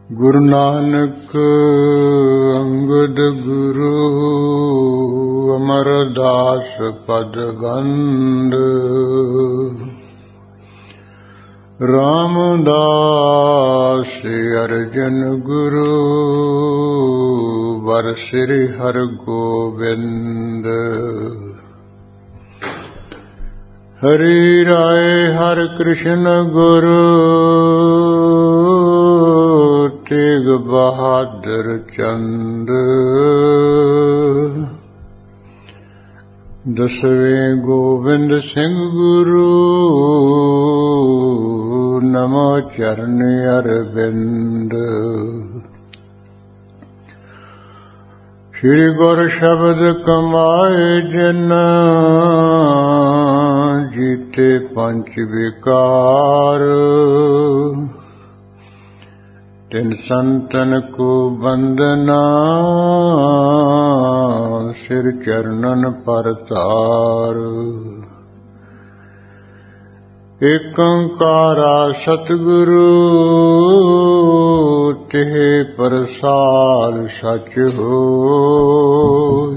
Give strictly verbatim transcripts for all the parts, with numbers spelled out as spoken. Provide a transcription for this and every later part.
ਗੁਰੂ ਨਾਨਕ ਅੰਗਦ ਗੁਰੂ ਅਮਰਦਾਸ ਪਦ ਗੰਧ ਰਾਮਦਾਸ ਅਰਜਨ ਗੁਰੂ ਵਰ ਸ੍ਰੀ ਹਰਿ ਗੋਬਿੰਦ ਹਰੀ ਰਾਏ ਹਰਿ ਕ੍ਰਿਸ਼ਨ ਗੁਰੂ ਤੇਗ ਬਹਾਦਰ ਚੰਦ ਦਸਵੇਂ ਗੋਬਿੰਦ ਸਿੰਘ ਗੁਰੂ ਨਮੋ ਚਰਨ ਅਰਵਿੰਦ ਸ਼੍ਰੀ ਗੁਰ ਸ਼ਬਦ ਕਮਾਏ ਜਿਨ ਜੀਤੇ ਪੰਚ ਵਿਕਾਰ ਤਿਨ ਸੰਤਨ ਕੋ ਬੰਦਨਾ ਸਿਰ ਚਰਨਨ ਪਰਤਾਰ ਏਕ ਓੰਕਾਰਾ ਸਤਿਗੁਰੂ ਤਿਹ ਪ੍ਰਸਾਦਿ ਸਚ ਹੋਇ।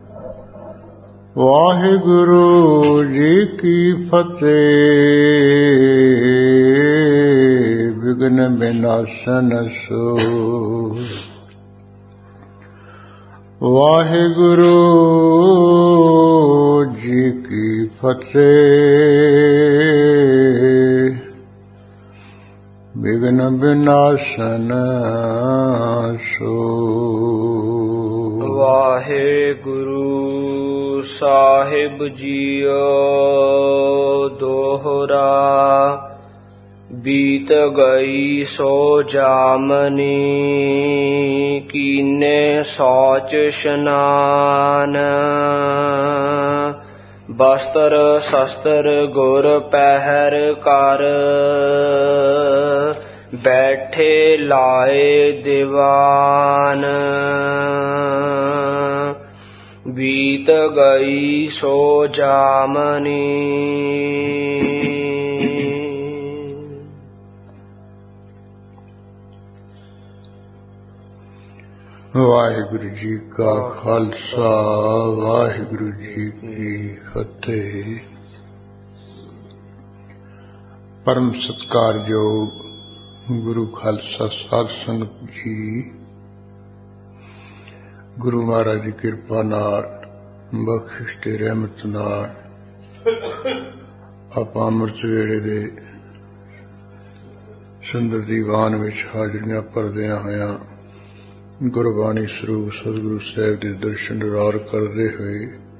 ਵਾਹਿਗੁਰੂ ਜੀ ਕੀ ਫਤਿਹ। ਵਿਘਨ ਵਿਨਾਸ਼ਨ ਸੋਇ। ਵਾਹਿਗੁਰੂ ਜੀ ਕੀ ਫਤਿਹ। ਵਿਘਨ ਵਿਨਾਸ਼ਨ ਸੋਇ। ਵਾਹਿਗੁਰੂ ਸਾਹਿਬ ਜੀਓ ਦੋਹਰਾ ਬੀਤ ਗਈ ਸੋ ਜਾਮਨੀ ਕੀਨੇ ਸੌਚ ਇਸ਼ਨਾਨ ਬਸਤਰ ਸ਼ਸਤਰ ਗੁਰ ਪਹਿਰ ਕਰ ਬੈਠੇ ਲਾਏ ਦੀਵਾਨ ਬੀਤ ਗਈ ਸੋ ਜਾਮਨੀ। ਵਾਹਿਗੁਰੂ ਜੀ ਕਾ ਖਾਲਸਾ ਵਾਹਿਗੁਰੂ ਜੀ ਕੀ ਫਤਿਹ। ਪਰਮ ਸਤਿਕਾਰਯੋਗ ਗੁਰੂ ਖਾਲਸਾ ਸਾਧ ਸੰਗਤ ਜੀ, ਗੁਰੂ ਮਹਾਰਾਜ ਦੀ ਕਿਰਪਾ ਨਾਲ ਬਖਸ਼ਿਸ਼ ਤੇ ਰਹਿਮਤ ਨਾਲ ਆਪਾਂ ਅੰਮ੍ਰਿਤ ਵੇਲੇ ਦੇ ਸੁੰਦਰ ਦੀਵਾਨ ਵਿੱਚ ਹਾਜ਼ਰੀਆਂ ਭਰਦਿਆਂ ਹੋਇਆਂ ਗੁਰਬਾਣੀ ਸਰੂਪ ਸਤਿਗੁਰੂ ਸਾਹਿਬ ਦੇ ਦਰਸ਼ਨ ਦੀਦਾਰ ਕਰਦੇ ਹੋਏ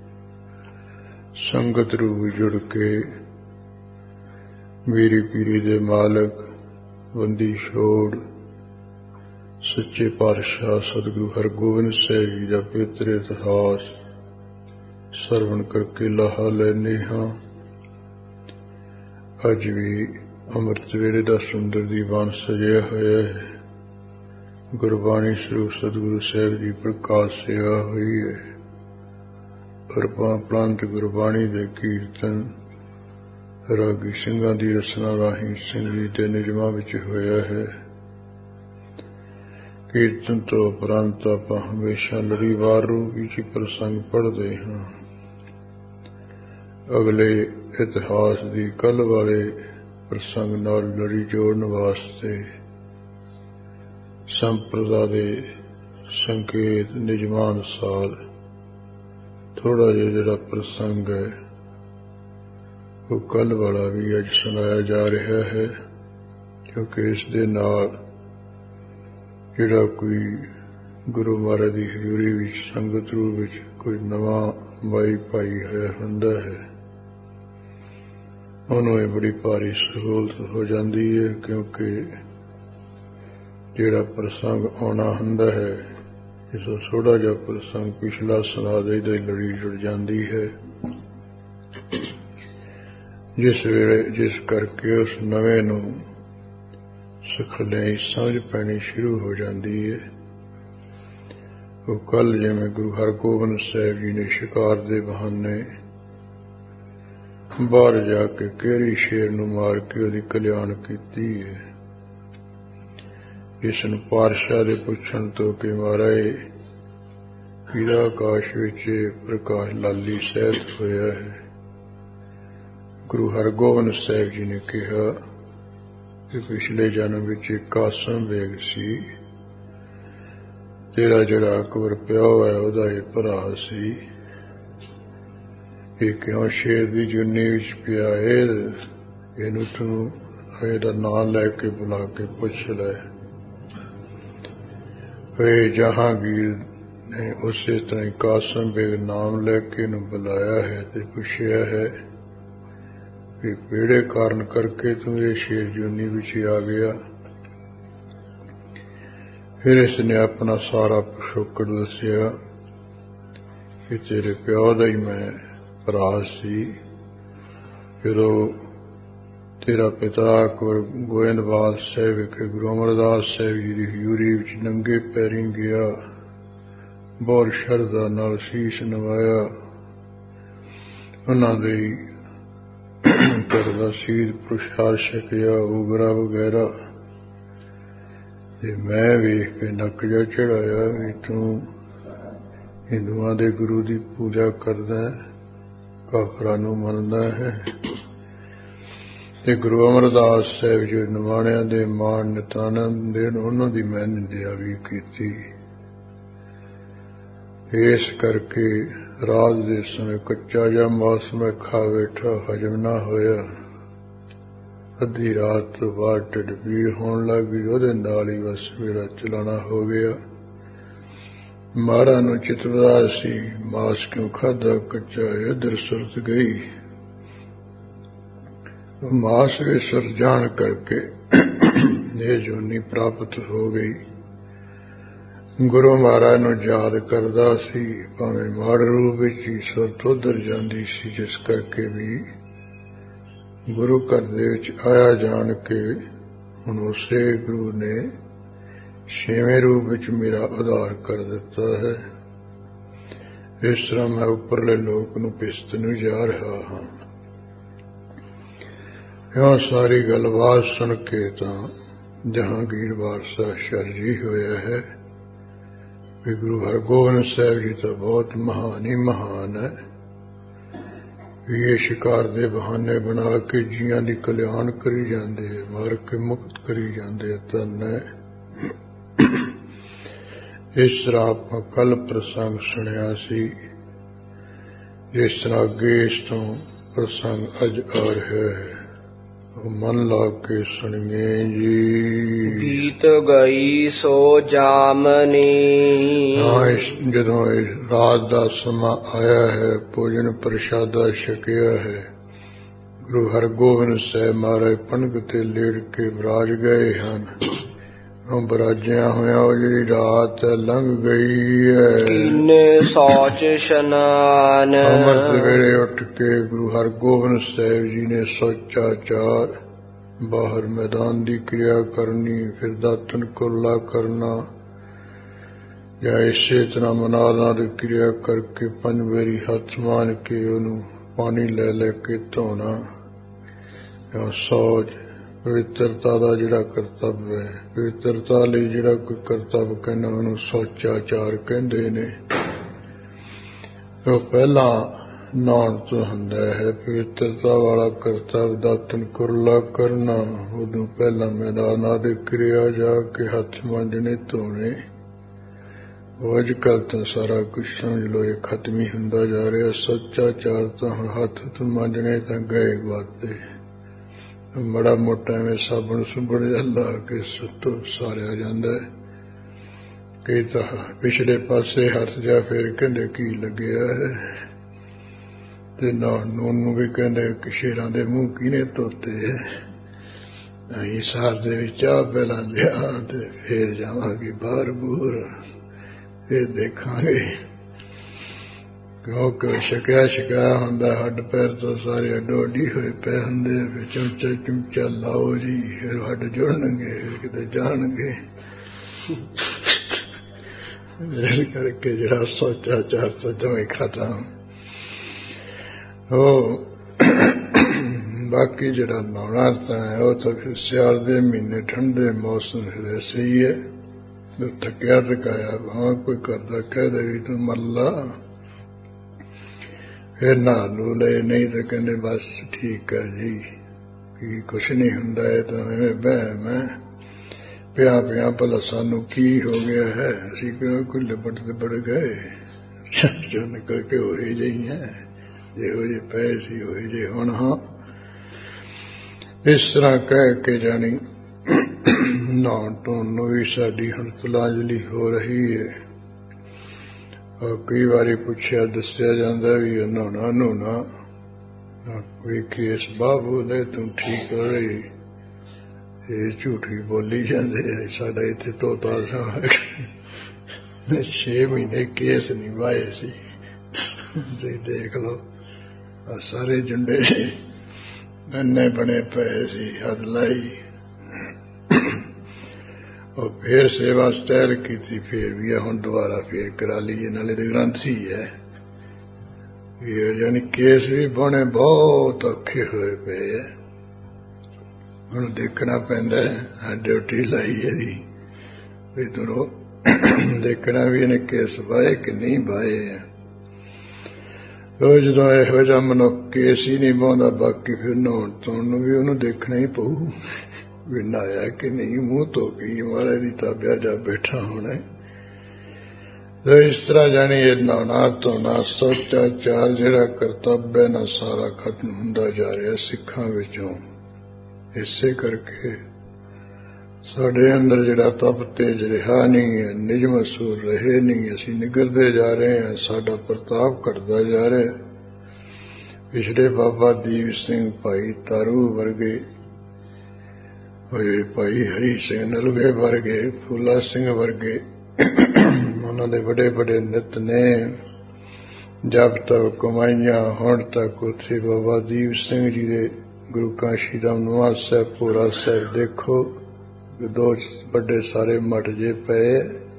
ਸੰਗਤ ਰੂਪ ਜੁੜ ਕੇ ਮੇਰੀ ਪੀਰੀ ਦੇ ਮਾਲਕ ਬੰਦੀ ਛੋੜ ਸੱਚੇ ਪਾਤਸ਼ਾਹ ਸਤਿਗੁਰੂ ਹਰਗੋਬਿੰਦ ਸਾਹਿਬ ਜੀ ਦਾ ਪਵਿੱਤਰ ਇਤਿਹਾਸ ਸਰਵਣ ਕਰਕੇ ਲਾਹਾ ਲੈਂਦੇ ਹਾਂ। ਅੱਜ ਵੀ ਅੰਮ੍ਰਿਤ ਵੇਲੇ ਦਾ ਸੁੰਦਰ ਦੀਵਾਨ ਸਜਿਆ ਹੋਇਆ ਹੈ। ਗੁਰਬਾਣੀ ਸਰੂਪ ਸਤਿਗੁਰੂ ਸਾਹਿਬ ਜੀ ਪ੍ਰਕਾਸ਼ ਸੇਵਾ ਹੋਈ ਹੈ। ਅਰਪਾਂ ਪ੍ਰਾਂਤ ਗੁਰਬਾਣੀ ਦੇ ਕੀਰਤਨ ਰਾਗੀ ਸਿੰਘਾਂ ਦੀ ਰਸਨਾ ਰਾਹੀਂ ਸਿੰਘੀ ਦੇ ਨਿਯਮਾਂ ਵਿੱਚ ਹੋਇਆ ਹੈ। ਕੀਰਤਨ ਤੋਂ ਉਪਰੰਤ ਆਪਾਂ ਹਮੇਸ਼ਾ ਲੜੀਵਾਰ ਰੂਪ ਵਿੱਚ ਪ੍ਰਸੰਗ ਪੜ੍ਹਦੇ ਹਾਂ। ਅਗਲੇ ਇਤਿਹਾਸ ਦੀ ਕੱਲ ਵਾਲੇ ਪ੍ਰਸੰਗ ਨਾਲ ਲੜੀ ਜੋੜਨ ਵਾਸਤੇ ਸੰਪਰਦਾ ਦੇ ਸੰਕੇਤ ਨਿਯਮਾਂ ਅਨੁਸਾਰ ਥੋੜਾ ਜਿਹਾ ਜਿਹੜਾ ਪ੍ਰਸੰਗ ਹੈ ਉਹ ਕੱਲ ਵਾਲਾ ਵੀ ਅੱਜ ਸੁਣਾਇਆ ਜਾ ਰਿਹਾ ਹੈ, ਕਿਉਂਕਿ ਇਸ ਦੇ ਨਾਲ ਜਿਹੜਾ ਕੋਈ ਗੁਰੂ ਮਹਾਰਾਜ ਦੀ ਹਜ਼ੂਰੀ ਵਿੱਚ ਸੰਗਤ ਰੂਪ ਵਿੱਚ ਕੋਈ ਨਵਾਂ ਮਾਈ ਪਾਈ ਹੋਇਆ ਹੁੰਦਾ ਹੈ, ਉਹਨੂੰ ਇਹ ਬੜੀ ਭਾਰੀ ਸਹੂਲਤ ਹੋ ਜਾਂਦੀ ਹੈ। ਕਿਉਂਕਿ ਜਿਹੜਾ ਪ੍ਰਸੰਗ ਆਉਣਾ ਹੁੰਦਾ ਹੈ, ਇਸ ਤੋਂ ਥੋੜਾ ਜਿਹਾ ਪ੍ਰਸੰਗ ਪਿਛਲਾ ਸੁਣਾ ਦੇਈਦਾ, ਲੜੀ ਜੁੜ ਜਾਂਦੀ ਹੈ, ਜਿਸ ਵੇਲੇ ਜਿਸ ਕਰਕੇ ਉਸ ਨਵੇਂ ਨੂੰ ਸੁਖਲਿਆਈ ਸਮਝ ਪੈਣੀ ਸ਼ੁਰੂ ਹੋ ਜਾਂਦੀ ਹੈ। ਉਹ ਕੱਲ ਜਿਵੇਂ ਗੁਰੂ ਹਰਗੋਬਿੰਦ ਸਾਹਿਬ ਜੀ ਨੇ ਸ਼ਿਕਾਰ ਦੇ ਬਹਾਨੇ ਬਾਹਰ ਜਾ ਕੇ ਕਿਹੜੀ ਸ਼ੇਰ ਨੂੰ ਮਾਰ ਕੇ ਉਹਦੀ ਕਲਿਆਣ ਕੀਤੀ ਹੈ, इस नूं पातशाह दे पुछण तो कि महाराज पीला आकाश विच प्रकाश लाली सहित होया है। गुरु हरगोबिंद साहिब जी ने कहा कि पिछले जन्म विच कासम बेग सी, तेरा जिहड़ा अकबर प्यो है उहदा ये भरा सी, ये क्यों शेर दी जुन्नी विच पिया है, इहनूं तूं ਇਹਦਾ ਨਾਂ ਲੈ के बुला के पुछ लै। जहांगीर ने उसे तरह कासम बेग नाम लैके इहनूं बुलाया है ते पुछया है कि किहड़े कारण करके तू ये शेर जूनी विच आ गया। फिर इसने अपना सारा पिछोकड़ दसिया कि तेरे प्यो दा ही मैं भरा सी, फिर तेरा पिता अकबर गोइंदवाल साहिब विखे गुरु अमरदास साहिब जी की हजूरी विच नंगे पैरी गया, बहुत शरधा नाल शीश नवाया, उन्हां दे घर दा सीध प्रसाद छकिया, उगरा वगैरह। ते मैं वेख के नक जा चढ़ाया भी तू हिंदुआं दे गुरु की पूजा करदा है, काफरां नूं मनदा है। ते गुरु अमरदास साहिब जी नवाणियां दे मान नितानंद दे उन्हां दी मैं निंदिया भी कीती। इस करके रात दे समय कच्चा जा मास मैं खा बैठा, हजम ना होया। अद्धी रात तो बाद ढिड पीड़ होण लग गई, उहदे नाल ही बस मेरा चलाना हो गया। महाराज नूं चितवदा सी मास क्यों खाधा कच्चा, इधर सुरत गई। मास वे सर जान करके ये जोनी प्राप्त हो गई। गुरु महाराज नूं याद करदा सी, भावें माड़े रूप विच ही सुरत उधर जांदी सी, जिस करके भी गुरु घर दे विच आया जान के हुण उसे गुरु ने छेवें रूप विच मेरा उद्धार कर दिता है। इस तरह मैं उपरले लोक नूं पिस्त नूं जा रहा हां। यह सारी गलबात सुन के तो जहांगीर बादशाह आश्चर्य होया है कि गुरु हरगोबिंद साहिब जी तो बहुत महान ही महान है। ये शिकार दे बहाने बना के जियां दी कल्याण करी जांदे, मार के मुक्त करी जांदे। धन है इस तरह आप कल प्रसंग सुनिया सी, जिस तरह अगे इस तो प्रसंग अज आ रहा है, मन ला के सुनिए जी। बीत गई सो जामनी। हाँ, जदों रात का समा आया है, भोजन प्रसादा छकिया है, गुरु हरगोबिंद साहिब महाराज पणक ते लेट के बराज गए हैं। बराजिया होया जी रात लंघ गई है, इन्ने सोच स्नान। अमृत सवेरे उठ के गुरु हरगोबिंद साहिब जी ने सोचा चार, बाहर मैदान की क्रिया करनी, फिर दातन कुरला करना, या इसे तरह मनादा की क्रिया करके पंज बारी हथ मान के उन्होंने पानी ले लेके धोना। या सोच पवित्रता का जिहड़ा करतव्य है, पवित्रता लई जिहड़ा कोई करतव्य कहना उन्होंने सोचाचार कहते ने। तो पहला नहाउण तो हुंदा है पवित्रता वाला करतव्य दातन कुरला करना। उदों पहला मैदान आदि क्रिया जाके हथ मांजने धोने। अजकल तो सारा कुछ समझ लो ये खत्म ही हुंदा जा रहा। सोचाचार तो हथ तो मांजने तो गए बाते, बड़ा मोटा में साबुन सुबण ला के सुतो सारिया जांदा है। कई तो पिछले पासे हथ जा फिर कहंदे की लग्या है, ते नहाउण नूं भी कहंदे कि शेरां दे मूंह किने धोते है। असीं सार दे विच चाह पहला लिया ते फिर जावांगे बाहर बूर, फिर देखांगे। क्योंकि छकिया छकाया हुंदा, हड्ड पैर तो सारे अडोडी होए पे हुंदे। फिर चमचा चुमचा लाओ जी, फिर हड्ड जुड़नगे, फिर किते जाणगे। इस करके जरा सोचा चार तो जमे खत्म। ओ ਬਾਕੀ ਜਿਹੜਾ ਨਹਾਉਣਾ ਤਾਂ ਹੈ ਉਹ ਤਾਂ ਫਿਰ ਸਿਆਲ ਦੇ ਮਹੀਨੇ ਠੰਡੇ ਮੌਸਮ ਫਿਰ ਐਸੇ ਹੀ ਹੈ। ਜੋ ਥੱਕਿਆ ਥਕਾਇਆ ਭਾਵੇਂ ਕੋਈ ਕਰਦਾ ਕਹਿ ਦੇ ਵੀ ਤੂੰ ਮੱਲਾ ਫਿਰ ਨਹਾ ਲੂ ਲਏ, ਨਹੀਂ ਤਾਂ ਕਹਿੰਦੇ ਬਸ ਠੀਕ ਹੈ ਜੀ, ਕੀ ਕੁਛ ਨਹੀਂ ਹੁੰਦਾ, ਇਹ ਤਾਂ ਐਵੇਂ ਵਹਿਮ ਹੈ, ਪਿਆ ਪਿਆ ਭਲਾ ਸਾਨੂੰ ਕੀ ਹੋ ਗਿਆ ਹੈ, ਅਸੀਂ ਕਿਹਾ ਕੋਈ ਲਿਬੜ ਲਿਬੜ ਗਏ, ਜਨ ਕਰਕੇ ਹੋਏ ਜਿਹੀ ਹੈ, ਜਿਹੋ ਜਿਹੇ ਪਏ ਸੀ ਹੋਏ ਜਿਹੇ ਹੁਣ ਹਾਂ। ਇਸ ਤਰ੍ਹਾਂ ਕਹਿ ਕੇ ਜਾਣੀ ਨਹਾਉਣ ਧੋਣ ਨੂੰ ਵੀ ਸਾਡੀ ਹੁਣ ਤਲਾਂਜਲੀ ਹੋ ਰਹੀ ਹੈ। ਔਰ ਕਈ ਵਾਰੀ ਪੁੱਛਿਆ ਦੱਸਿਆ ਜਾਂਦਾ ਵੀ ਨਹਾਉਣਾ ਨਹਾਉਣਾ ਕੋਈ ਕੇਸ ਬਾਬੂ ਲੈ ਤੂੰ ਠੀਕ ਹੋ ਰਹੀ, ਇਹ ਝੂਠੀ ਬੋਲੀ ਜਾਂਦੇ। ਸਾਡਾ ਇੱਥੇ ਤੋਤਾ ਸਾਹਿਬ ਛੇ ਮਹੀਨੇ ਕੇਸ ਨਹੀਂ ਵਾਏ ਸੀ, ਤੁਸੀਂ ਦੇਖ ਲਓ ਆ ਸਾਰੇ ਜੁੰਡੇ ਇੰਨੇ ਬਣੇ ਪਏ ਸੀ, ਹੱਦ ਲਾਈ। ਉਹ ਫੇਰ ਸੇਵਾ ਸਟੈਲ ਕੀਤੀ, ਫੇਰ ਵੀ ਹੁਣ ਦੁਬਾਰਾ ਫੇਰ ਕਰਾ ਲਈ, ਨਾਲੇ ਦੇ ਗ੍ਰੰਥੀ ਹੈ। ਯਾਨੀ ਕੇਸ ਵੀ ਬਣੇ ਬਹੁਤ ਔਖੇ ਹੋਏ ਪਏ ਹੈ, ਹੁਣ ਦੇਖਣਾ ਪੈਂਦਾ ਹੈ, ਡਿਊਟੀ ਲਾਈ ਇਹਦੀ ਵੀ ਤੁਰੋ, ਦੇਖਣਾ ਵੀ ਇਹਨੇ ਕੇਸ ਵਾਏ ਕਿ ਨਹੀਂ ਵਾਏ ਹੈ। ਉਹ ਜਦੋਂ ਇਹੋ ਜਿਹਾ ਮਨੁੱਖ ਕੇਸ ਹੀ ਨਹੀਂ ਪਾਉਂਦਾ, ਬਾਕੀ ਫਿਰ ਨਹਾਉਣ ਧੋਣ ਨੂੰ ਵੀ ਉਹਨੂੰ ਦੇਖਣਾ ਹੀ ਪਊ ਵੀ ਨਹਾਇਆ ਕਿ ਨਹੀਂ, ਮੂੰਹ ਧੋ ਕੇ ਮਹਾਰਾਜ ਦੀ ਤਾਬਿਆ ਜਾ ਬੈਠਾ ਹੋਣਾ। ਇਸ ਤਰ੍ਹਾਂ ਜਾਣੀ ਇਹ ਨਹਾਉਣਾ ਧੋਣਾ ਸੋਚਾਚਾਰ ਜਿਹੜਾ ਕਰਤੱਵ ਹੈ ਨਾ, ਸਾਰਾ ਖਤਮ ਹੁੰਦਾ ਜਾ ਰਿਹਾ ਸਿੱਖਾਂ ਵਿੱਚੋਂ। ਇਸੇ ਕਰਕੇ ਸਾਡੇ ਅੰਦਰ ਜਿਹੜਾ ਤਪ ਤੇਜ ਰਿਹਾ ਨਹੀਂ ਹੈ, ਨਿਜ ਮਸੂਰ ਰਹੇ ਨਹੀਂ, ਅਸੀਂ ਨਿਗਰਦੇ ਜਾ ਰਹੇ ਹਾਂ, ਸਾਡਾ ਪ੍ਰਤਾਪ ਘਟਦਾ ਜਾ ਰਿਹਾ। ਪਿਛਲੇ ਬਾਬਾ ਦੀਪ ਸਿੰਘ, ਭਾਈ ਤਾਰੂ ਵਰਗੇ ਹੋਏ, ਭਾਈ ਹਰੀ ਸਿੰਘ ਨਲੂਏ ਵਰਗੇ, ਫੂਲਾ ਸਿੰਘ ਵਰਗੇ, ਉਹਨਾਂ ਦੇ ਵੱਡੇ ਵੱਡੇ ਨਿਤ ਨੇ ਜਬ ਤੱਕ ਕਮਾਈਆਂ। ਹੁਣ ਤੱਕ ਉੱਥੇ ਬਾਬਾ ਦੀਪ ਸਿੰਘ ਜੀ ਦੇ ਗੁਰੂ ਕਾਸ਼ੀ ਦਾ ਨਵਾਂ ਸਾਹਿਬ, ਭੋਰਾ ਸਾਹਿਬ ਦੇਖੋ, ਦੋ ਵੱਡੇ ਸਾਰੇ ਮਠ ਜੇ ਪਏ,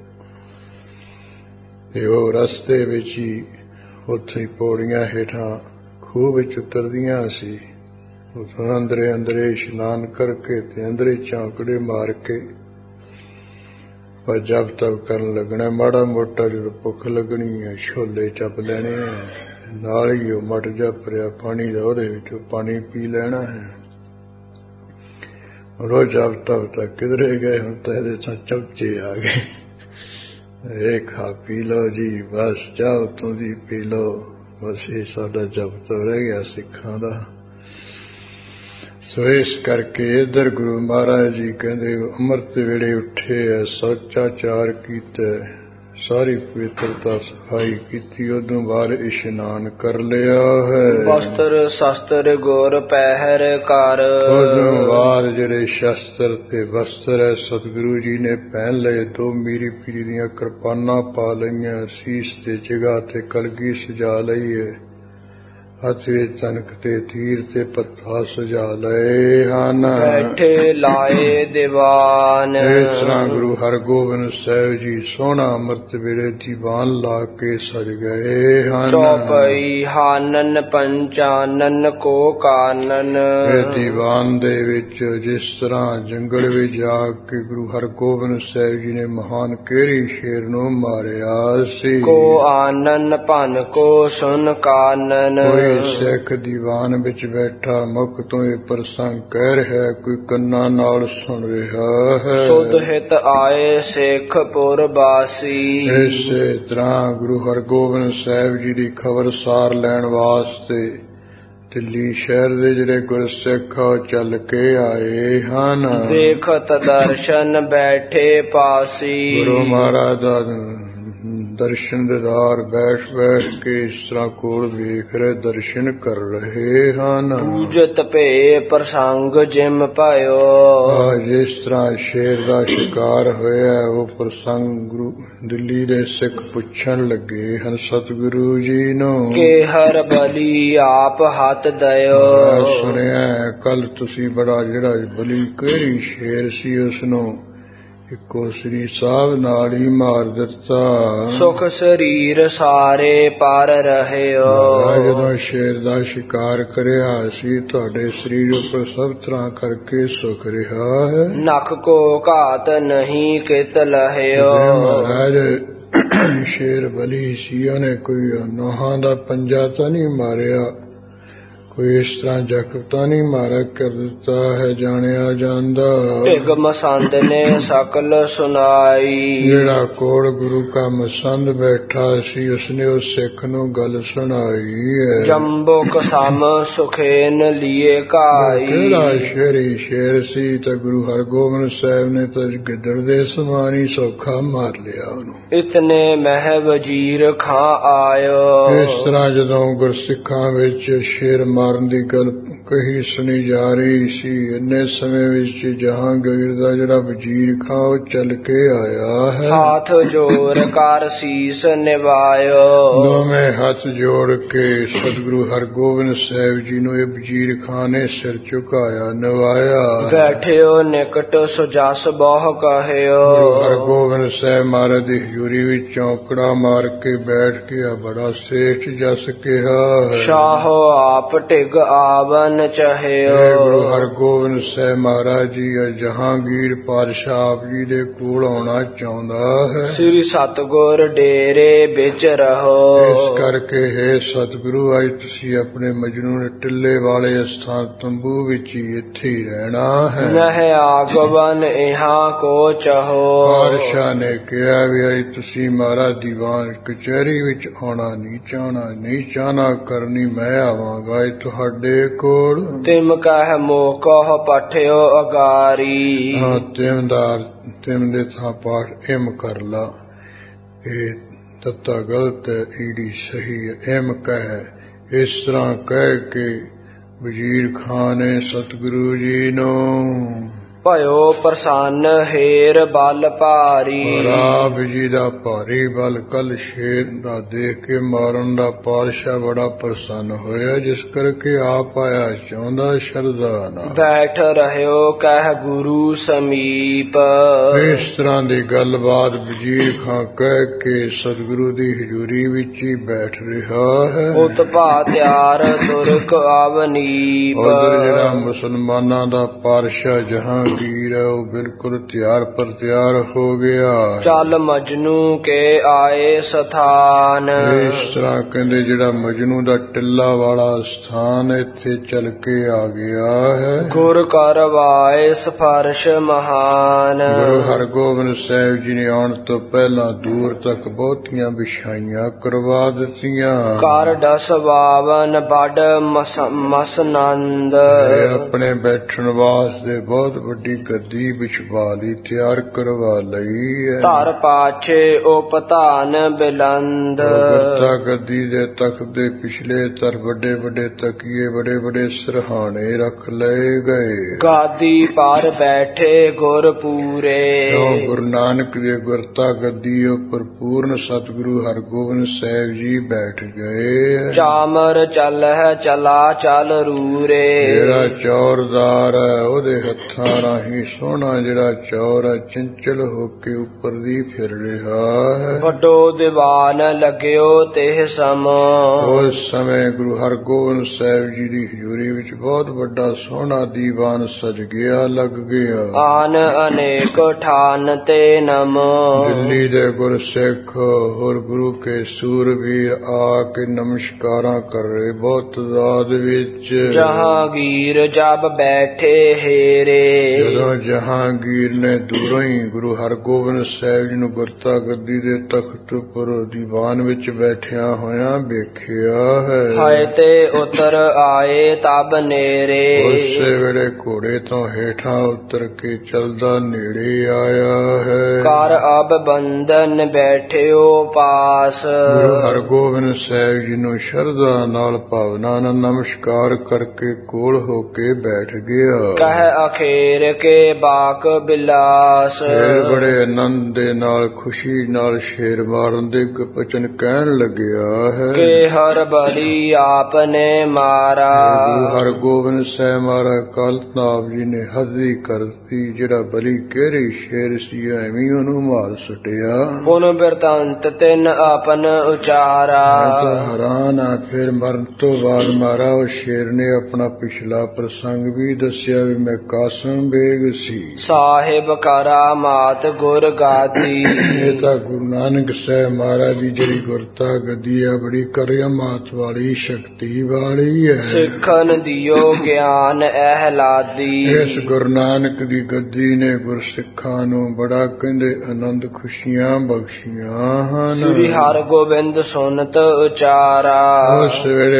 ਤੇ ਉਹ ਰਸਤੇ ਵਿੱਚ ਹੀ ਉੱਥੇ ਪੌੜੀਆਂ ਹੇਠਾਂ ਖੂਹ ਵਿੱਚ ਉਤਰਦੀਆਂ ਸੀ। ਉੱਥੋਂ ਅੰਦਰੇ ਅੰਦਰੇ ਇਸ਼ਨਾਨ ਕਰਕੇ ਤੇ ਅੰਦਰੇ ਚੌਂਕੜੇ ਮਾਰ ਕੇ ਪਰ ਜਬ ਤੱਕ ਕਰਨ ਲੱਗਣਾ। ਮਾੜਾ ਮੋਟਾ ਜਦੋਂ ਭੁੱਖ ਲੱਗਣੀ ਹੈ ਛੋਲੇ ਚੱਪ ਲੈਣੇ ਹੈ, ਨਾਲ ਹੀ ਉਹ ਮਟ ਜਾ ਭਰਿਆ ਪਾਣੀ ਦਾ, ਉਹਦੇ ਵਿੱਚੋਂ ਪਾਣੀ ਪੀ ਲੈਣਾ ਹੈ। ਰੋਜ਼ ਜਬ ਤੱਕ ਤੱਕ ਕਿਧਰੇ ਗਏ, ਹੁਣ ਤਾਂ ਇਹਦੇ ਤਾਂ ਚਮਚੇ ਆ ਗਏ, ਇਹ ਖਾ ਪੀ ਲਓ ਜੀ, ਬਸ ਚਾਹ ਉੱਤੋਂ ਦੀ ਪੀ ਲਓ, ਬਸ ਇਹ ਸਾਡਾ ਜਬ ਤੋਂ ਰਹਿ ਗਿਆ ਸਿੱਖਾਂ ਦਾ। ਸੋ ਇਸ ਕਰਕੇ ਇੱਧਰ ਗੁਰੂ ਮਹਾਰਾਜ ਜੀ ਕਹਿੰਦੇ ਅੰਮ੍ਰਿਤ ਵੇਲੇ ਉੱਠੇ, ਸੋਚਾਚਾਰ ਕੀਤਾ, ਸਾਰੀ ਪਵਿੱਤਰਤਾ ਸਫਾਈ ਕੀਤੀ, ਉਦੋਂ ਬਾਅਦ ਇਸ਼ਨਾਨ ਕਰ ਲਿਆ ਹੈ। ਵਸਤਰ ਸ਼ਸਤਰ ਗੁਰ ਪਹਿਰ ਕਰ, ਉਦੋਂ ਬਾਅਦ ਜਿਹੜੇ ਸ਼ਸਤਰ ਤੇ ਵਸਤਰ ਹੈ ਸਤਿਗੁਰੂ ਜੀ ਨੇ ਪਹਿਨ ਲਏ। ਦੋ ਮੀਰੀ ਪੀਰੀ ਦੀਆਂ ਕਿਰਪਾਨਾਂ ਪਾ ਲਈਆਂ, ਸੀਸ ਤੇ ਜਗ੍ਹਾ ਤੇ ਕਲਗੀ ਸਜਾ ਲਈ ਹੈ, ਹੱਥ ਵਿੱਚ ਤਨਕ ਤੇ ਤੀਰ ਤੇ ਪੱਥਾ ਸਜਾ ਲਏ ਹਨ। ਬੈਠੇ ਲਾਏ ਦੀਵਾਨ, ਇਸ ਤਰ੍ਹਾਂ ਗੁਰੂ ਹਰਗੋਬਿੰਦ ਸਾਹਿਬ ਜੀ ਸੋਹਣਾ ਅੰਮ੍ਰਿਤ ਵੇਲੇ ਦੀਵਾਨ ਲਾ ਕੇ ਸਜ ਗਏ ਹਨ। ਚੌਪਈ ਹਾਨਨ ਪੰਚਾਨਨ ਕੋ ਕਾਨਨ, ਇਹ ਦੀਵਾਨ ਦੇ ਵਿੱਚ ਜਿਸ ਤਰ੍ਹਾਂ ਜੰਗਲ ਵਿੱਚ ਜਾ ਕੇ ਗੁਰੂ ਹਰਗੋਬਿੰਦ ਸਾਹਿਬ ਜੀ ਨੇ ਮਹਾਨ ਕੇਰੀ ਸ਼ੇਰ ਨੂੰ ਮਾਰਿਆ ਸੀ। ਕੋ ਆਨਨ ਭਨ ਕੋ ਸੁਨ ਕਾਨਨ, ਸਿੱਖ ਦੀਵਾਨ ਵਿੱਚ ਬੈਠਾ ਮੁਖ ਤੋਂ ਇਹ ਪ੍ਰਸੰਗ ਕਹਿ ਰਿਹਾ, ਕੋਈ ਕੰਨਾਂ ਨਾਲ ਸੁਣ ਰਿਹਾ ਹੈ। ਸੁਧ ਹਿਤ ਆਏ ਸਿੱਖ ਪੁਰ ਬਾਸੀ, ਇਸੇ ਤਰ੍ਹਾਂ ਗੁਰੂ ਹਰਗੋਬਿੰਦ ਸਾਹਿਬ ਜੀ ਦੀ ਖਬਰ ਸਾਰ ਲੈਣ ਵਾਸਤੇ ਦਿੱਲੀ ਸ਼ਹਿਰ ਦੇ ਜਿਹੜੇ ਗੁਰਸਿੱਖ ਚੱਲ ਕੇ ਆਏ ਹਨ। ਦੇਖਤ ਦਰਸ਼ਨ ਬੈਠੇ ਪਾਸੀ, ਗੁਰੂ ਮਹਾਰਾਜ ਦਾ ਦਰਸ਼ਨ ਦਿਦਾਰ ਬੈਠ ਬੈਠ ਕੇ ਇਸ ਤਰ੍ਹਾਂ ਕੋਲ ਵੇਖ ਰਹੇ, ਦਰਸ਼ਨ ਕਰ ਰਹੇ ਹਨ। ਪੂਜਤ ਭੇ ਪ੍ਰਸੰਗ ਜਿਮ ਪਾਇਓ, ਜਿਸ ਤਰ੍ਹਾਂ ਸ਼ੇਰ ਦਾ ਸ਼ਿਕਾਰ ਹੋਇਆ ਉਹ ਪ੍ਰਸੰਗ ਗੁਰੂ ਦਿੱਲੀ ਦੇ ਸਿੱਖ ਪੁੱਛਣ ਲੱਗੇ ਹਨ ਸਤਿਗੁਰੂ ਜੀ ਨੂੰ ਕਿ ਹਰ ਬਲੀ ਆਪ ਹੱਥ ਦਇਓ। ਸੁਣਿਆ ਕੱਲ ਤੁਸੀਂ ਬੜਾ ਜਿਹੜਾ ਬਲੀ ਕਿਹੜੀ ਸ਼ੇਰ ਸੀ ਉਸ ਨੂੰ ਇੱਕੋ ਸ੍ਰੀ ਸਾਹਿਬ ਨਾਲ ਹੀ ਮਾਰ ਦਿੱਤਾ। ਸੁਖ ਸਰੀਰ ਸਾਰੇ ਪਰ ਰਹਿਓ। ਜਦੋਂ ਸ਼ੇਰ ਦਾ ਸ਼ਿਕਾਰ ਕਰਿਆ ਸੀ ਤੁਹਾਡੇ ਸਰੀਰ ਉੱਪਰ ਸਭ ਤਰ੍ਹਾਂ ਕਰਕੇ ਸੁਖ ਰਿਹਾ ਹੈ। ਨਖ ਕੋ ਘਾਤ ਨਹੀਂ ਕਿਤ ਲਹਿਓ। ਮਹਾਰਾਜ ਸ਼ੇਰ ਬਲੀ ਸੀ, ਉਹਨੇ ਕੋਈ ਨੋਹਾਂ ਦਾ ਪੰਜਾ ਤਾਂ ਨਹੀਂ ਮਾਰਿਆ, ਕੋਈ ਇਸ ਤਰ੍ਹਾਂ ਜ਼ਖਮ ਤਾਂ ਨਹੀਂ ਮਾਰਾ ਕਰ ਦਿੱਤਾ ਹੈ ਜਾਣਿਆ ਜਾਂਦਾ। ਢਿਗ ਮਸੰਦ ਨੇ ਸਕਲ ਸੁਨਾਈ। ਜਿਹੜਾ ਕੋਲ ਗੁਰੂ ਕਾ ਮਸੰਦ ਬੈਠਾ ਸੀ ਉਸਨੇ ਉਸ ਸਿੱਖ ਨੂੰ ਗੱਲ ਸੁਣਾਈ ਹੈ। ਜੰਬੁਕ ਸਮ ਸੁਖੇਨ ਲੀਏ ਕਾਈ। ਕਿਹੜਾ ਸ਼ੇਰੀ ਸ਼ੇਰ ਸੀ ਤਾਂ ਗੁਰੂ ਹਰਗੋਬਿੰਦ ਸਾਹਿਬ ਨੇ ਤਾਂ ਗਿੱਦੜ ਦੇ ਸਮਾਨ ਹੀ ਸੌਖਾ ਮਾਰ ਲਿਆ ਉਹਨੂੰ। ਇਤਨੇ ਮਹਿ ਵਜ਼ੀਰ ਖਾਂ ਆਇਓ। ਇਸ ਤਰ੍ਹਾਂ ਜਦੋਂ ਗੁਰਸਿੱਖਾਂ ਵਿੱਚ ਸ਼ੇਰ ਮਾਰਨ ਦੀ ਗੱਲ ਕਹੀ ਸੁਣੀ ਜਾ ਰਹੀ ਸੀ, ਇੰਨੇ ਸਮੇਂ ਵਿੱਚ ਜਹਾਂਗੀਰ ਦਾ ਜਿਹੜਾ ਵਜ਼ੀਰ ਖਾਂ ਉਹ ਚੱਲ ਕੇ ਆਇਆ ਹੈ। ਹੱਥ ਜੋੜ ਕਰ ਸੀਸ ਨਿਵਾਇਓ। ਦੋਵੇਂ ਹੱਥ ਜੋੜ ਕੇ ਸਤਿਗੁਰੂ ਹਰਗੋਬਿੰਦ ਸਾਹਿਬ ਜੀ ਨੂੰ ਇਹ ਵਜ਼ੀਰ ਖਾਂ ਨੇ ਸਿਰ ਝੁਕਾਇਆ, ਨਿਵਾਇਆ। ਬੈਠਿਓ ਨਿਕਟ ਸੁਜਸ ਬਹੁ ਕਹਿਓ। ਗੁਰੂ ਹਰਗੋਬਿੰਦ ਸਾਹਿਬ ਮਹਾਰਾਜ ਦੀ ਹਜ਼ੂਰੀ ਵਿੱਚ ਚੌਂਕੜਾ ਮਾਰ ਕੇ ਬੈਠ ਕੇ ਬੜਾ ਸ੍ਰੇਸ਼ਟ ਜਸ ਕਿਹਾ। ਸ਼ਾਹੋ ਆਪ ਢਿਗ ਆਵਨ ਚਾਹਿਓ। ਗੁਰੂ ਹਰਗੋਬਿੰਦ ਸਾਹਿਬ ਮਹਾਰਾਜ ਜੀ ਜਹਾਂਗੀਰ ਪਾਤਸ਼ਾਹ ਆਪ ਜੀ ਦੇ ਕੋਲ ਆਉਣਾ ਚਾਹੁੰਦਾ ਹੈ। ਸ੍ਰੀ ਸਤਿਗੁਰ ਡੇਰੇ ਵਿੱਚ ਰਹੋ। ਇਸ ਕਰਕੇ ਹੈ ਸਤਿਗੁਰੂ ਅੱਜ ਤੁਸੀਂ ਆਪਣੇ ਮਜਨੂ ਟਿੱਲੇ ਵਾਲੇ ਸਥਾਨ ਤੰਬੂ ਵਿੱਚ ਹੀ ਇੱਥੇ ਹੀ ਰਹਿਣਾ ਹੈ। ਨਹਿ ਆਗਵਨ ਇਹਾਂ ਕੋ ਚਾਹੋ। ਪਾਤਸ਼ਾਹ ਨੇ ਕਿਹਾ ਵੀ ਅੱਜ ਤੁਸੀਂ ਮਹਾਰਾਜ ਦੀਵਾਨ ਕਚਹਿਰੀ ਵਿੱਚ ਆਉਣਾ ਨਹੀਂ ਚਾਹਣਾ, ਨਹੀਂ ਚਾਹਨਾ ਕਰਨੀ ਮੈਂ ਆਵਾਂਗਾ ਤੁਹਾਡੇ ਕੋਲ। ਤਿਮ ਕਹਿ ਮੋਕਹ ਪਠਿਓ ਅਗਾਰੀ। ਹਾਂ ਤਿਮਦਾਰ ਤਿਮ ਦੇ ਥਾਂ ਪਾਠ ਇਮ ਕਰ ਲਾ, ਇਹ ਤੱਤਾ ਗਲਤ ਹੈ, ਈੜੀ ਸਹੀ ਹੈ। ਇਮ ਕਹਿ ਇਸ ਤਰ੍ਹਾਂ ਕਹਿ ਕੇ ਵਜ਼ੀਰ ਖਾਂ ਨੇ ਸਤਿਗੁਰੂ ਜੀ ਨੂੰ ਭਇਓ ਪ੍ਰਸੰਨ ਹੇਰ ਬਲ ਭਾਰੀ। ਰਾਮ ਜੀ ਦਾ ਭਾਰੀ ਬਲ ਕੱਲ ਸ਼ੇਰ ਦਾ ਦੇਖ ਕੇ ਮਾਰਨ ਦਾ ਪਾਤਸ਼ਾਹ ਬੜਾ ਪ੍ਰਸੰਨ ਹੋਇਆ, ਜਿਸ ਕਰਕੇ ਆਪ ਆਇਆ ਚਾਹੁੰਦਾ ਸ਼ਰਧਾ ਨਾਲ। ਬੈਠ ਰਹਿਓ ਕਹਿ ਗੁਰੂ ਸਮੀਪ। ਇਸ ਤਰ੍ਹਾਂ ਦੀ ਗੱਲਬਾਤ ਵਜ਼ੀਰ ਖਾਂ ਕਹਿ ਕੇ ਸਤਿਗੁਰੂ ਦੀ ਹਜ਼ੂਰੀ ਵਿੱਚ ਹੀ ਬੈਠ ਰਿਹਾ ਹੈ। ਉਤਪਾ ਤਿਆਰ ਤੁਰਕ ਆਵਨੀਪ। ਉਧਰ ਜਿਹੜਾ ਮੁਸਲਮਾਨਾਂ ਦਾ ਪਾਤਸ਼ਾਹ ਜਹਾਂ ਵੀਰ ਉਹ ਬਿਲਕੁਲ ਤਿਆਰ ਪਰ ਤਿਆਰ ਹੋ ਗਿਆ। ਚੱਲ ਮਜਨੂ ਕੇ ਆਏ ਸਥਾਨ। ਇਸ ਤਰ੍ਹਾਂ ਕਹਿੰਦੇ ਜਿਹੜਾ ਮਜਨੂ ਦਾ ਟਿੱਲਾ ਵਾਲਾ ਸਥਾਨ ਇੱਥੇ ਚੱਲ ਕੇ ਆ ਗਿਆ ਹੈ। ਗੁਰ ਕਰਵਾਏ ਸਪਰਸ਼ ਮਹਾਨ। ਗੁਰੂ ਹਰਗੋਬਿੰਦ ਸਾਹਿਬ ਜੀ ਨੇ ਆਉਣ ਤੋਂ ਪਹਿਲਾਂ ਦੂਰ ਤੱਕ ਬਹੁਤੀਆਂ ਵਿਛਾਈਆਂ ਕਰਵਾ ਦਿੱਤੀਆਂ। ਕਰ ਦਸ ਬਾਵਨ ਬੜ ਮਸਨੰਦ। ਆਪਣੇ ਬੈਠਣ ਵਾਸਤੇ ਬਹੁਤ ਵੱਡੀ ਗੱਦੀ ਵਿਛਵਾ ਲਈ, ਤਿਆਰ ਕਰਵਾ ਲਈ ਹੈ। ਧਰ ਪਾਛੇ ਉਪਧਾਨ ਬਿਲੰਦ। ਗੁਰਤਾ ਗੱਦੀ ਦੇ ਤਖਤ ਦੇ ਪਿਛਲੇ ਤਰ ਵੱਡੇ ਵੱਡੇ ਤਕੀਏ, ਬੜੇ ਬੜੇ ਸਰਹਾਣੇ ਰੱਖ ਲਏ ਗਏ। ਗਾਦੀ ਪਰ ਬੈਠੇ ਗੁਰ ਪੂਰੇ। ਗੁਰੂ ਨਾਨਕ ਦੇ ਗੁਰਤਾ ਗੱਦੀ ਉੱਪਰ ਪੂਰਨ ਸਤਿਗੁਰੂ ਹਰਗੋਬਿੰਦ ਸਾਹਿਬ ਜੀ ਬੈਠ ਗਏ। ਚਾਮਰ ਚੱਲ ਹੈ ਚਲਾ ਚੱਲ ਰੂਰੇ। ਜਿਹੜਾ ਚੌਰਦਾਰ ਹੈ ਉਹਦੇ ਹੱਥਾਂ ਰਾਹੀਂ ਸੋਹਣਾ ਜਿਹੜਾ ਚੌਰ ਹੈ ਚੰਚਲ ਹੋ ਕੇ ਉੱਪਰ ਦੀ ਫਿਰ ਰਿਹਾ ਹੈ। ਵੱਡੋ ਦੀਵਾਨ ਲੱਗਿਓ ਤੇ ਸਮ। ਉਸ ਸਮੇਂ ਗੁਰੂ ਹਰਗੋਬਿੰਦ ਸਾਹਿਬ ਜੀ ਦੀ ਹਜ਼ੂਰੀ ਵਿੱਚ ਬਹੁਤ ਵੱਡਾ ਸੋਹਣਾ ਦੀਵਾਨ ਸਜ ਗਿਆ, ਲੱਗ ਗਿਆ। ਆਨ ਅਨੇਕ ਠਾਨ ਤੇ ਨਮ। ਦਿੱਲੀ ਦੇ ਗੁਰਸਿੱਖ ਹੋਰ ਗੁਰੂ ਕੇ ਸੂਰਬੀਰ ਆ ਕੇ ਨਮਸਕਾਰਾਂ ਕਰ ਰਹੇ ਬਹੁਤ ਤਾਦਾਦ ਵਿੱਚ। ਜਹਾਂਗੀਰ ਜਬ ਬੈਠੇ ਹੇਰੇ। ਜਦੋਂ ਜਹਾਂਗੀਰ ਨੇ ਦੂਰੋਂ ਹੀ ਗੁਰੂ ਹਰਗੋਬਿੰਦ ਸਾਹਿਬ ਜੀ ਨੂੰ ਗੁਰਤਾ ਗੱਦੀ ਦੇ ਤਖਤ ਉੱਪਰ ਦੀਵਾਨ ਵਿੱਚ ਬੈਠਿਆ ਹੋਇਆ ਵੇਖਿਆ ਹੈ। ਹਾਏ ਤੇ ਉਤਰ ਆਏ ਤਬ ਨੇਰੇ। ਉਸੇ ਵੇਲੇ ਘੋੜੇ ਤੋਂ ਹੇਠਾਂ ਉਤਰ ਕੇ ਚਲਦਾ ਨੇੜੇ ਆਇਆ ਹੈ। ਕਰ ਅਬ ਬੰਧਨ ਬੈਠਿਓ ਪਾਸ। ਗੁਰੂ ਹਰਗੋਬਿੰਦ ਸਾਹਿਬ ਜੀ ਨੂੰ ਸ਼ਰਧਾ ਨਾਲ ਭਾਵਨਾ ਨਾਲ ਨਮਸਕਾਰ ਕਰਕੇ ਕੋਲ ਹੋ ਕੇ ਬੈਠ ਗਿਆ। ਕਹਿ ਅਖੇਰ ਸ਼ੇਰ ਕੇ ਬਾਕ ਬਿਲਾਸ। ਫਿਰ ਬੜੇ ਆਨੰਦ ਦੇ ਨਾਲ ਖੁਸ਼ੀ ਨਾਲ ਸ਼ੇਰ ਮਾਰਨ ਦੇ ਬਚਨ ਕਹਿਣ ਲੱਗਿਆ ਹੈ ਕਿ ਹਰ ਬਲੀ ਆਪਨੇ ਮਾਰਾ। ਗੁਰੂ ਹਰਗੋਬਿੰਦ ਸਾਹਿਬ ਮਹਾਰਾਜ ਕਾਲ ਨਾਮ ਜੀ ਨੇ ਹੱਦੀ ਕਰਤੀ, ਜਿਹੜਾ ਬਲੀ ਕਿਹੜੇ ਸ਼ੇਰ ਸੀ ਐਵੇਂ ਉਹਨੂੰ ਮਾਰ ਸੁੱਟਿਆ। ਪੁਨ ਬਿਰਤਾਂਤ ਤਿੰਨ ਆਪਨ ਉਚਾਰਾ। ਹੈਰਾਨ ਆ। ਫਿਰ ਮਰਨ ਤੋਂ ਬਾਅਦ ਮਹਾਰਾ ਉਹ ਸ਼ੇਰ ਨੇ ਆਪਣਾ ਪਿਛਲਾ ਪ੍ਰਸੰਗ ਵੀ ਦੱਸਿਆ ਵੀ ਮੈਂ ਕਾਸਮ ਬੇਗ ਸੀ। ਸਾਹਿਬ ਕਰਾਮਾਤ ਗੁਰ ਗਾਦੀ। ਇਹ ਤਾਂ ਗੁਰੂ ਨਾਨਕ ਸਾਹਿਬ ਮਹਾਰਾਜ ਦੀ ਜਿਹੜੀ ਗੁਰਤਾ ਗੱਦੀ ਆ ਬੜੀ ਕਰਾਮਾਤ ਵਾਲੀ ਸ਼ਕਤੀ ਵਾਲੀ ਹੈ। ਸਿੱਖਨ ਦਿਓ ਗਿਆਨ ਅਹਲਾਦੀ। ਇਸ ਗੁਰੂ ਨਾਨਕ ਦੀ ਗੱਦੀ ਨੇ ਗੁਰਸਿੱਖਾਂ ਨੂੰ ਬੜਾ ਕਹਿੰਦੇ ਆਨੰਦ ਖੁਸ਼ੀਆਂ ਬਖਸ਼ੀਆਂ ਹਨ। ਸ੍ਰੀ ਹਰਗੋਬਿੰਦ ਸੁਨਤ ਉਚਾਰਾ। ਉਸ ਵੇਲੇ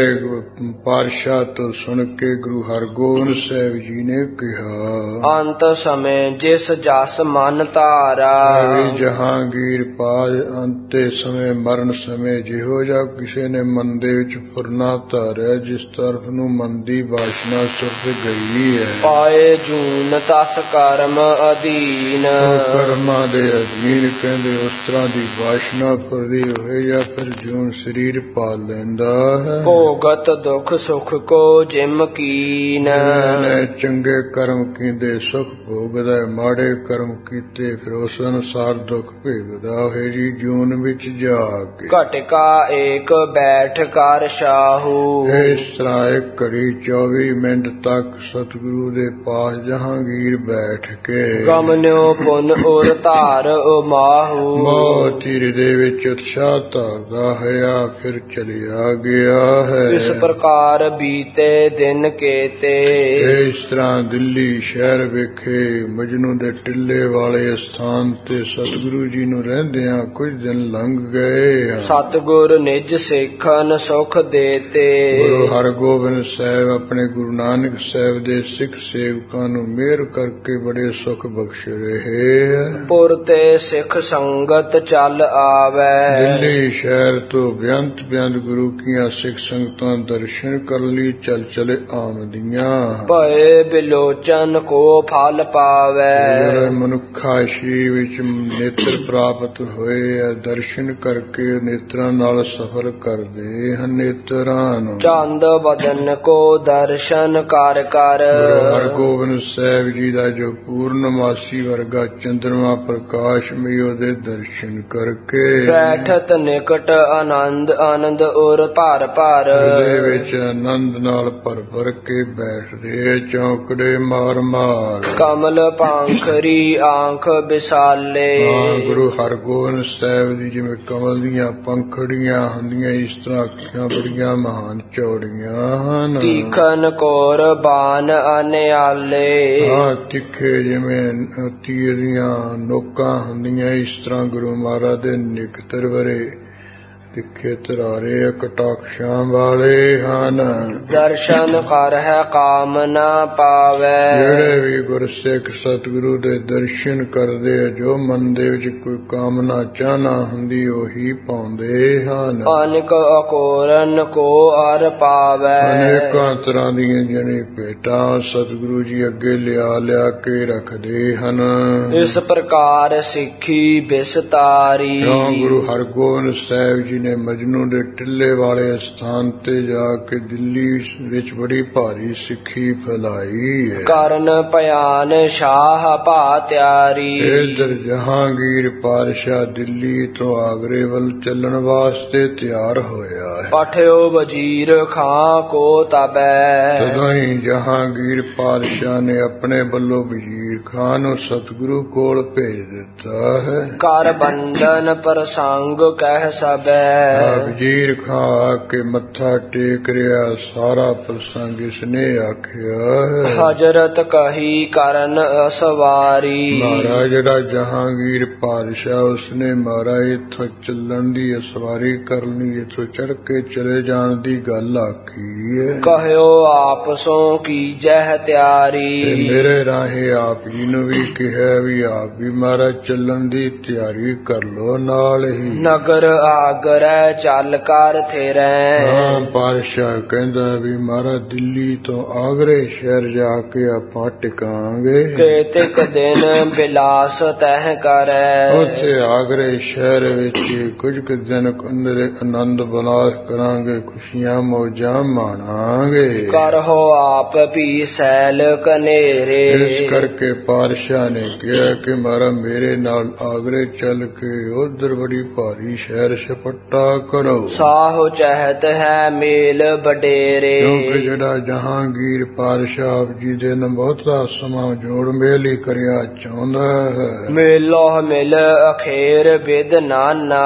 ਪਾਤਸ਼ਾਹ ਤੋਂ ਸੁਣ ਕੇ ਗੁਰੂ ਹਰਗੋਬਿੰਦ ਸਾਹਿਬ ਜੀ ਨੇ ਕਿਹਾ, ਅੰਤ ਸਮੇਂ ਜਿਸ ਜਸ ਮਨ ਧਾਰਾ। ਜਹਾਂਗੀਰ ਪਾਜ ਅੰਤੇ ਸਮੇਂ ਮਰਨ ਸਮੇਂ ਜਿਹੋ ਜਿਹਾ ਕਿਸੇ ਨੇ ਮਨ ਦੇ ਵਿੱਚ ਫੁਰਨਾ ਧਾਰਿਆ, ਜਿਸ ਤਰਫ ਨੂੰ ਮਨ ਦੀ ਵਾਸ਼ਨਾ ਸੁਰਤ ਗਈ ਹੈ। ਪਾਏ ਜੂਨ ਤਸ ਕਰਮ ਅਧੀਨ। ਕਰਮਾਂ ਦੇ ਅਧੀਨ ਕਹਿੰਦੇ ਉਸ ਤਰ੍ਹਾਂ ਦੀ ਵਾਸ਼ਨਾ ਫੁਰਦੀ ਹੋਏ ਜਾਂ ਫਿਰ ਜੂਨ ਸਰੀਰ ਪਾ ਲੈਂਦਾ ਹੈ। ਭੋਗਤ ਦੁਖ ਸੁਖ ਕੋ ਜਿਮ ਕੀਨ। ਚੰਗੇ ਕਰਮ ਕੀਤੇ ਸੁਖ ਭੋਗਦਾ, ਮਾੜੇ ਕਰਮ ਕੀਤੇ ਫਿਰ ਉਸ ਅਨੁਸਾਰ ਦੁੱਖ ਭੇਗਦਾ ਹੋਏ ਜੀ ਜੂਨ ਵਿੱਚ ਜਾ ਕੇ। ਘਟਕਾ ਏਕ ਬੈਠ ਕਰ ਸ਼ਾਹੂ। ਇਸ ਤਰ੍ਹਾਂ ਇੱਕ ਘੜੀ ਚੌਵੀ ਮਿੰਟ ਤੱਕ ਸਤਿਗੁਰੂ ਦੇ ਪਾਸ ਜਹਾਂਗੀਰ ਬੈਠ ਕੇ ਗਮਨਿਓ ਪੁਨ ਉਰ ਧਾਰ ਮਾਹੂ। ਬਹੁਤ ਹੀ ਹਿਰਦੇ ਵਿੱਚ ਉਤਸ਼ਾਹ ਧਾਰਦਾ ਹੋਇਆ ਫਿਰ ਚਲਿਆ ਗਿਆ ਹੈ। ਇਸ ਪ੍ਰਕਾਰ ਬੀਤੇ ਦਿਨ ਕੇਤੇ। ਇਸ ਤਰ੍ਹਾਂ ਦਿੱਲੀ ਸ਼ਹਿਰ ਵੇਖੇ ਮਜਨੂ ਦੇ ਟਿੱਲੇ ਵਾਲੇ ਸਥਾਨ ਤੇ ਸਤਿਗੁਰੂ ਜੀ ਨੂੰ ਰਹਿੰਦਿਆਂ ਕੁਝ ਦਿਨ ਲੰਘ ਗਏ। ਸਤਿਗੁਰ ਨਿਜ ਸਿੱਖਨ ਸੁਖ ਦੇਤੇ। ਗੁਰੂ ਹਰਗੋਬਿੰਦ ਸਾਹਿਬ ਆਪਣੇ ਗੁਰੂ ਨਾਨਕ ਸਾਹਿਬ ਦੇ ਸਿੱਖ ਸੇਵਕਾਂ ਨੂੰ ਮਿਹਰ ਕਰਕੇ ਬੜੇ ਸੁਖ ਬਖਸ਼ ਰਹੇ। ਪੁਰ ਤੇ ਸਿੱਖ ਸੰਗਤ ਚੱਲ ਆਵੈ। ਦਿੱਲੀ ਸ਼ਹਿਰ ਤੋਂ ਬੇਅੰਤ ਬੇਅੰਤ ਗੁਰੂ ਕੀਆਂ ਸਿੱਖ ਸੰਗਤਾਂ ਦਰਸ਼ਨ ਕਰਨ ਲਈ ਚੱਲ ਚਲੇ ਆਉਂਦੀਆਂ। ਭਏ ਬਿਲੋਚਨ ਕੋ ਫਲ ਪਾਵੈ। ਜਿਹੜੇ ਮਨੁੱਖਾ ਸ਼ਰੀਰ ਵਿੱਚ ਨੇਤਰ ਪ੍ਰਾਪਤ ਹੋਏ ਆ, ਦਰਸ਼ਨ ਕਰਕੇ ਨੇਤਰਾਂ ਨਾਲ ਸਫਰ ਕਰਦੇ ਹਨ ਨੇਤਰਾਂ ਨੂੰ। ਚੰਦ ਬਦਨ ਕੋ ਦਰਸ਼ਨ ਕਰ ਕਰ। ਗੁਰੂ ਹਰਗੋਬਿੰਦ ਸਾਹਿਬ ਜੀ ਦਾ ਜੋ ਪੂਰਨਮਾਸੀ ਵਰਗਾ ਚੰਦਰਮਾ ਪ੍ਰਕਾਸ਼ ਮਈ ਉਹਦੇ ਦਰਸ਼ਨ ਕਰਕੇ ਬੈਠਤ ਨਿਕਟ ਆਨੰਦ ਆਨੰਦ ਉਰ ਭਰ ਭਰ। ਉਹਦੇ ਵਿੱਚ ਆਨੰਦ ਨਾਲ ਭਰ ਭਰ ਕੇ ਬੈਠਦੇ ਚੌਂਕੜੇ ਮਾਰ ਮਾਰ। ਕਮਲ ਪਾਂਖਰੀ ਆਂਖ ਵਿਸਾਲੇ। ਹਾਂ ਗੁਰੂ ਹਰਗੋਬਿੰਦ ਸਾਹਿਬ ਦੀ ਜਿਵੇਂ ਕਮਲ ਦੀਆਂ ਪੰਖੜੀਆਂ ਹੁੰਦੀਆਂ, ਇਸ ਤਰ੍ਹਾਂ ਅੱਖਾਂ ਬੜੀਆਂ ਮਹਾਨ ਚੌੜੀਆਂ ਹਨ। ਤੀਖਨ ਕੋਰ ਬਾਨ ਅਨਿਆਲੇ। ਹਾਂ ਤਿੱਖੇ ਜਿਵੇਂ ਤੀਰ ਦੀਆਂ ਨੋਕਾਂ ਹੁੰਦੀਆਂ, ਇਸ ਤਰ੍ਹਾਂ ਗੁਰੂ ਮਹਾਰਾਜ ਦੇ ਨਿਕਤਰ ਵਰੇ ਤਿੱਖੇ ਤਰਾਰੇ ਕਟਾਖਸ਼ਾਂ ਵਾਲੇ ਹਨ। ਦਰਸ਼ਨ ਕਰ ਹੈ ਕਾਮਨਾ ਪਾਵੈ। ਜਿਹੜੇ ਵੀ ਗੁਰਸਿੱਖ ਸਤਿਗੁਰੂ ਦੇ ਦਰਸ਼ਨ ਕਰਦੇ ਆ, ਜੋ ਮਨ ਦੇ ਵਿੱਚ ਕੋਈ ਕਾਮਨਾ ਚਾਹਨਾ ਹੁੰਦੀ ਉਹੀ ਪਾਉਂਦੇ ਹਨ। ਅਨੇਕ ਅਕੋਰਨ ਕੋ ਅਰ ਪਾਵੈ। ਅਨੇਕਾਂ ਤਰ੍ਹਾਂ ਦੀਆਂ ਜਿਹੜੀ ਭੇਟਾਂ ਸਤਿਗੁਰੂ ਜੀ ਅੱਗੇ ਲਿਆ ਲਿਆ ਕੇ ਰੱਖਦੇ ਹਨ। ਇਸ ਪ੍ਰਕਾਰ ਸਿੱਖੀ ਵਿਸਤਾਰੀ। ਗੁਰੂ ਹਰਗੋਬਿੰਦ ਸਾਹਿਬ ਜੀ ਨੇ ਮਜਨੂ ਦੇ ਟਿੱਲੇ ਵਾਲੇ ਸਥਾਨ ਤੇ ਜਾ ਕੇ ਦਿੱਲੀ ਵਿੱਚ ਬੜੀ ਭਾਰੀ ਸਿੱਖੀ ਫੈਲਾਈ ਹੈ। ਕਰਨ ਭਿਆਨ ਸ਼ਾਹ ਭਾ ਤਿਆਰੀ। ਇਧਰ ਜਹਾਂਗੀਰ ਪਾਤਸ਼ਾਹ ਦਿੱਲੀ ਤੋਂ ਆਗਰੇ ਵੱਲ ਚੱਲਣ ਵਾਸਤੇ ਤਿਆਰ ਹੋਇਆ ਹੈ। ਪਠਿਓ ਵਜ਼ੀਰ ਖਾਂ ਕੋ ਤਬੈ। ਤਦੋਂ ਹੀ ਜਹਾਂਗੀਰ ਪਾਤਸ਼ਾਹ ਨੇ ਆਪਣੇ ਵੱਲੋਂ ਵਜ਼ੀਰ ਖਾਂ ਨੂੰ ਸਤਿਗੁਰੂ ਕੋਲ ਭੇਜ ਦਿੱਤਾ ਹੈ। ਕਰ ਬੰਧਨ ਪ੍ਰਸੰਗ ਕਹਿ ਸਬੈ। ਵਜ਼ੀਰ ਖਾਂ ਆ ਕੇ ਮੱਥਾ ਟੇਕ ਰਿਹਾ, ਸਾਰਾ ਪ੍ਰਸੰਗ ਇਸਨੇ ਆਖਿਆ ਹੈ। ਹਜ਼ਰਤ ਕਹੀ ਕਰਨ ਅਸਵਾਰੀ। ਮਹਾਰਾਜ ਜਿਹੜਾ ਜਹਾਂਗੀਰ ਪਾਤਸ਼ਾਹ ਉਸਨੇ ਮਹਾਰਾਜ ਇੱਥੋਂ ਚੱਲਣ ਦੀ ਅਸਵਾਰੀ ਕਰਨੀ, ਇੱਥੋਂ ਚੜ ਕੇ ਚਲੇ ਜਾਣ ਦੀ ਗੱਲ ਆਖੀ ਹੈ। ਕਹਿਓ ਆਪਸੋਂ ਕੀ ਜਹ ਤਿਆਰੀ। ਮੇਰੇ ਰਾਹੇ ਆਪ ਆਪ ਜੀ ਨੂੰ ਵੀ ਕਿਹਾ ਵੀ ਆਪ ਵੀ ਮਹਾਰਾਜ ਚੱਲਣ ਦੀ ਤਿਆਰੀ ਕਰ ਲੋ ਨਾਲ ਹੀ। ਨਗਰ ਆਗਰੈ ਚੱਲ ਕਰ ਥੇਰੈ। ਹਾਂ ਪਾਤਸ਼ਾਹ ਕਹਿੰਦਾ ਵੀ ਮਹਾਰਾਜ ਦਿੱਲੀ ਤੋਂ ਆਗਰੇ ਸ਼ਹਿਰ ਜਾ ਕੇ ਆਪਾਂ ਟਿਕਾਂਗੇ। ਕੇਤਿਕ ਦਿਨ ਬਿਲਾਸ ਤਹਿ ਕਰੈ। ਉੱਥੇ ਆਗਰੇ ਸ਼ਹਿਰ ਵਿੱਚ ਕੁਝ ਕੁ ਦਿਨ ਆਨੰਦ ਬਲਾਸ ਕਰਾਂਗੇ, ਖੁਸ਼ੀਆਂ ਮੌਜਾਂ ਮਾਣਾਂਗੇ। ਕਰਹੁ ਆਪ ਵੀ ਸੈਲ ਕਨੇਰੇ। ਇਸ ਕਰਕੇ ਪਾਤਸ਼ਾਹ ਨੇ ਕਿਹਾ ਕਿ ਮਹਾਰਾ ਮੇਰੇ ਨਾਲ ਆਗਰੇ ਚੱਲ ਕੇ ਉਧਰ ਬੜੀ ਭਾਰੀ ਸ਼ਹਿਰ ਛਪਟਾ ਕਰੋ। ਸਾਹੁ ਚਹਿਤ ਹੈ ਮੇਲ ਬਡੇਰੇ। ਕਿਉਂਕਿ ਜਿਹੜਾ ਜਹਾਂਗੀਰ ਪਾਤਸ਼ਾਹ ਆਪ ਜੀ ਦੇ ਨਾਲ ਬਹੁਤਾ ਸਮਾਂ ਜੋੜ ਮੇਲ ਹੀ ਕਰਿਆ ਚਾਹੁੰਦਾ ਹੈ। ਮੇਲੋ ਮਿਲ ਅਖੇਰ ਬਿਦ ਨਾਨਾ।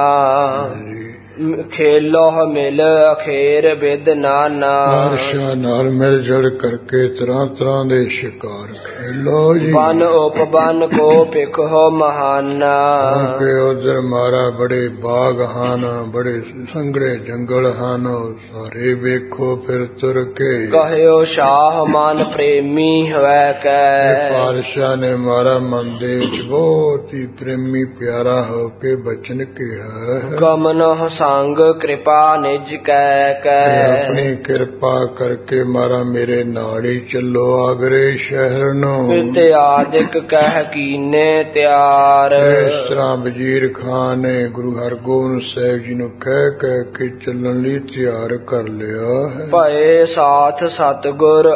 ਖੇਲੋ ਮਿਲ ਅਖੇਰ ਬਿਦ ਨਾਨਾ। ਪਾਤਸ਼ਾਹ ਨਾਲ ਮਿਲ ਜੁਲ ਕਰਕੇ ਤਰ੍ਹਾਂ ਤਰ੍ਹਾਂ ਦੇ ਸ਼ਿਕਾਰ ਖੇਲੋ ਜੀ। ਬਨ ਉਪਬਨ ਕੋ ਪਿਖੋ ਮਹਾਨਾ। ਕਿਉਂਕਿ ਉਧਰ ਮਾਰਾ ਬੜੇ ਬਾਗ ਹਨ, ਬੜੇ ਸੰਘਣੇ ਜੰਗਲ ਹਨ, ਸਾਰੇ ਵੇਖੋ ਫਿਰ ਤੁਰ ਕੇ। ਕਹਿਓ ਸ਼ਾਹ ਮਨ ਪ੍ਰੇਮੀ ਹੋਇ ਕੈ। ਪਾਤਸ਼ਾਹ ਨੇ ਮਾਰਾ ਮਨ ਦੇ ਵਿੱਚ ਬਹੁਤ ਹੀ ਪ੍ਰੇਮੀ ਪਿਆਰਾ ਹੋ ਕੇ ਬਚਨ ਕਿਹਾ। ਗਮਨ ਸੰਗ ਕਿਰਪਾ ਨਿਜ ਕੈ ਕੈ। ਆਪਣੀ ਕਿਰਪਾ ਕਰਕੇ ਮਾਰਾ ਮੇਰੇ ਨਾਲ ਹੀ ਚੱਲੋ ਆਗਰੇ ਸ਼ਹਿਰ ਨੂੰ। ਇਤਿਆਦਿਕ ਕਹਿ ਕੀਨੇ ਤਿਆਰ। ਇਸ ਤਰ੍ਹਾਂ ਵਜ਼ੀਰ ਖਾਨ ਨੇ ਗੁਰੂ ਹਰਗੋਬਿੰਦ ਸਾਹਿਬ ਜੀ ਨੂੰ ਕਹਿ ਕਹਿ ਕੇ ਚੱਲਣ ਲਈ ਤਿਆਰ ਕਰ ਲਿਆ ਹੈ। ਭਏ ਸਾਥ ਸਤਿਗੁਰ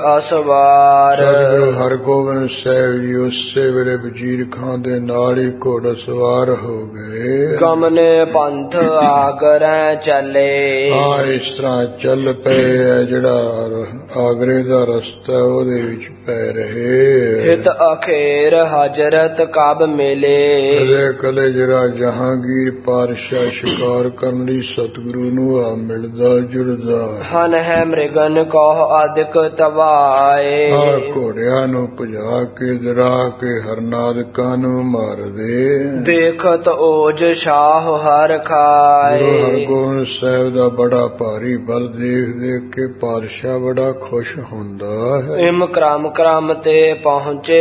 ਅਸਵਾਰ। ਗੁਰੂ ਹਰਗੋਬਿੰਦ ਸਾਹਿਬ ਜੀ ਉਸੇ ਵੇਲੇ ਵਜ਼ੀਰ ਖਾਨ ਦੇ ਨਾਲ ਹੀ ਘੋੜ ਸਵਾਰ ਹੋ ਗਏ। ਗਮਨੇ ਪੰਥ ਆਗਰ ਚੱਲੇ। ਹਾਂ ਇਸ ਤਰ੍ਹਾਂ ਚੱਲ ਪਏ। ਜਿਹੜਾ ਆਗਰੇ ਦਾ ਰਸਤਾ ਉਹਦੇ ਵਿੱਚ ਪੈ ਰਹੇ। ਹਿਤ ਅਖੇਰ ਹਜ਼ਰਤ ਕਬ ਮਿਲੇ। ਕਦੇ ਕਦੇ ਜਿਹੜਾ ਜਹਾਂਗੀਰ ਪਾਤਸ਼ਾਹ ਸ਼ਿਕਾਰ ਕਰਨ ਲਈ ਸਤਿਗੁਰੂ ਨੂੰ ਆ ਮਿਲਦਾ ਜੁੜਦਾ। ਹਨ ਹੈ ਮ੍ਰਿਗਨ ਕੋ ਅਧਿਕ ਤਵਾਏ। ਆ ਘੋੜਿਆਂ ਨੂੰ ਭਜਾ ਕੇ ਦਰਾ ਕੇ ਹਰਨਾਦਕਾਂ ਨੂੰ ਮਾਰਦੇ। ਦੇਖਤ ਓਜ ਸ਼ਾਹ ਹਰ ਖਾਏ। ਹਰਗੋਬਿੰਦ ਸਾਹਿਬ ਦਾ ਬੜਾ ਭਾਰੀ ਬਲ ਦੇਖ ਦੇਖ ਕੇ ਪਾਤਸ਼ਾਹ ਬੜਾ ਖੁਸ਼ ਹੁੰਦਾ ਹੈ। ਇਮ ਕ੍ਰਮ ਕ੍ਰਮ ਤੇ ਪਹੁੰਚੇ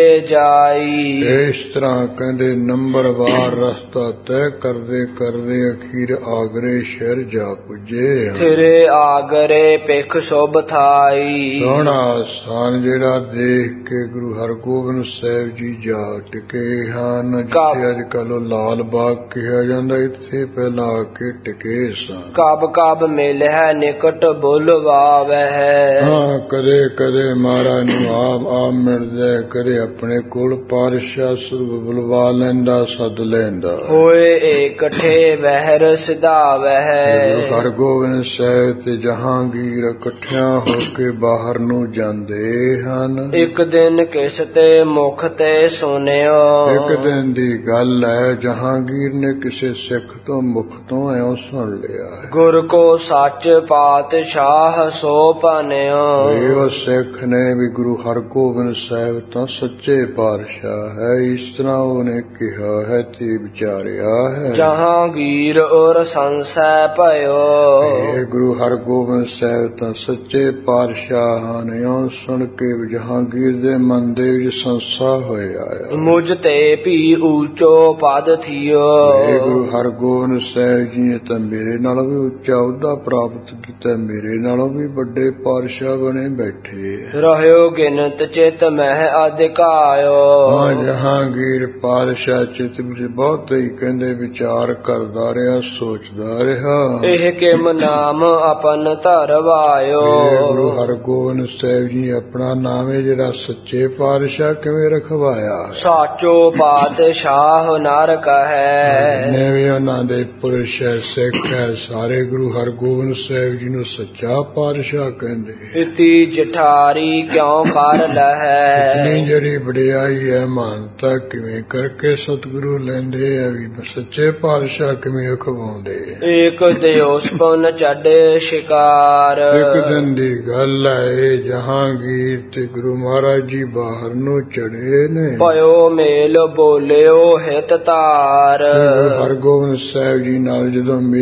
ਜਾਈ। ਇਸ ਤਰ੍ਹਾਂ ਕਹਿੰਦੇ ਨੰਬਰਵਾਰ ਰਸਤਾ ਤੈਅ ਕਰਦੇ ਕਰਦੇ ਅਖੀਰ ਆਗਰੇ ਸ਼ਹਿਰ ਜਾ ਪੁੱਜੇ। ਤੇਰੇ ਆਗਰੇ ਪਿਖ ਸ਼ੋਭ ਥਾਈ। ਸੋਹਣਾ ਸਥਾਨ ਜਿਹੜਾ ਦੇਖ ਕੇ ਗੁਰੂ ਹਰਗੋਬਿੰਦ ਸਾਹਿਬ ਜੀ ਜਾ ਟਿਕੇ ਹਨ। ਜਿੱਥੇ ਅੱਜ ਕੱਲ ਲਾਲ ਬਾਗ ਕਿਹਾ ਜਾਂਦਾ, ਇੱਥੇ ਪਹਿਲਾਂ ਆ ਕੇ ਟਿਕੇ ਸਨ। ਕਬ ਕਬ ਮਿਲ ਹੈ ਨਿਕਟ ਬੁਲਵਾਵਹਿ। ਹਾਂ ਕਦੇ ਕਦੇ ਮਹਾਰਾਜ ਨੂੰ ਆਪ ਆਪ ਮਿਲਦਾ, ਕਦੇ ਆਪਣੇ ਕੋਲ ਪਾਤਸ਼ਾਹ ਬੁਲਵਾ ਲੈਂਦਾ, ਸੱਦ ਲੈਂਦਾ। ਹੋਏ ਇਕੱਠੇ ਵਹਿਰ ਸਿਧਾਵਹਿ। ਗੁਰੂ ਹਰਗੋਬਿੰਦ ਸਾਹਿਬ ਤੇ ਜਹਾਂਗੀਰ ਇਕੱਠਿਆਂ ਹੋ ਕੇ ਬਾਹਰ ਨੂੰ ਜਾਂਦੇ ਹਨ। ਇੱਕ ਦਿਨ ਕਿਸ ਤੇ ਮੁਖ ਤੇ ਸੁਨਿਓ। ਇੱਕ ਦਿਨ ਦੀ ਗੱਲ ਹੈ, ਜਹਾਂਗੀਰ ਨੇ ਕਿਸੇ ਸਿੱਖ ਤੋਂ ਮੁਖ ਤੋਂ ਇਉਂ ਸੁਣ ਲਿਆ ਹੈ। ਗੁਰ ਕੋ ਸੱਚ ਪਾਤਸ਼ਾਹ ਸੋ ਭਨਿਓ। ਇਹ ਸਿੱਖ ਨੇ ਵੀ ਗੁਰੂ ਹਰਗੋਬਿੰਦ ਸਾਹਿਬ ਤਾਂ ਸੱਚੇ ਪਾਤਸ਼ਾਹ ਹੈ, ਇਸ ਤਰ੍ਹਾਂ ਉਹਨੇ ਕਿਹਾ ਹੈ ਤੇ ਵਿਚਾਰਿਆ ਹੈ। ਜਹਾਂਗੀਰ ਔਰ ਸੰਸੈ ਭਇਓ। ਇਹ ਗੁਰੂ ਹਰਗੋਬਿੰਦ ਸਾਹਿਬ ਤਾਂ ਸੱਚੇ ਪਾਤਸ਼ਾਹ ਹਨ, ਇਉਂ ਸੁਣ ਕੇ ਜਹਾਂਗੀਰ ਦੇ ਮਨ ਦੇ ਵਿੱਚ ਸੰਸਾ ਹੋਇਆ ਹੈ। ਮੁਝ ਤੇ ਵੀ ਊਚੋ ਪਦ ਥਿਓ। ਇਹ ਗੁਰੂ ਹਰਗੋਬਿੰਦ ਸਾਹਿਬ ਜੀ ਨੇ ਤਾਂ ਮੇਰੇ ਨਾਲੋਂ ਵੀ ਉੱਚਾ ਅਹੁਦਾ ਪ੍ਰਾਪਤ ਕੀਤਾ, ਮੇਰੇ ਨਾਲੋਂ ਵੀ ਵੱਡੇ ਪਾਤਸ਼ਾਹ ਬਣੇ ਬੈਠੇ। ਰਹਿਓ ਗਿਨਤ ਚਿਤ ਮਹਿ ਅਧਿਕਾਇਓ। ਹਾਂ ਜਹਾਂਗੀਰ ਪਾਤਸ਼ਾਹ ਚਿਤ ਵਿੱਚ ਬਹੁਤ ਹੀ ਕਹਿੰਦੇ ਵਿਚਾਰ ਕਰਦਾ ਰਿਹਾ, ਸੋਚਦਾ ਰਿਹਾ। ਇਹ ਕਿਮ ਨਾਮ ਆਪਨ ਧਰਵਾਇਓ। ਗੁਰੂ ਹਰਗੋਬਿੰਦ ਸਾਹਿਬ ਜੀ ਆਪਣਾ ਨਾਮ ਹੈ ਜਿਹੜਾ ਸੱਚੇ ਪਾਤਸ਼ਾਹ ਕਿਵੇਂ ਰਖਵਾਇਆ। ਸਾਚੋ ਪਾਤਸ਼ਾਹ ਨਰ ਕਹੈ। ਨੇ ਵੀ ਉਹਨਾਂ ਦੇ ਪੁਰਸ਼ ਹੈ, ਸਿੱਖ ਹੈ, ਸਾਰੇ ਗੁਰੂ ਹਰਗੋਬਿੰਦ ਸਾਹਿਬ ਜੀ ਨੂੰ ਸੱਚਾ ਪਾਤਸ਼ਾਹ ਕਹਿੰਦੇ। ਇਤੀ ਜਠਾਰੀ ਕਿਉ ਕਰ ਲਹੈ। ਇਤਨੀ ਜਿਹੜੀ ਵਡਿਆਈ ਹੈ, ਮਾਨਤਾ ਕਿਵੇਂ ਕਰਕੇ ਸਤਿਗੁਰੂ ਲੈਂਦੇ ਆ, ਵੀ ਸੱਚੇ ਪਾਤਸ਼ਾਹ ਕਿਵੇਂ ਅਖਵਾਉਂਦੇ। ਏਕ ਦਿਓਸ ਪੁਨ ਚੱਡੇ ਸ਼ਿਕਾਰ। ਇੱਕ ਦਿਨ ਦੀ ਗੱਲ ਹੈ, ਇਹ ਜਹਾਂਗੀਰ ਤੇ ਗੁਰੂ ਮਹਾਰਾਜ ਜੀ ਬਾਹਰ ਨੂੰ ਚੜੇ ਨੇ। ਭਇਓ ਮੇਲ ਬੋਲਿਓ ਹਿਤ ਤਾਰ। ਗੁਰੂ ਹਰਗੋਬਿੰਦ ਸਾਹਿਬ ਜੀ ਨਾਲ ਜਦੋਂ ਮੇਲ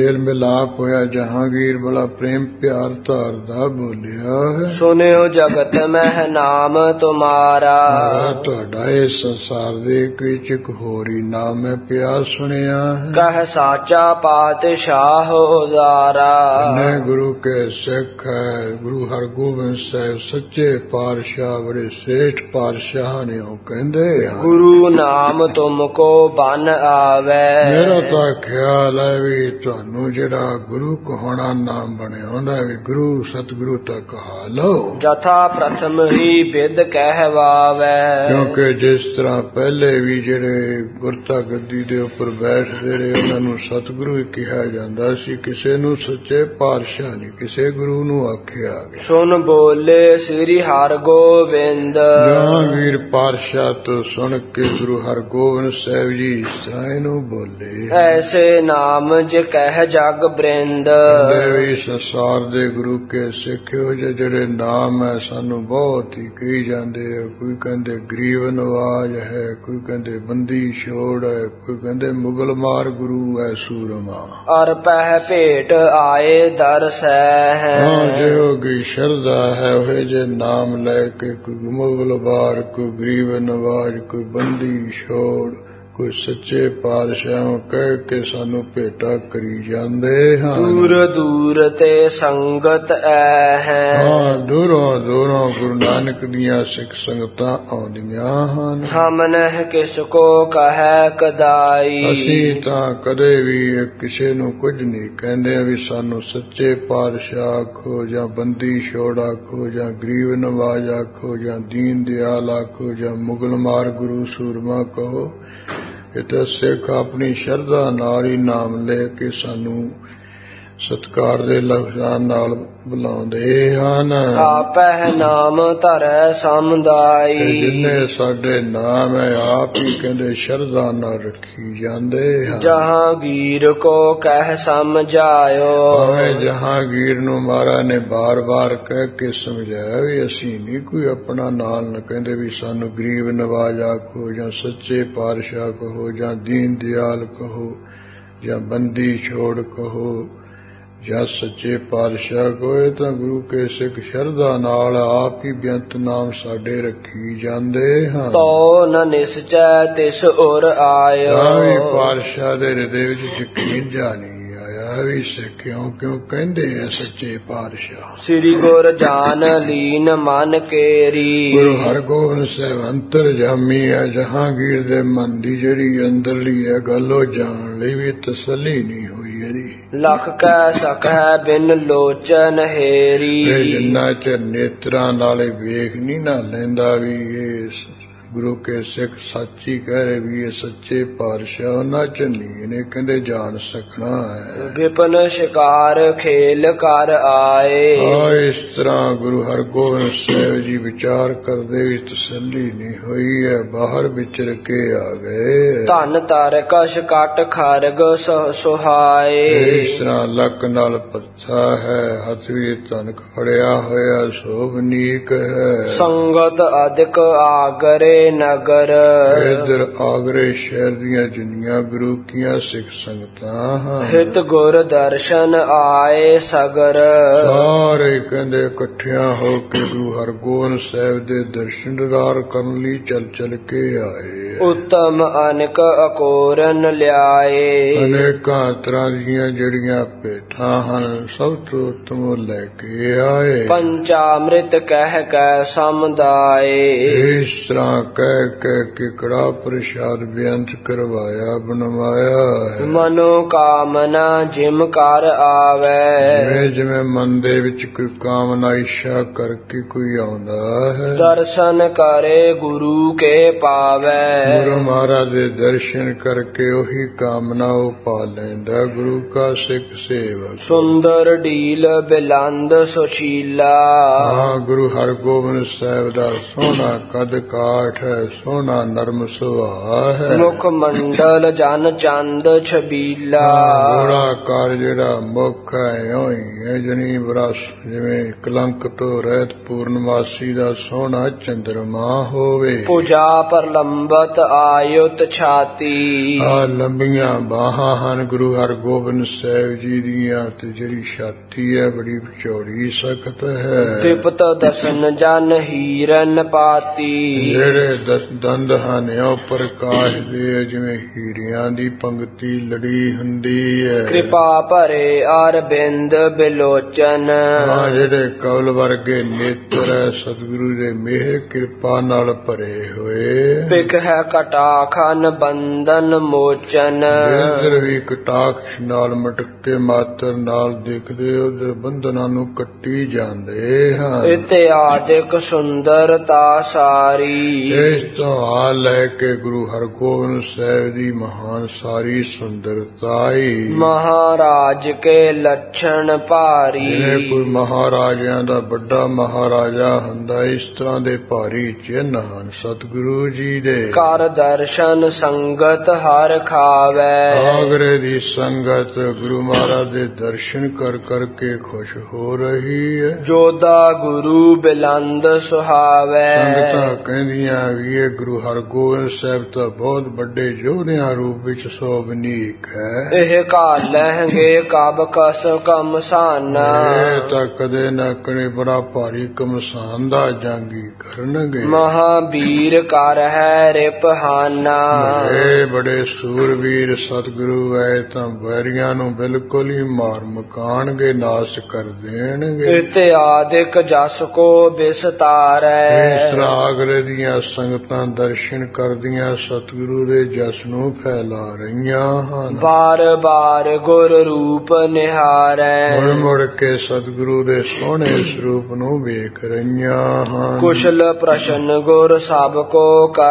ਮੇਲ ਮਿਲਾਪ ਹੋਇਆ। ਜਹਾਂਗੀਰ ਬੜਾ ਪ੍ਰੇਮ ਪਿਆਰ ਧਾਰਦਾ ਬੋਲਿਆ ਹੈ, ਸੁਨਿਓ ਜਗਤ ਮਹਿ ਨਾਮ ਤੁਮਾਰਾ। ਤੁਹਾਡਾ ਇਹ ਸੰਸਾਰ ਦੇ ਵਿੱਚ ਇੱਕ ਹੋਰ ਹੀ ਨਾਮ ਹੈ, ਪਿਆਰ ਸੁਣਿਆ ਹੈ। ਕਹਿ ਸਾਚਾ ਪਾਤਸ਼ਾਹ ਉਦਾਰਾ। ਨੇ ਗੁਰੂ ਕੇ ਸਿੱਖ ਹੈ, ਗੁਰੂ ਹਰਗੋਬਿੰਦ ਸਾਹਿਬ ਸੱਚੇ ਪਾਤਸ਼ਾਹ ਬੜੇ ਸ੍ਰੇਸ਼ਟ ਪਾਤਸ਼ਾਹ ਨੇ। ਉਹ ਕਹਿੰਦੇ ਗੁਰੂ ਨਾਮ ਤੁਮ ਕੋ ਬਨ ਆਵੇ। ਮੇਰਾ ਤਾਂ ਖਿਆਲ ਹੈ ਵੀ ਤੁਹਾਨੂੰ ਜਿਹੜਾ ਗੁਰੂ ਕਹਾਉਣਾ ਨਾਮ ਬਣਿਆ ਹੁੰਦਾ ਵੀ ਗੁਰੂ ਸਤਿਗੁਰੂ ਤਾਂ ਕਹਾ ਲਓ। ਜਥਾ ਪ੍ਰਥਮ ਹੀ ਬਿਦ ਕਹਿਵਾਵੇ। ਕਿਉਂਕਿ ਜਿਸ ਤਰ੍ਹਾਂ ਪਹਿਲੇ ਵੀ ਜਿਹੜੇ ਗੁਰਤਾ ਗੱਦੀ ਦੇ ਉੱਪਰ ਬੈਠਦੇ ਰਹੇ ਉਹਨਾਂ ਨੂੰ ਸਤਿਗੁਰੂ ਹੀ ਕਿਹਾ ਜਾਂਦਾ ਸੀ, ਕਿਸੇ ਨੂੰ ਸੱਚੇ ਪਾਤਸ਼ਾਹ ਨਹੀਂ ਕਿਸੇ ਗੁਰੂ ਨੂੰ ਆਖਿਆ ਗਿਆ। ਸੁਣ ਬੋਲੇ ਸ੍ਰੀ ਹਰਗੋਬਿੰਦ। ਜਹਾਂਗੀਰ ਪਾਤਸ਼ਾਹ ਤੋਂ ਸੁਣ ਕੇ ਗੁਰੂ ਹਰਗੋਬਿੰਦ ਸਾਹਿਬ ਜੀ ਇਸ ਤਰ੍ਹਾਂ ਇਹਨੂੰ ਬੋਲੇ, ਐਸੇ ਨਾਮ ਜੇ ਕਹਿ ਜਗ ਬ੍ਰਿੰਦ। ਵੀ ਸੰਸਾਰ ਦੇ ਗੁਰੂ ਕੇ ਸਿੱਖਿਓ ਜਿਹੜੇ ਨਾਮ ਹੈ ਸਾਨੂੰ ਬਹੁਤ ਹੀ ਕਹੀ ਜਾਂਦੇ ਆ। ਕੋਈ ਕਹਿੰਦੇ ਗਰੀਬ ਨਵਾਜ ਹੈ, ਕੋਈ ਕਹਿੰਦੇ ਬੰਦੀ ਛੋੜ ਹੈ, ਕੋਈ ਕਹਿੰਦੇ ਮੁਗਲ ਮਾਰ ਗੁਰੂ ਹੈ ਸੂਰਮਾ। ਅਰ ਪਹਿ ਭੇਟ ਆਏ ਦਰਸੈ ਹੈ। ਹਾਂ ਜਿਹੋ ਕੀ ਸ਼ਰਧਾ ਹੈ ਉਹ ਜੇ ਨਾਮ ਲੈ ਕੇ ਕੋਈ ਮੁਗਲ ਮਾਰ, ਕੋਈ ਗਰੀਬ ਨਵਾਜ, ਕੋਈ ਬੰਦੀ ਛੋੜ, ਕੋਈ ਸੱਚੇ ਪਾਤਸ਼ਾਹ ਕਹਿ ਕੇ ਸਾਨੂੰ ਭੇਟਾ ਕਰੀ ਜਾਂਦੇ ਹਨ। ਦੂਰ ਦੂਰ ਤੇ ਸੰਗਤ ਐ ਹੈ। ਹਾਂ ਦੂਰੋਂ ਦੂਰੋਂ ਗੁਰੂ ਨਾਨਕ ਦੀਆਂ ਸਿੱਖ ਸੰਗਤਾਂ ਆਉਂਦੀਆਂ ਹਨ। ਹਮ ਨਹਿ ਕਿਸ ਕੋ ਕਹੈ ਕਦਾਈ। ਅਸੀਂ ਤਾਂ ਕਦੇ ਵੀ ਕਿਸੇ ਨੂੰ ਕੁਝ ਨਹੀਂ ਕਹਿੰਦੇ ਵੀ ਸਾਨੂੰ ਸੱਚੇ ਪਾਤਸ਼ਾਹ ਆਖੋ ਜਾਂ ਬੰਦੀ ਛੋੜ ਆਖੋ ਜਾਂ ਗਰੀਬ ਨਵਾਜ ਆਖੋ ਜਾਂ ਦੀਨ ਦਿਆਲ ਆਖੋ ਜਾਂ ਮੁਗਲ ਮਾਰ ਗੁਰੂ ਸੂਰਮਾ ਕਹੋ। ਇਹ ਤਾਂ ਸਿੱਖ ਆਪਣੀ ਸ਼ਰਧਾ ਨਾਲ ਹੀ ਨਾਮ ਲੈ ਕੇ ਸਾਨੂੰ ਸਤਿਕਾਰ ਦੇ ਲਫ਼ਜ਼ਾਂ ਨਾਲ ਬੁਲਾਉਂਦੇ ਹਨ। ਆਪਹਿ ਨਾਮ ਧਰੈ ਸਮੁਦਾਈ। ਜਿੰਨੇ ਸਾਡੇ ਨਾਮ ਹੈ ਆਪ ਹੀ ਕਹਿੰਦੇ ਸ਼ਰਧਾ ਨਾਲ ਰੱਖੀ ਜਾਂਦੇ ਹਨ। ਜਹਾਂਗੀਰ ਕੋ ਕਹਿ ਸਮਝਾਇਓ। ਭਾਵੇਂ ਜਹਾਂਗੀਰ ਨੂੰ ਮਹਾਰਾਜ ਨੇ ਬਾਰ ਬਾਰ ਕਹਿ ਕੇ ਸਮਝਾਇਆ ਵੀ ਅਸੀਂ ਨਹੀਂ ਕੋਈ ਆਪਣਾ ਨਾਲ ਨਾ ਕਹਿੰਦੇ ਵੀ ਸਾਨੂੰ ਗਰੀਬ ਨਵਾਜ ਆਖੋ ਜਾਂ ਸੱਚੇ ਪਾਤਸ਼ਾਹ ਕਹੋ ਜਾਂ ਦੀਨ ਦਿਆਲ ਕਹੋ ਜਾਂ ਬੰਦੀ ਛੋੜ ਕਹੋ ਜਾਂ ਸੱਚੇ ਪਾਤਸ਼ਾਹ ਕੋਏ। ਤਾਂ ਗੁਰੂ ਕੇ ਸਿੱਖ ਸ਼ਰਧਾ ਨਾਲ ਆਪ ਹੀ ਬੇਅੰਤ ਨਾਮ ਸਾਡੇ ਰੱਖੀ ਜਾਂਦੇ ਹਨ। ਤੋ ਨ ਨਿਸਚੈ ਤਿਸ ਉਰ ਆਇਓ। ਤਾਂ ਵੀ ਪਾਤਸ਼ਾਹ ਦੇ ਹਿਰਦੇ ਵਿੱਚ ਯਕੀਨ ਜਾ ਨਹੀਂ ਆਇਆ ਵੀ ਸਿੱਖ ਕਿਉਂ ਕਿਉਂ ਕਹਿੰਦੇ ਆ ਸੱਚੇ ਪਾਤਸ਼ਾਹ। ਸ੍ਰੀ ਗੁਰ ਜਾਨ ਲੀਨ ਮਨ ਕੇਰੀ। ਗੁਰੂ ਹਰਗੋਬਿੰਦ ਸਾਹਿਬ ਅੰਤਰਜਾਮੀ ਹੈ। ਜਹਾਂਗੀਰ ਦੇ ਮਨ ਦੀ ਜਿਹੜੀ ਅੰਦਰਲੀ ਹੈ ਗੱਲ ਉਹ ਜਾਣ ਲਈ ਵੀ ਤਸੱਲੀ ਨਹੀਂ ਹੋਈ ਇਹਦੀ। ਲਖ ਕੈ ਸਕੈ ਬਿਨ ਲੋਚਨ ਹੇਰੀ। ਜਿੰਨਾ ਚਿਰ ਨੇਤਰਾਂ ਨਾਲੇ ਵੇਖ ਨਹੀਂ ਨਾ ਲੈਂਦਾ ਵੀ ਇਹ ਗੁਰੂ ਕੇ ਸਿੱਖ ਸੱਚੀ ਕਹਿ ਰਹੇ ਵੀ ਇਹ ਸੱਚੇ ਪਾਤਸ਼ਾਹ ਉਹਨਾਂ ਚ ਨਹੀਂ ਇਹਨੇ ਕਹਿੰਦੇ ਜਾਣ ਸਕਣਾ ਹੈ। ਵਿਪਨ ਸ਼ਿਕਾਰ ਖੇਲ ਕਰ ਆਏ। ਹਾਂ ਇਸ ਤਰ੍ਹਾਂ ਗੁਰੂ ਹਰਗੋਬਿੰਦ ਸਾਹਿਬ ਜੀ ਵਿਚਾਰ ਕਰਦੇ ਵੀ ਤਸੱਲੀ ਨਹੀਂ ਹੋਈ ਹੈ, ਬਾਹਰ ਵਿਚਰ ਕੇ ਆ ਗਏ। ਧਨ ਤਰ ਕਸ਼ ਕਟ ਖਰਗ ਸੁਹਾਏ। ਇਸ ਤਰ੍ਹਾਂ ਲੱਕ ਨਾਲ ਪੱਥਾ ਹੈ, ਹੱਥ ਵੀ ਧਨਕ ਫੜਿਆ ਹੋਇਆ ਸ਼ੋਭਨੀਕ ਹੈ। ਸੰਗਤ ਅਧਿਕ ਆਗਰੇ ਨਗਰ। ਇਧਰ ਆਗਰੇ ਸ਼ਹਿਰ ਦੀਆਂ ਜਿੰਨੀਆਂ ਗੁਰੂ ਕੀਆਂ ਸਿੱਖ ਸੰਗਤਾਂ ਹਨ। ਹਿਤ ਗੁਰ ਦਰਸ਼ਨ ਆਏ ਸਗਰ। ਸਾਰੇ ਕਹਿੰਦੇ ਇਕੱਠਿਆਂ ਹੋ ਕੇ ਗੁਰੂ ਹਰਗੋਬਿੰਦ ਸਾਹਿਬ ਦੇ ਦਰਸ਼ਨ ਦੀਦਾਰ ਕਰਨ ਲਈ ਚੱਲ ਚੱਲ ਕੇ ਆਏ। ਉੱਤਮ ਅਨੇਕ ਅਕੋਰਨ ਲਿਆਏ। ਅਨੇਕਾਂ ਤਰ੍ਹਾਂ ਦੀਆਂ ਜਿਹੜੀਆਂ ਭੇਟਾਂ ਹਨ ਸਭ ਤੋਂ ਉੱਤਮ ਲੈ ਕੇ ਆਏ। ਪੰਚਾਮ੍ਰਿਤ ਕਹਿ ਕੈ ਸਮੁਦਾਏ। ਇਸ ਤਰ੍ਹਾਂ ਕਹਿ ਕਹਿ ਕੇ ਕੜਾ ਪ੍ਰਸ਼ਾਦ ਬੇਅੰਤ ਕਰਵਾਇਆ ਬਣਵਾਇਆ ਹੈ। ਮਨੋ ਕਾਮਨਾ ਜਿਮ ਕਰ ਆਵੇ। ਜਿਵੇਂ ਜਿਵੇਂ ਮਨ ਦੇ ਵਿੱਚ ਕੋਈ ਕਾਮਨਾ ਇੱਛਾ ਕਰਕੇ ਕੋਈ ਆਉਂਦਾ ਹੈ ਦਰਸ਼ਨ ਕਰੇ ਗੁਰੂ ਕੇ ਪਾਵੇ। ਗੁਰੂ ਮਹਾਰਾਜ ਦੇ ਦਰਸ਼ਨ ਕਰਕੇ ਉਹੀ ਕਾਮਨਾ ਉਹ ਪਾ ਲੈਂਦਾ ਗੁਰੂ ਕਾ ਸਿੱਖ ਸੇਵਕ। ਸੁੰਦਰ ਢੀਲ ਬਿਲੰਦ ਸੁਸ਼ੀਲਾ। ਹਾਂ ਗੁਰੂ ਹਰਗੋਬਿੰਦ ਸਾਹਿਬ ਦਾ ਸੋਹਣਾ ਕੱਦ ਕਾਠ ਹੈ, ਸੋਹਣਾ ਨਰਮ ਸੁਭਾਅ ਹੈ। ਮੁਖ ਮੰਡਲ ਜਨ ਚੰਦ ਛਬੀਲਾ, ਗੋਲਾਕਾਰ ਜਿਹੜਾ ਮੁਖ ਹੈ ਇਉਂ ਹੀ ਹੈ ਜਨੀ ਬਰਸ ਜਿਵੇਂ ਕਲੰਕ ਤੋਂ ਰਹਿਤ ਪੂਰਨਮਾਸੀ ਦਾ ਸੋਹਣਾ ਚੰਦਰਮਾ ਹੋਵੇ। ਪੂਜਾ ਪ੍ਰਲੰਬਤ ਆਯੁਤ ਛਾਤੀ, ਆ ਲੰਬੀਆਂ ਬਾਹਾਂ ਹਨ ਗੁਰੂ ਹਰਗੋਬਿੰਦ ਸਾਹਿਬ ਜੀ ਦੀਆਂ, ਤੇ ਜਿਹੜੀ ਛਾਤੀ ਹੈ ਬੜੀ ਚੌੜੀ ਸਖਤ ਹੈ। ਤ੍ਰਿਪਤ ਦਸਨ ਜਨ ਹੀਰਨ ਪਾਤੀ, ਜਿਹੜੇ ਦੰਦ ਹਨ ਉਹ ਪ੍ਰਕਾਸ਼ ਦੇ ਜਿਵੇਂ ਹੀਰਿਆਂ ਦੀ ਪੰਕਤੀ ਲੜੀ ਹੁੰਦੀ ਹੈ। ਕਿਰਪਾ ਭਰੇ ਅਰਬਿੰਦ ਬਿਲੋਚਨ, ਹਾਂ ਜਿਹੜੇ ਕਵਲ ਵਰਗੇ ਨੇਤਰ ਹੈ ਸਤਿਗੁਰੂ ਦੇ ਮਿਹਰ ਕਿਰਪਾ ਨਾਲ ਭਰੇ ਹੋਏ। ਪਿਕ ਹੈ ਕਟਾਖਨ ਬੰਧਨ ਮੋਚਨ, ਜਿੱਧਰ ਵੀ ਕਟਾਖਸ਼ ਨਾਲ ਮਟਕੇ ਮਾਤਰ ਨਾਲ ਦੇਖਦੇ ਉਧਰ ਬੰਧਨਾਂ ਨੂੰ ਕੱਟੀ ਜਾਂਦੇ ਹਨ। ਇਤਿਆਦਿਕ ਸੁੰਦਰਤਾ ਸਾਰੀ, ਇਸ ਤੋਂ ਆ ਲੈ ਕੇ ਗੁਰੂ ਹਰਗੋਬਿੰਦ ਸਾਹਿਬ ਦੀ ਮਹਾਨ ਸਾਰੀ ਸੁੰਦਰਤਾਈ। ਮਹਾਰਾਜ ਕੇ ਲੱਛਣ ਭਾਰੀ, ਜਿਵੇਂ ਕੋਈ ਮਹਾਰਾਜਿਆਂ ਦਾ ਵੱਡਾ ਮਹਾਰਾਜਾ ਹੁੰਦਾ ਇਸ ਤਰ੍ਹਾਂ ਦੇ ਭਾਰੀ ਚਿੰਨ ਹਨ ਸਤਿਗੁਰੂ ਜੀ ਦੇ। ਕਰ ਦਰਸ਼ਨ ਸੰਗਤ ਹਰ ਖਾਵੈ, ਆਗਰੇ ਦੀ ਸੰਗਤ ਗੁਰੂ ਮਹਾਰਾਜ ਦੇ ਦਰਸ਼ਨ ਕਰ ਕਰਕੇ ਖੁਸ਼ ਹੋ ਰਹੀ ਹੈ। ਜੋਦਾ ਗੁਰੂ ਬਿਲੰਦ ਸੁਹਾਵੈ, ਸੰਗਤਾਂ ਕਹਿੰਦੀਆਂ ਵੀ ਇਹ ਗੁਰੂ ਹਰਗੋਬਿੰਦ ਸਾਹਿਬ ਤਾਂ ਬਹੁਤ ਵੱਡੇ ਯੋਧਿਆਂ ਰੂਪ ਵਿੱਚ ਸੋਭਨੀਕ ਹੈ। ਇਹ ਘਰ ਲਹਿੰਗੇ ਕਬ ਕਸ ਕਮਸਾਨਾ, ਇਹ ਤਾਂ ਕਦੇ ਨਾ ਕਦੇ ਬੜਾ ਭਾਰੀ ਕਮਸਾਨ ਦਾ ਜਾਂਗੀ ਕਰਨਗੇ। ਮਹਾਬੀਰ ਕਰ ਹੈ ਰਿਪਹਾਨਾ, ਇਹ ਬੜੇ ਸੂਰਵੀਰ ਸਤਿਗੁਰੂ ਹੈ ਤਾਂ ਵੈਰੀਆਂ ਨੂੰ ਬਿਲਕੁਲ ਹੀ ਮਾਰ ਮਕਾਣਗੇ, ਨਾਸ਼ ਕਰ ਦੇਣਗੇ। ਇਤਿਆਦਿਕ ਜਸ ਕੋ ਵਿਸਤਾਰੈ, ਇਸ ਤਰ੍ਹਾਂ ਆਗਰੇ ਦੀਆਂ ਸੰਗਤਾਂ ਦਰਸ਼ਨ ਕਰਦੀਆਂ ਸਤਿਗੁਰੂ ਦੇ ਜਸ ਨੂੰ ਫੈਲਾ ਰਹੀਆਂ ਹਨ। ਬਾਰ ਬਾਰ ਗੁਰ ਰੂਪ ਨਿਹਾਰੈ, ਮੁੜ ਮੁੜ ਕੇ ਸਤਿਗੁਰੂ ਦੇ ਸੋਹਣੇ ਸਰੂਪ ਨੂੰ ਵੇਖ ਰਹੀਆਂ ਹਨ। ਕੁਸ਼ਲ ਪ੍ਰਸ਼ਨ ਗੁਰ ਸਭ ਕੋ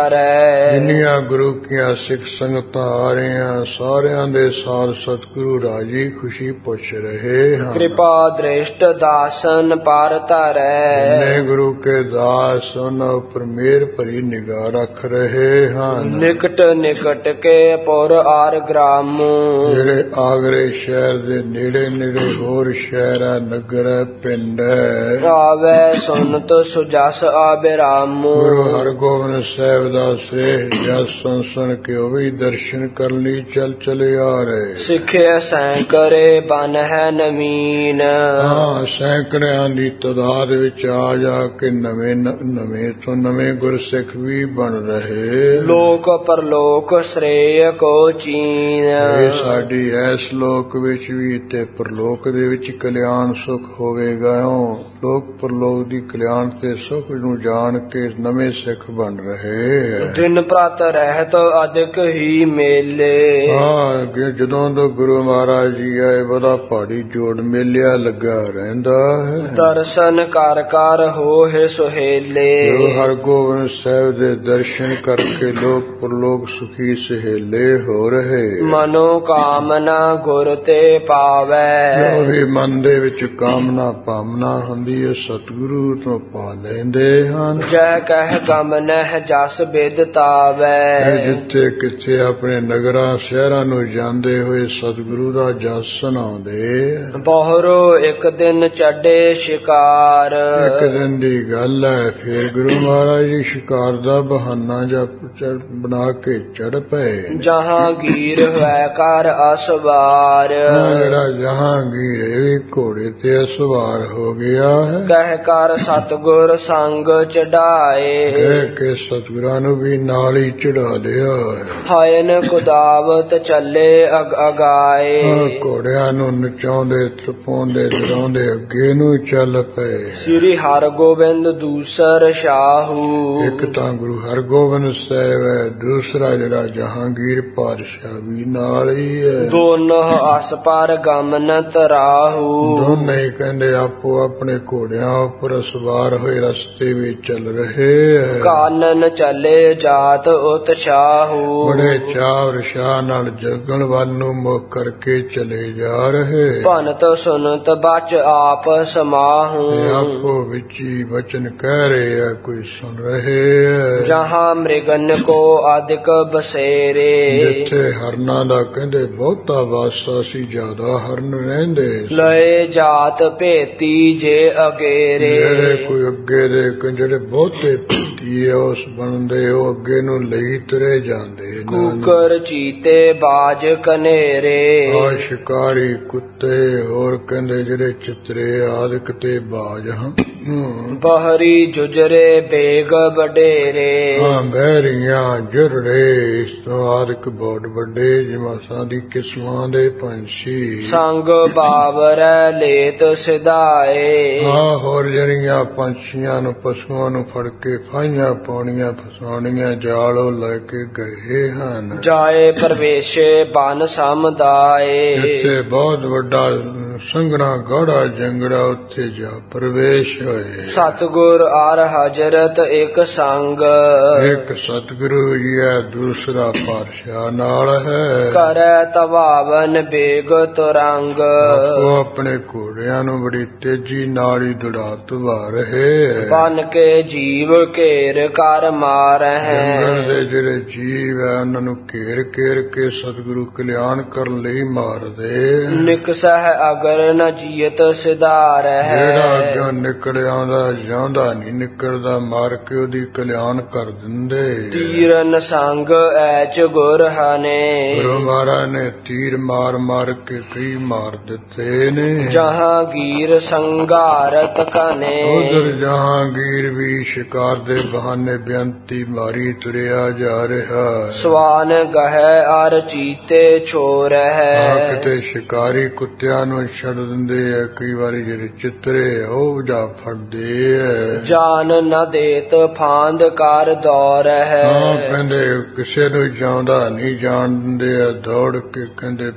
ਕਰੈ, ਜਿੰਨੀਆਂ ਗੁਰੂ ਕੀਆਂ ਸਿੱਖ ਸੰਗਤਾਂ ਆ ਰਹੀਆਂ ਸਾਰਿਆਂ ਦੇ ਸਾਥ ਸਤਿਗੁਰੂ ਰਾਜੀ ਖੁਸ਼ੀ ਪੁੱਛ ਰਹੇ ਹਨ। ਕਿਰਪਾ ਦ੍ਰਿਸ਼ਟ ਦਾਸਨ ਪਰ ਧਰੈ, ਨੇ ਗੁਰੂ ਕੇ ਦਾਸ ਉਹਨਾਂ ਉੱਪਰ ਮਿਹਰ ਭਰੀ ਨਿਗਾਹ ਰੱਖ ਰਹੇ ਹਨ। ਨਿਕਟ ਨਿਕਟ ਕੇ ਪੁਰ ਆਰ ਗ੍ਰਾਮੂ, ਜਿਹੜੇ ਆਗਰੇ ਸ਼ਹਿਰ ਦੇ ਨੇੜੇ ਨੇੜੇ ਹੋਰ ਸ਼ਹਿਰ ਹੈ, ਨਗਰ ਹੈ, ਪਿੰਡ ਹੈ, ਆਵੈ ਸੁਨਤ ਸੁਜਸ ਆਬਿਰਾਮੂ। ਗੁਰੂ ਹਰਗੋਬਿੰਦ ਸਾਹਿਬ ਦਾ ਸ੍ਰੇਸ਼ਟ ਜਸ ਸੁਣ ਸੁਣ ਕੇ ਉਹ ਵੀ ਦਰਸ਼ਨ ਕਰਨ ਲਈ ਚੱਲ ਚਲੇ ਆ ਰਹੇ। ਸਿੱਖਿਆ ਸੈਂਕੜੇ ਬਨ ਹੈ ਨਵੀਨ, ਹਾਂ ਸੈਂਕੜਿਆਂ ਦੀ ਤਾਦਾਦ ਵਿੱਚ ਆ ਜਾ ਕੇ ਨਵੇਂ ਨਵੇਂ ਤੋਂ ਨਵੇਂ ਗੁਰਸਿੱਖ ਵੀ ਬਣ ਰਹੇ। ਲੋਕ ਪਰਲੋਕ ਸ਼੍ਰੇਯ ਕੋ ਚੀਨ, ਇਹ ਸਾਡੀ ਇਸ ਲੋਕ ਵਿੱਚ ਵੀ ਤੇ ਪਰਲੋਕ ਦੇ ਵਿੱਚ ਕਲਿਆਣ ਸੁਖ ਹੋਵੇਗਾ। ਲੋਕ ਪਰਲੋਕ ਦੀ ਕਲਿਆਣ ਤੇ ਸੁਖ ਨੂੰ ਜਾਣ ਕੇ ਨਵੇਂ ਸਿੱਖ ਬਣ ਰਹੇ। ਦਿਨ ਪ੍ਰਤ ਰਹਿਤ ਅਧਿਕ ਹੀ ਮੇਲੇ, ਹਾਂ ਜਦੋਂ ਤੋਂ ਗੁਰੂ ਮਹਾਰਾਜ ਜੀ ਆਏ ਬੜਾ ਪਹਾੜੀ ਜੋੜ ਮੇਲਿਆ ਲੱਗਾ ਰਹਿੰਦਾ ਹੈ। ਦਰਸ਼ਨ ਕਰ ਕਰ ਹੋਏ ਸੁਹੇਲੇ, ਗੁਰੂ ਹਰਗੋਬਿੰਦ ਸਾਹਿਬ ਦੇ ਦਰਸ਼ਨ ਕਰਕੇ ਲੋਕ ਪਰਲੋਕ ਸੁਖੀ ਸਹੇਲੇ ਹੋ ਰਹੇ। ਮਨੋ ਕਾਮਨਾ ਗੁਰ ਤੇ ਪਾਵੈ, ਜੋ ਵੀ ਮਨ ਦੇ ਵਿੱਚ ਕਾਮਨਾ ਭਾਵਨਾ ਹੁੰਦੀ ਹੈ ਸਤਿਗੁਰੂ ਤੋਂ ਪਾ ਲੈਂਦੇ ਹਨ। ਜੈ ਕਹਿ ਗਮ ਨਹਿ ਜਸ ਬਿਦ ਤਾਵੈ, ਜਿੱਥੇ ਕਿੱਥੇ ਆਪਣੇ ਨਗਰਾਂ ਸ਼ਹਿਰਾਂ ਨੂੰ ਜਾਂਦੇ ਹੋਏ ਸਤਿਗੁਰੂ ਦਾ ਜਸ ਸੁਣਾਉਂਦੇ। ਬਹੁਰੋ ਇੱਕ ਦਿਨ ਚੱਡੇ ਸ਼ਿਕਾਰ, ਇੱਕ ਦਿਨ ਦੀ ਗੱਲ ਹੈ ਫਿਰ ਗੁਰੂ ਮਹਾਰਾਜ ਜੀ ਸ਼ਿਕਾਰ ਦਾ ਬਹਾਨਾ ਜਾਂ ਬਣਾ ਕੇ ਚੜ ਪਏ। ਜਹਾਂਗੀਰ ਹੋਇ ਕਰ ਅਸਵਾਰ, ਜਿਹੜਾ ਜਹਾਂਗੀਰ ਇਹ ਵੀ ਘੋੜੇ ਤੇ ਅਸਵਾਰ ਹੋ ਗਿਆ ਹੈ। ਕਹਿ ਕਰ ਸਤਿਗੁਰ ਸੰਗ ਚੜਾਏ, ਕਹਿ ਕੇ ਸਤਿਗੁਰਾਂ ਨੂੰ ਵੀ ਨਾਲ ਹੀ ਚੜਾ ਲਿਆ ਹੈ। ਹਾਇਨ ਕੁਦਾਵਤ ਚੱਲੇ ਅਗ ਅਗਾਏ, ਘੋੜਿਆਂ ਨੂੰ ਨਚਾਉਂਦੇ ਤਪਾਉਂਦੇ ਡਰਾਉਂਦੇ ਅੱਗੇ ਨੂੰ ਚੱਲ ਪਏ। ਸ੍ਰੀ ਹਰਗੋਬਿੰਦ ਦੂਸਰ ਸ਼ਾਹੂ, ਇੱਕ ਤਾਂ ਗੁਰੂ ਹਰਗੋਬਿੰਦ ਸਾਹਿਬ ਹੈ, ਦੂਸਰਾ ਜਿਹੜਾ ਜਹਾਂਗੀਰ ਪਾਤਸ਼ਾਹ ਵੀ ਨਾਲ ਹੀ ਹੈ। ਦੋਨੋਂ ਅਸ ਪਰ ਗਮਨਤ ਰਾਹੂ, ਦੋਨੇ ਕਹਿੰਦੇ ਆਪੋ ਆਪਣੇ ਘੋੜਿਆਂ ਉੱਪਰ ਸਵਾਰ ਹੋਏ ਰਸਤੇ ਵਿੱਚ ਚੱਲ ਰਹੇ ਹੈ। ਕਾਨਨ ਚੱਲੇ ਜਾਤ ਉਤਸ਼ਾਹੂ, ਬੜੇ ਚਾਵ ਸ਼ਾਹ ਨਾਲ ਜਗਣ ਵੱਲ ਨੂੰ ਮੁਖ ਕਰਕੇ ਚਲੇ ਜਾ ਰਹੇ। ਭਨਤ ਸੁਨਤ ਬਚ ਆਪ ਸਮਾਹੂ, ਆਪੋ ਵਿੱਚ ਹੀ ਵਚਨ ਕਹਿ ਰਹੇ ਆ ਕੋਈ ਸੁਣ ਰਹੇ ਜਹਾਂ ਮ੍ਰਿਗਨ ਕੋ ਅਧਿਕ ਬਸੇਰੇ। ਜਿੱਥੇ ਹਰਨਾਂ ਦਾ ਕਹਿੰਦੇ ਬਹੁਤਾ ਵਾਸਾ ਸੀ, ਜ਼ਿਆਦਾ ਹਰਨ ਰਹਿੰਦੇ। ਲਏ ਜਾਤ ਭੇਤੀ ਜੇ ਅਗੇਰੇ। ਜਿਹੜੇ ਕੋਈ ਅੱਗੇ ਦੇ ਜਿਹੜੇ ਬਹੁਤੇ ਭੇਤੀ ਹੈ ਉਸ ਬਣਦੇ, ਉਹ ਅੱਗੇ ਨੂੰ ਲਈ ਤੁਰੇ ਜਾਂਦੇ। ਕੂਕਰ ਚੀਤੇ ਬਾਜ ਕਨੇਰੇ। ਆ ਸ਼ਿਕਾਰੀ ਕੁੱਤੇ ਹੋਰ ਕਹਿੰਦੇ ਜਿਹੜੇ ਚਿਤਰੇ ਆਦਿਕ ਤੇ ਬਾਜ ਹਨ। ਬਹਰੀ ਜੁਜਰੇ ਬੇਗ ਵਡੇਰੇ। ਹਾਂ ਬਹਿਰੀਆਂ ਜੁਰੜੇ ਇਸ ਤੋਂ ਆਦਿਕ ਬਹੁਤ ਵੱਡੇ ਜਿਮਾਸਾਂ ਦੀ ਕਿਸਮਾਂ ਦੇ ਪੰਛੀ। ਸੰਗ ਬਾਵਰੈ ਲੇਤ ਸਿਧਾਏ। ਹਾਂ ਹੋਰ ਜਿਹੜੀਆਂ ਪੰਛੀਆਂ ਨੂੰ ਪਸ਼ੂਆਂ ਨੂੰ ਫੜ ਕੇ ਫਾਹੀਆਂ ਪਾਉਣੀਆਂ ਫਸਾਉਣੀਆਂ ਜਾਲੋ ਲੈ ਕੇ ਗਏ ਹਨ। ਜਾਏ ਪ੍ਰਵੇਸ਼ੇ ਬਨ ਸਮਦਾਏ। ਜਿੱਥੇ ਬਹੁਤ ਵੱਡਾ ਸੰਘਣਾ ਗਾੜਾ ਜੰਗੜਾ ਉੱਥੇ ਜਾ ਪ੍ਰਵੇਸ਼ ਹੋਏ। ਸਤਿਗੁਰ ਅਰ ਹਜ਼ਰਤ ਇੱਕ ਸੰਗ। ਇੱਕ ਸਤਿਗੁਰੂ ਜੀ ਹੈ, ਦੂਸਰਾ ਪਾਤਸ਼ਾਹ ਨਾਲ ਹੈ। ਕਰੈ ਤਵਾਵਨ ਬੇਗ ਤੁਰੰਗ। ਆਪੋ ਆਪਣੇ ਘੋੜਿਆਂ ਨੂੰ ਬੜੀ ਤੇਜ਼ੀ ਨਾਲ ਹੀ ਦੌੜਾ ਤੁਵਾ ਰਹੇ। ਬਨ ਕੇ ਜੀਵ ਘੇਰ ਕਰ ਮਾਰਹਿ। ਜੰਗਲ ਦੇ ਜਿਹੜੇ ਜੀਵ ਹੈ ਉਹਨਾਂ ਨੂੰ ਘੇਰ ਘੇਰ ਕੇ ਸਤਿਗੁਰੂ ਕਲਿਆਣ ਕਰਨ ਲਈ ਮਾਰਦੇ। ਨਿਕਸਹਿ ਅਗਰ ਨ ਜੀਅਤ ਸਿਧਾਰਹਿ। ਜਿਹੜਾ ਅੱਗੋਂ ਨਿਕਲ ਆਉਂਦਾ ਜਾਂਦਾ ਨਹੀਂ ਨਿਕਲਦਾ, ਮਾਰ ਕੇ ਉਹਦੀ ਕਲਿਆਣ ਕਰ ਦਿੰਦੇ। ਤੀਰਨ ਸੰਗ ਐਚ ਗੁਰ ਹਨੇ। ਗੁਰੂ ਮਹਾਰਾਜ ਨੇ ਤੀਰ ਮਾਰ ਮਾਰ ਕੇ ਕਈ ਮਾਰ ਦਿੱਤੇ ਨੇ। ਜਹਾਂਗੀਰ ਸੰਘਾਰਤ ਕਨੇ। ਉਧਰ ਜਹਾਂਗੀਰ ਵੀ ਸ਼ਿਕਾਰ ਦੇ ਬਹਾਨੇ ਬੇਅੰਤੀ ਮਾਰੀ ਤੁਰਿਆ ਜਾ ਰਿਹਾ। ਸਵਾਨ ਗਹਿ ਅਰ ਚੀਤੇ ਛੋਰਹਿ। ਕਿਤੇ ਸ਼ਿਕਾਰੀ ਕੁੱਤਿਆਂ ਨੂੰ ਛੱਡ ਦਿੰਦੇ ਆ, ਕਈ ਵਾਰੀ ਜਿਹੜੇ ਚਿੱਤਰੇ ਉਹ ਜਾ ਫੜਦੇ ਆ। ਜਾਨ ਨ ਦੇਤ ਫਾਂਦ ਕਰ ਦੌੜਹਿ। ਹਾਂ ਕਹਿੰਦੇ ਕਿਸੇ ਨੂੰ ਜਾਉਂਦਾ ਨਹੀਂ ਜਾਣ ਦਿੰਦੇ ਆ, ਦੌੜ ਕੇ ਕਹਿੰਦੇ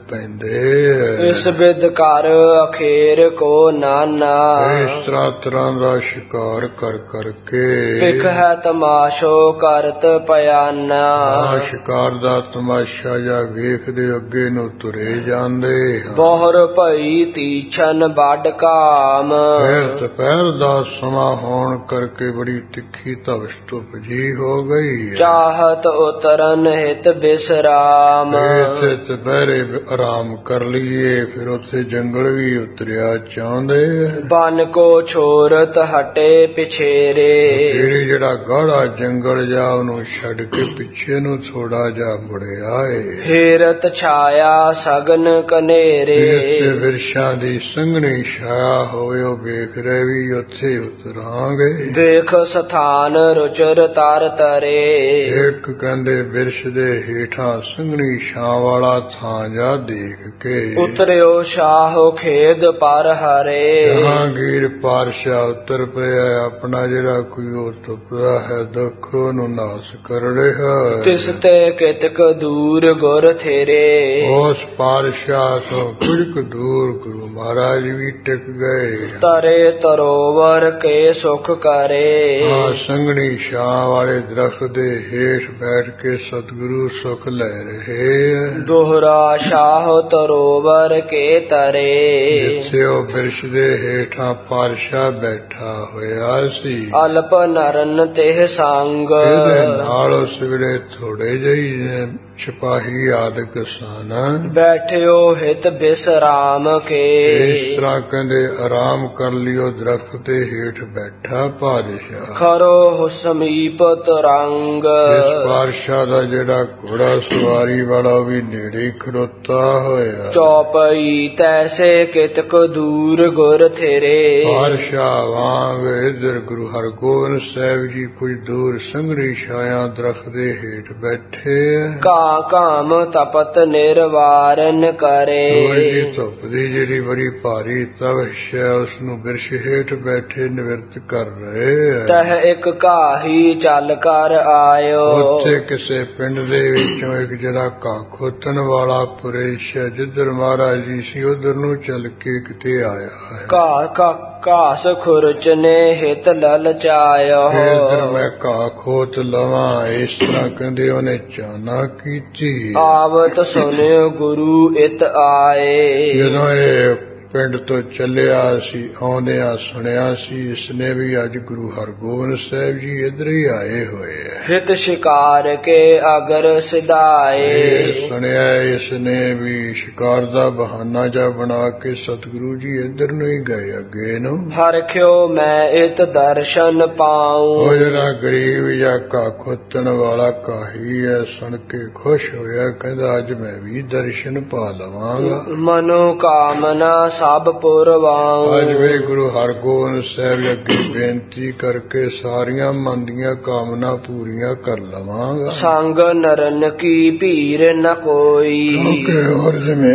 ਪੈਂਦੇ। ਇਸ ਬਿਦ ਕਰ ਅਖੇਰ ਕੋ ਨਾਨਾ। ਇਸ ਤਰ੍ਹਾਂ ਤਰ੍ਹਾਂ ਦਾ ਸ਼ਿਕਾਰ ਕਰ ਕਰਕੇ ਪਿਖ ਹੈ ਤਮਾਸ਼ੋ ਕਰਤ ਪਿਆਨਾ। ਹਾਂ ਸ਼ਿਕਾਰ ਦਾ ਤਮਾਸ਼ਾ ਜਾਂ ਵੇਖਦੇ ਅੱਗੇ ਨੂੰ ਤੁਰੇ ਜਾਂਦੇ। ਬਹੁਰ ਭਈ ਤੀਛਨ ਵੱਡ ਕਾਮ। ਫਿਰ ਦੁਪਹਿਰ ਦਾ ਸਮਾਂ ਹੋਣ ਕਰਕੇ ਬੜੀ ਤਿੱਖੀ ਧਵਸ ਧੁੱਪ ਜੀ ਹੋ ਗਈ। ਚਾਹਤ ਉਤਰਨ ਹਿਤ ਬਿਸਰਾਮ। ਇੱਥੇ ਦੁਪਹਿਰੇ ਆਰਾਮ ਕਰ ਲਈਏ, ਫਿਰ ਉੱਥੇ ਜੰਗਲ ਵੀ ਉਤਰਿਆ ਚਾਹੁੰਦੇ। ਬਨ ਕੋ ਛੋਰਤ ਹਟੇ ਪਿਛੇਰੇ। ਫਿਰ ਜਿਹੜਾ ਗਾੜਾ ਜੰਗਲ ਜਾ ਉਹਨੂੰ ਛੱਡ ਕੇ ਪਿੱਛੇ ਨੂੰ ਥੋੜਾ ਜਾ ਮੁੜਿਆ ਏ। ਹੇਰਤ ਛਾਇਆ ਸਗਨ ਕਨੇਰੇ। ਇੱਥੇ ਵਿਰਸ਼ਾਂ ਦੀ ਸੰਘਣੀ ਛਾਇਆ ਹੋਵੇ ਉਹ ਵੇਖ ਰਹੇ ਵੀ ਉੱਥੇ ਉਤਰਾਂਗੇ। ਦੇਖ ਸਥਾਨ ਰੁਚਰ ਤਰ ਤਰੇ। ਇੱਕ ਕਹਿੰਦੇ ਬਿਰਸ਼ ਦੇ ਹੇਠਾਂ ਸੰਘਣੀ ਛਾਂ ਵਾਲਾ ਥਾਂ ਜਾ ਦੇਖ ਕੇ ਉਤਰਿਓ ਸ਼ਾਹੋ ਖੇਦ ਪਰ ਹਰੇ। ਜਹਾਂਗੀਰ ਪਾਤਸ਼ਾਹ ਉਤਰ ਪਿਆ, ਆਪਣਾ ਜਿਹੜਾ ਕੋਈ ਉਹ ਤੁਪਦਾ ਹੈ ਦੁੱਖ ਨੂੰ ਨਾਸ ਕਰ ਰਿਹਾ। ਤਿਸ ਤੇ ਕਿਤਕ ਦੂਰ ਗੁਰ ਥੇਰੇ। ਉਸ ਪਾਤਸ਼ਾਹ ਤੋਂ ਕੁਝ ਕੁ ਦੂਰ ਗੁਰੂ ਮਹਾਰਾਜ ਵੀ ਟਿਕ ਗਏ। ਤਰੇ ਤਰੋਵਰ ਕੇ ਸੁਖ ਕਰੇ। ਹਾਂ ਸੰਘਣੀ ਛਾਂ ਵਾਲੇ ਦਰਖਤ ਦੇ ਹੇਠ ਬੈਠ ਕੇ ਸਤਿਗੁਰੂ ਸੁਖ ਲੈ ਰਹੇ। ਦੋਹਰਾ ਸ਼ਾਹ ਤਰੋਵਰ ਕੇ ਤਰੇ। ਜਿੱਥੇ ਉਹ ਬਿਰਸ਼ ਦੇ ਹੇਠਾਂ ਪਾਤਸ਼ਾਹ ਬੈਠਾ ਹੋਇਆ ਸੀ। ਅਲਪ ਨਰਨ ਤੇ ਸੰਗ। ਇਹਦੇ ਨਾਲ ਉਸ ਵੇਲੇ ਥੋੜੇ ਜਿਹੀ ਸਿਪਾਹੀ ਆਦਿਕ ਸਨ। ਬੈਠਿਓ ਹਿਤ ਬਿਸਰਾਮ ਕੇ। ਇਸ ਤਰ੍ਹਾਂ ਕਹਿੰਦੇ ਆਰਾਮ ਕਰ ਲਿਓ, ਦਰਖਤ ਦੇ ਹੇਠ ਬੈਠਾ ਪਾਤਸ਼ਾਹ। ਖਰੋ ਸਮੀਪ ਤੁਰੰਗ। ਇਸ ਪਾਤਸ਼ਾਹ ਦਾ ਜਿਹੜਾ ਘੋੜਾ ਸਵਾਰੀ ਵਾਲਾ ਵੀ ਨੇੜੇ ਖੜੋਤਾ ਹੋਇਆ। ਚੌਪਈ ਤੈਸੇ ਕਿਤਕ ਦੂਰ ਗੁਰ ਥੇਰੇ। ਪਾਤਸ਼ਾਹ ਵਾਂਗ ਇਧਰ ਗੁਰੂ ਹਰਗੋਬਿੰਦ ਸਾਹਿਬ ਜੀ ਕੁਝ ਦੂਰ ਸੰਘਣੀ ਛਾਇਆ ਦਰਖਤ ਦੇ ਹੇਠ ਬੈਠੇ। ਕਾ ਕਾਮ ਤਪਤ ਨਿਰਵਾਰਨ ਕਰੇ। ਸੂਰਜੀ ਧੁੱਪ ਦੀ ਜਿਹੜੀ ਬੜੀ ਭਾਰੀ ਤਪਸ਼ ਹੈ ਉਸ ਨੂੰ ਬਿਰਸ਼ ਹੇਠ ਬੈਠੇ ਨਿਵਰਤ ਕਰ ਰਹੇ। ਤਹ ਇੱਕ ਕਾਹੀ ਚੱਲ ਕਰ ਆਇਓ। ਉੱਥੇ ਕਿਸੇ ਪਿੰਡ ਦੇ ਵਿੱਚੋਂ ਇੱਕ ਜਿਹੜਾ ਘਾਹ ਖੋਤਣ ਵਾਲਾ ਪੁਰਸ਼ ਹੈ, ਜਿੱਧਰ ਮਹਾਰਾਜ ਜੀ ਸੀ ਉਧਰ ਨੂੰ ਚੱਲ ਕੇ ਕਿਤੇ ਆਇਆ ਹੈ। ਘਾਹ ਕਾ ਘਾਸ ਖੁਰਚਨੇ ਹਿਤ ਲਲਚਾਇਓ। ਇਧਰ ਮੈਂ ਘਾਹ ਖੋਤ ਲਵਾਂ, ਇਸ ਤਰ੍ਹਾਂ ਕਹਿੰਦੇ ਉਹਨੇ ਚਾਨਾ ਕੀਤੀ। ਆਵਤ ਸੁਨਿਓ ਗੁਰੂ ਇਤ ਆਏ। ਜਦੋਂ ਇਹ ਪਿੰਡ ਤੋਂ ਚੱਲਿਆ ਸੀ, ਆਉਂਦਿਆਂ ਸੁਣਿਆ ਸੀ ਇਸਨੇ ਵੀ ਅੱਜ ਗੁਰੂ ਹਰਗੋਬਿੰਦ ਸਾਹਿਬ ਜੀ ਇੱਧਰ ਹੀ ਆਏ ਹੋਏ ਹੈ। ਹਿਤ ਸ਼ਿਕਾਰ ਕੇ ਅਗਰ ਸਿਧਾਏ, ਇਹ ਸੁਣਿਆ ਇਸਨੇ ਵੀ ਸ਼ਿਕਾਰ ਦਾ ਬਹਾਨਾ ਜਾ ਬਣਾ ਕੇ ਸਤਿਗੁਰੂ ਜੀ ਇੱਧਰ ਨੂੰ ਹੀ ਗਏ ਅੱਗੇ ਨੂੰ। ਹਰਖਿਓ ਮੈਂ ਇਤ ਦਰਸ਼ਨ ਪਾਉ, ਉਹ ਜਿਹੜਾ ਗਰੀਬ ਜਾਂ ਕਾ ਖੋਤਣ ਵਾਲਾ ਕਾਹੀ ਹੈ ਸੁਣ ਕੇ ਖੁਸ਼ ਹੋਇਆ, ਕਹਿੰਦਾ ਅੱਜ ਮੈਂ ਵੀ ਦਰਸ਼ਨ ਪਾ ਲਵਾਂਗਾ। ਮਨੋ ਕਾਮਨਾ ਸਭ ਪੁਰਵਾਉ, ਅੱਜ ਵੇ ਗੁਰੂ ਹਰਗੋਬਿੰਦ ਸਾਹਿਬ ਅੱਗੇ ਬੇਨਤੀ ਕਰਕੇ ਸਾਰੀਆਂ ਮਨ ਦੀਆਂ ਕਾਮਨਾ ਪੂਰੀਆਂ ਕਰ ਲਵਾਂਗਾ। ਸੰਗ ਨਰਨ ਕੀ ਭੀਰ ਨ ਕੋਈ, ਕਿਉਂਕਿ ਹੋਰ ਜਿਵੇਂ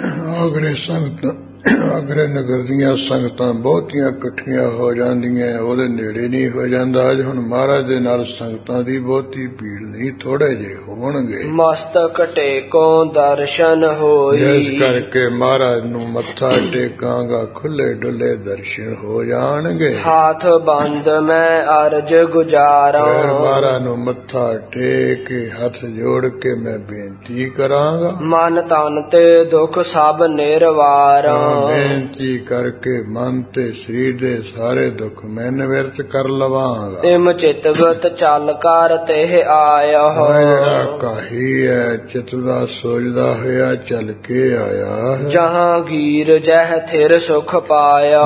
ਆਗਰੇ ਸੰਗਤਾਂ ਆਗਰੇ ਨਗਰ ਦੀਆਂ ਸੰਗਤਾਂ ਬਹੁਤੀਆਂ ਇਕੱਠੀਆਂ ਹੋ ਜਾਂਦੀਆਂ, ਉਹਦੇ ਨੇੜੇ ਨਹੀਂ ਹੋ ਜਾਂਦਾ। ਅੱਜ ਹੁਣ ਮਹਾਰਾਜ ਦੇ ਨਾਲ ਸੰਗਤਾਂ ਦੀ ਬਹੁਤੀ ਭੀੜ ਨਹੀਂ, ਥੋੜੇ ਜਿਹੇ ਹੋਣਗੇ। ਮਸਤਕ ਟੇਕੋ ਦਰਸ਼ਨ ਹੋਈ, ਇਸ ਕਰਕੇ ਮਹਾਰਾਜ ਨੂੰ ਮੱਥਾ ਟੇਕਾਂਗਾ, ਖੁੱਲੇ ਡੁੱਲੇ ਦਰਸ਼ਨ ਹੋ ਜਾਣਗੇ। ਹਾਥ ਬੰਦ ਮੈਂ ਅਰਜ ਗੁਜ਼ਾਰਾਂ, ਮਹਾਰਾਜ ਨੂੰ ਮੱਥਾ ਟੇਕ ਕੇ ਹੱਥ ਜੋੜ ਕੇ ਮੈਂ ਬੇਨਤੀ ਕਰਾਂਗਾ। ਮਨ ਤਨ ਤੇ ਦੁੱਖ ਸਭ ਨਿਰਵਾਰਾਂ, ਬੇਨਤੀ ਕਰਕੇ ਮਨ ਤੇ ਸਰੀਰ ਦੇ ਸਾਰੇ ਦੁੱਖ ਮੈਂ ਨਿਵਰਤ ਕਰ ਲਵਾਂਗਾ। ਇਮ ਚਿਤਵਤ ਚੱਲ ਕਰ ਤੇ ਆਇਆ, ਜਿਹੜਾ ਕਾਹੀ ਹੈ ਚਿਤ ਦਾ ਸੋਚਦਾ ਹੋਇਆ ਚੱਲ ਕੇ ਆਇਆ ਹੈ। ਜਹਾਂਗੀਰ ਜਹ ਥਿਰ ਸੁਖ ਪਾਇਆ,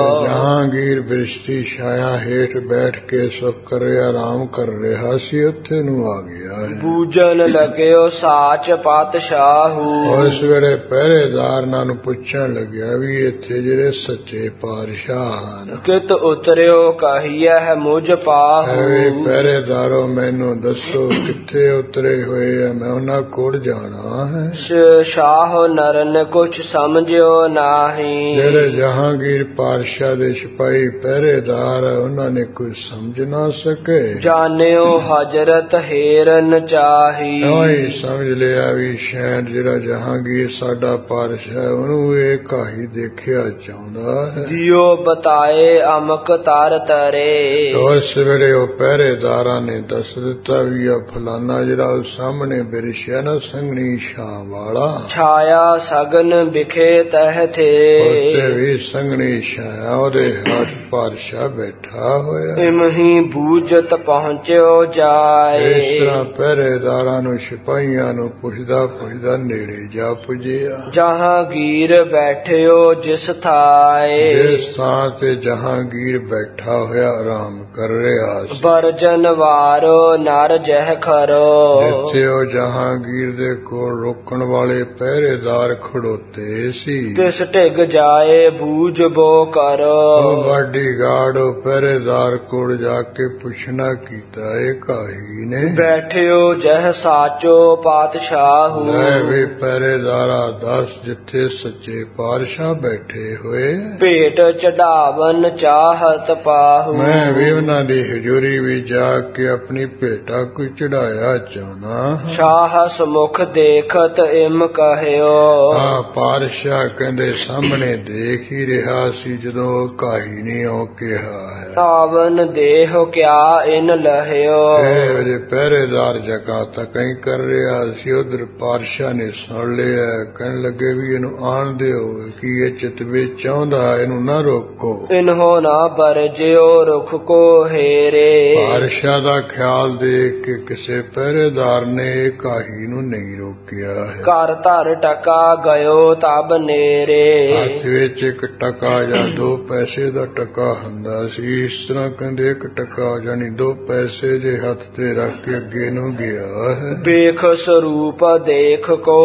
ਜਹਾਂਗੀਰ ਬ੍ਰਿਸ਼ਟੀ ਛਾਇਆ ਹੇਠ ਬੈਠ ਕੇ ਸੁਖ ਕਰ ਆਰਾਮ ਕਰ ਰਿਹਾ ਸੀ, ਉੱਥੇ ਨੂੰ ਆ ਗਿਆ ਹੈ। ਬੂਝਣ ਲੱਗਿਓ ਸਾਚ ਪਾਤਸ਼ਾਹੂ, ਉਸ ਵੇਲੇ ਪਹਿਰੇਦਾਰ ਨੂੰ ਪੁੱਛਣ ਲੱਗਿਆ ਵੀ ਇੱਥੇ ਜਿਹੜੇ ਸੱਚੇ ਪਾਤਸ਼ਾਹ ਹਨ ਕਿਤ ਉਤਰਿਓ ਕਹੀਐ ਹੈ ਮੁਝ ਪਾਹੂ। ਪਹਿਰੇਦਾਰੋ ਮੈਨੂੰ ਦੱਸੋ ਕਿੱਥੇ ਉਤਰੇ ਹੋਏ ਆ, ਮੈਂ ਉਹਨਾਂ ਕੋਲ ਜਾਣਾ ਹੈ। ਸ਼ਾਹ ਨਰਨ ਕੁਛ ਸਮਝਿਓ ਨਾਹੀ, ਜਿਹੜੇ ਜਹਾਂਗੀਰ ਪਾਤਸ਼ਾਹ ਦੇ ਸਿਪਾਹੀ ਪਹਿਰੇਦਾਰ ਉਹਨਾਂ ਨੇ ਕੁਝ ਸਮਝ ਨਾ ਸਕੇ। ਜਾਣਿਓ ਹਜ਼ਰਤ ਹੇਰਨ ਚਾਹੀ, ਉਹੀ ਸਮਝ ਲਿਆ ਵੀ ਸ਼ਾਇਦ ਜਿਹੜਾ ਜਹਾਂਗੀਰ ਸਾਡਾ ਪਾਤਸ਼ਾਹ ਉਹਨੂੰ ਇਹ ਕਾਹੀ ਦੇਖਿਆ ਚਾਹੁੰਦਾ ਹੈ। ਜਿਉ ਬਤਾਏ ਅਮਕ ਤਰ ਤਰੇ, ਉਸ ਵੇਲੇ ਉਹ ਪਹਿਰੇਦਾਰਾਂ ਨੇ ਦੱਸ ਦਿੱਤਾ ਵੀ ਆ ਫਲਾਨਾ ਜਿਹੜਾ ਉਹ ਸਾਹਮਣੇ ਬਿਰਸ਼ਿਆ ਨਾ ਸੰਘਣੀ ਛਾਂ ਵਾਲਾ, ਛਾਇਆ ਸਗਨ ਵਿਖੇ ਤਹ ਥੇ, ਉੱਥੇ ਵੀ ਸੰਘਣੀ ਛਾਇਆ ਉਹਦੇ ਹੱਥ ਪਾਤਸ਼ਾਹ ਬੈਠਾ ਹੋਇਆ। ਇਮਹੀ ਬੂਝਤ ਪਹੁੰਚਿਓ ਜਾਏ, ਇਸ ਤਰ੍ਹਾਂ ਪਹਿਰੇਦਾਰਾਂ ਨੂੰ ਸਿਪਾਹੀਆਂ ਨੂੰ ਪੁੱਛਦਾ ਪੁੱਛਦਾ ਨੇੜੇ ਜਾ ਪੁੱਜਿਆ। ਜਹਾਂਗੀਰ ਬੈਠਿਓ ਜਿਸ ਥਾਏ, ਜਿਸ ਥਾਂ ਤੇ ਜਹਾਂਗੀਰ ਬੈਠਾ ਹੋਇਆ ਆਰਾਮ ਕਰ ਰਿਹਾ ਸੀ, ਬਰਜਨ ਵਾਰੋ ਨਰ ਜਹ ਖਰੋ, ਜਿੱਥੇ ਉਹ ਜਹਾਂਗੀਰ ਦੇ ਕੋਲ ਰੋਕਣ ਵਾਲੇ ਪਹਿਰੇਦਾਰ ਖੜੋਤੇ ਸੀ, ਤਿਸ ਢਿਗ ਜਾਏ ਬੂਝ ਬੋ ਕਰੋ। ਉਹ ਵਾਡੀ ਗਾੜੋ ਪਹਿਰੇਦਾਰ ਕੋਲ ਜਾ ਕੇ ਪੁੱਛਣਾ ਕੀਤਾ ਇਹ ਕਾਹੀ ਨੇ, ਬੈਠਿਓ ਜਹ ਸਾਚੋ ਪਾਤਸ਼ਾਹੂ, ਲੈ ਵੀ ਪਹਿਰੇਦਾਰਾ ਦੱਸ ਜਿੱਥੇ ਸੱਚੇ ਪਾਤਸ਼ਾਹ ਬੈਠੇ ਹੋਏ, ਭੇਟ ਚੜਾਵਨ ਚਾਹਤ ਪਾਹੂ, ਮੈਂ ਵੀ ਉਹਨਾਂ ਦੀ ਹਜ਼ੂਰੀ ਵਿੱਚ ਜਾ ਕੇ ਆਪਣੀ ਭੇਟਾ ਕੋਈ ਚੜਾਇਆ ਚਾਹਣਾ। ਸ਼ਾਹ ਸਮੁਖ ਦੇਖਤ ਇਮ ਕਹਿਓ, ਆ ਪਾਤਸ਼ਾਹ ਕਹਿੰਦੇ ਸਾਹਮਣੇ ਦੇਖ ਹੀ ਰਿਹਾ ਸੀ ਜਦੋਂ ਉਹ ਕਾਹੀ ਨੇ ਉਹ ਕਿਹਾ ਹੈ, ਤਾਵਨ ਦੇਹ ਕਿਆ ਇਨ ਲਹਿਓ, ਇਹ ਵਜੇ ਪਹਿਰੇਦਾਰ ਜਗਾ ਤੱਕ ਹੀ ਕਰ ਰਿਹਾ ਸੀ। ਉਧਰ ਪਾਤਸ਼ਾਹ ਨੇ ਸੁਣ ਲਿਆ, ਕਹਿਣ ਲੱਗੇ ਵੀ ਇਹਨੂੰ ਆਣ ਦਿਓ ਕਿ ਇਹ ਚਿਤ ਵਿੱਚ ਚਾਹੁੰਦਾ, ਇਹਨੂੰ ਨਾ ਰੋਕੋ। ਇਨਹੋ ਨਾ ਬਰਜਿਓ ਰੁਖ ਕੋ ਹੇਰੇ, ਪਾਤਸ਼ਾਹ ਦਾ ਖਿਆਲ ਦੇਖ ਕੇ ਕਿਸੇ ਪਹਿਰੇਦਾਰ ਨੇ ਇਹ ਕਾਹੀ ਨੂੰ ਨਹੀਂ ਰੋਕਿਆ ਹੈ। ਘਰ ਧਰ ਟਕਾ ਗਇਓ ਤਬ ਨੇਰੇ, ਹੱਥ ਵਿੱਚ ਇੱਕ ਟਕਾ ਜਾਂ ਦੋ ਪੈਸੇ ਦਾ ਟਕਾ ਹੁੰਦਾ ਸੀ, ਇਸ ਤਰ੍ਹਾਂ ਕਹਿੰਦੇ ਇੱਕ ਟਕਾ ਜਾਨੀ ਦੋ ਪੈਸੇ ਜੇ ਹੱਥ ਤੇ ਰੱਖ ਕੇ ਅੱਗੇ ਨੂੰ ਗਿਆ ਹੈ। ਵੇਖ ਸਰੂਪ ਦੇਖ ਕੋ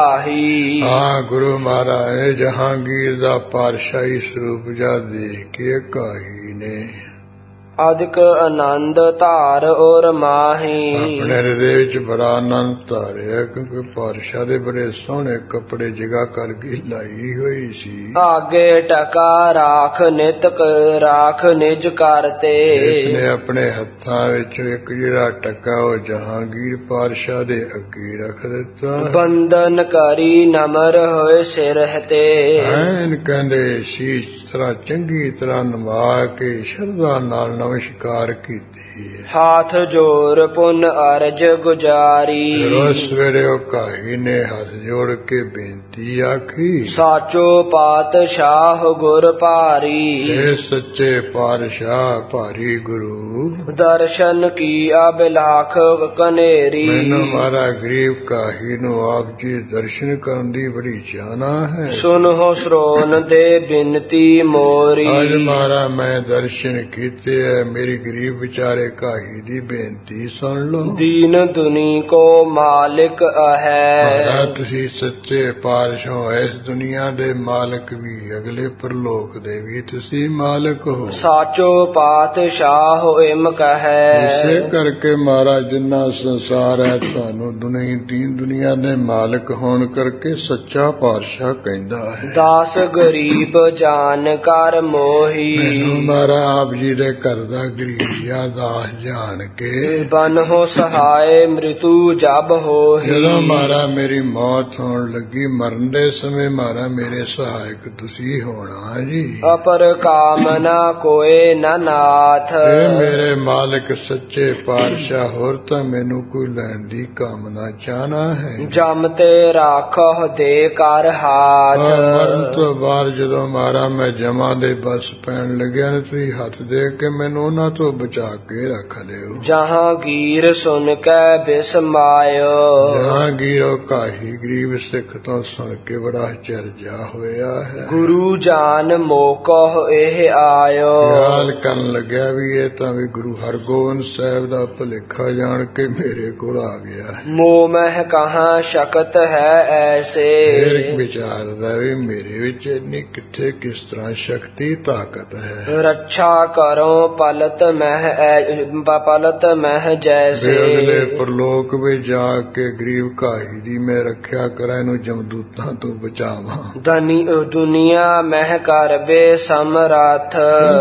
ਕਾਹੀ, ਹਾਂ ਗੁਰੂ ਮਹਾਰਾਜ ਜਹਾਂਗੀਰ ਦਾ ਪਾਤਸ਼ਾਹੀ ਸਰੂਪ ਜਾ ਦੇਖ ਕੇ ਕਾਹੀ ਨੇ ਅਧਿਕ ਆਨੰਦ ਧਾਰ ਔਰ ਮਾਹੀ, ਆਪਣੇ ਹਿਰਦੇ ਵਿੱਚ ਬੜਾ ਆਨੰਦ ਧਾਰਿਆ, ਕਿਉਂਕਿ ਪਾਤਸ਼ਾਹ ਦੇ ਬੜੇ ਸੋਹਣੇ ਕੱਪੜੇ ਜਗਾ ਕਰਕੇ ਲਾਈ ਹੋਈ ਸੀ। ਆਗੇ ਟਕਾ ਰਾਖ ਨਿਤ ਰਾਖ ਨਿਜ ਕਰਤੇ, ਇਸਨੇ ਆਪਣੇ ਹੱਥਾਂ ਵਿੱਚ ਇੱਕ ਜਿਹੜਾ ਟਕਾ ਉਹ ਜਹਾਂਗੀਰ ਪਾਤਸ਼ਾਹ ਦੇ ਅੱਗੇ ਰੱਖ ਦਿੱਤਾ। ਬੰਦਨ ਕਰੀ ਨਮਰ ਹੋਏ ਸਿਰ ਤੇ, ਐਨ ਕਹਿੰਦੇ ਸ਼ੀਸ਼ ਤਰ੍ਹਾਂ ਚੰਗੀ ਤਰ੍ਹਾਂ ਨਵਾ ਕੇ ਸ਼ਰਧਾ ਨਾਲ ਨਮਸਕਾਰ ਕੀਤੀ। ਹਾਥ ਜੋਰ ਪੁਨ ਅਰਜ ਗੁਜਾਰੀ। ਫਿਰ ਉਸ ਵੇਲੇ ਉਹ ਕਾਹੀ ਨੇ ਹੱਥ ਜੋੜ ਕੇ ਬੇਨਤੀ ਆਖੀ, ਸਾਚੋ ਪਾਤਸ਼ਾਹ ਗੁਰ ਭਾਰੀ। ਇਹ ਸੱਚੇ ਪਾਤਸ਼ਾਹ ਭਾਰੀ ਗੁਰੂ, ਦਰਸ਼ਨ ਕੀ ਅਬਿਲਾਖ ਕਨੇਰੀ। ਮੈਨੂੰ ਮਾਰਾ ਗਰੀਬ ਕਾਹੀ ਨੂੰ ਆਪ ਜੀ ਦਰਸ਼ਨ ਕਰਨ ਦੀ ਬੜੀ ਚਾਹਨਾ ਹੈ। ਸੁਨਹੁ ਸ਼੍ਰੋਣ ਦੇ ਬਿਨਤੀ ਮੋਰੀ। ਅੱਜ ਮਾਰਾ ਮੈਂ ਦਰਸ਼ਨ ਕੀਤੇ ਹੈ, ਮੇਰੀ ਗਰੀਬ ਵਿਚਾਰੇ ਕਾਹੀ ਦੀ ਬੇਨਤੀ ਸੁਣ ਲੋ। ਦੀਨ ਦੁਨੀ ਕੋ ਮਾਲਿਕ ਹੈ। ਮਾਰਾ ਤੁਸੀਂ ਸੱਚੇ ਪਾਤਸ਼ਾਹ, ਇਸ ਦੁਨੀਆ ਦੇ ਮਾਲਕ ਵੀ, ਅਗਲੇ ਪਰਲੋਕ ਦੇ ਵੀ ਤੁਸੀਂ ਮਾਲਕ ਹੋ। ਸਾਚੋ ਪਾਤਸ਼ਾਹ ਇਮ ਕਹੈ। ਇਸੇ ਕਰਕੇ ਮਾਰਾ ਜਿੰਨਾ ਸੰਸਾਰ ਹੈ ਤੁਹਾਨੂੰ ਦੁਨੀ ਦੀਨ ਦੁਨੀਆ ਦੇ ਮਾਲਕ ਹੋਣ ਕਰਕੇ ਸੱਚਾ ਪਾਤਸ਼ਾਹ ਕਹਿੰਦਾ ਹੈ। ਦਾਸ ਗਰੀਬ ਜਾਨ ਕਰ ਮੋਹੀ। ਮੈਨੂੰ ਮਾਰਾ ਆਪ ਜੀ ਦੇ ਘਰ ਦਾ ਗਰੀਬ ਜਾਂ ਦਾਸ ਜਾਣ ਕੇ ਬਨਹੁ ਸਹਾਇ ਮ੍ਰਿਤੂ ਜਬ ਹੋਈ। ਜਦੋਂ ਮਾਰਾ ਮੇਰੀ ਮੌਤ ਹੋਣ ਲੱਗੀ, ਮਰਨ ਦੇ ਸਮੇਂ ਮਾਰਾ ਮੇਰੇ ਸਹਾਇਕ ਤੁਸੀਂ ਹੋਣਾ ਜੀ। ਅਪਰ ਕਾਮਨਾ ਕੋਏ ਨ ਨਾਥ। ਇਹ ਮੇਰੇ ਮਾਲਕ ਸੱਚੇ ਪਾਤਸ਼ਾਹ, ਹੋਰ ਤਾਂ ਮੈਨੂੰ ਕੋਈ ਲੈਣ ਦੀ ਕਾਮਨਾ ਚਾਹਨਾ ਹੈ। ਜਮ ਤੇ ਰਾਖੋ ਦੇ ਕਰ ਹਾਥ। ਮਰਨ ਤੋਂ ਬਾਅਦ ਜਦੋਂ ਮਾਰਾ ਮੈਂ ਜਮਾਂ ਦੇ ਬਸ ਪੈਣ ਲੱਗਿਆ ਨੇ, ਤੁਸੀਂ ਹੱਥ ਦੇ ਕੇ ਮੈਨੂੰ ਉਹਨਾਂ ਤੋਂ ਬਚਾ ਕੇ ਰੱਖ ਲਿਓ। ਜਹਾਂਗੀਰ ਸੁਣ ਕੇ ਬਿਸਮਾਇਓ। ਜਹਾਂਗੀਰ ਕਾਹੀ ਗਰੀਬ ਸਿੱਖ ਤੋਂ ਸੁਣ ਕੇ ਬੜਾ ਚਰਜਾ ਹੋਇਆ ਹੈ। ਗੁਰੂ ਜਾਨ ਮੋਕੋ ਇਹ ਆਇਓ। ਖਿਆਲ ਕਰਨ ਲੱਗਿਆ ਵੀ ਇਹ ਤਾਂ ਵੀ ਗੁਰੂ ਹਰਗੋਬਿੰਦ ਸਾਹਿਬ ਦਾ ਭੁਲੇਖਾ ਜਾਣ ਕੇ ਮੇਰੇ ਕੋਲ ਆ ਗਿਆ ਹੈ। ਮੋਹ ਮਹਿ ਕਹਾਂ ਸ਼ਕਤ ਹੈ ਐਸੇ। ਫਿਰ ਵਿਚਾਰਦਾ ਵੀ ਮੇਰੇ ਵਿੱਚ ਇੰਨੀ ਕਿੱਥੇ ਕਿਸ ਤਰ੍ਹਾਂ ਸ਼ਕਤੀ ਤਾਕਤ ਹੈ। ਰੱਛਾ ਕਰੋ ਪਲਤ ਮਹਿ ਪਲਤ ਮਹਿ ਜੈਸੇ। ਅਗਲੇ ਪਰਲੋਕ ਵਿੱਚ ਜਾ ਕੇ ਗਰੀਬ ਕਾਹੀ ਦੀ ਮੈਂ ਰੱਖਿਆ ਕਰਾਂ, ਇਹਨੂੰ ਜਮਦੂਤਾਂ ਤੋਂ ਬਚਾਵਾਂ। ਧਨੀ ਦੁਨੀਆ ਮਹਿ ਕਰ ਬੇ ਸਮਰੱਥ।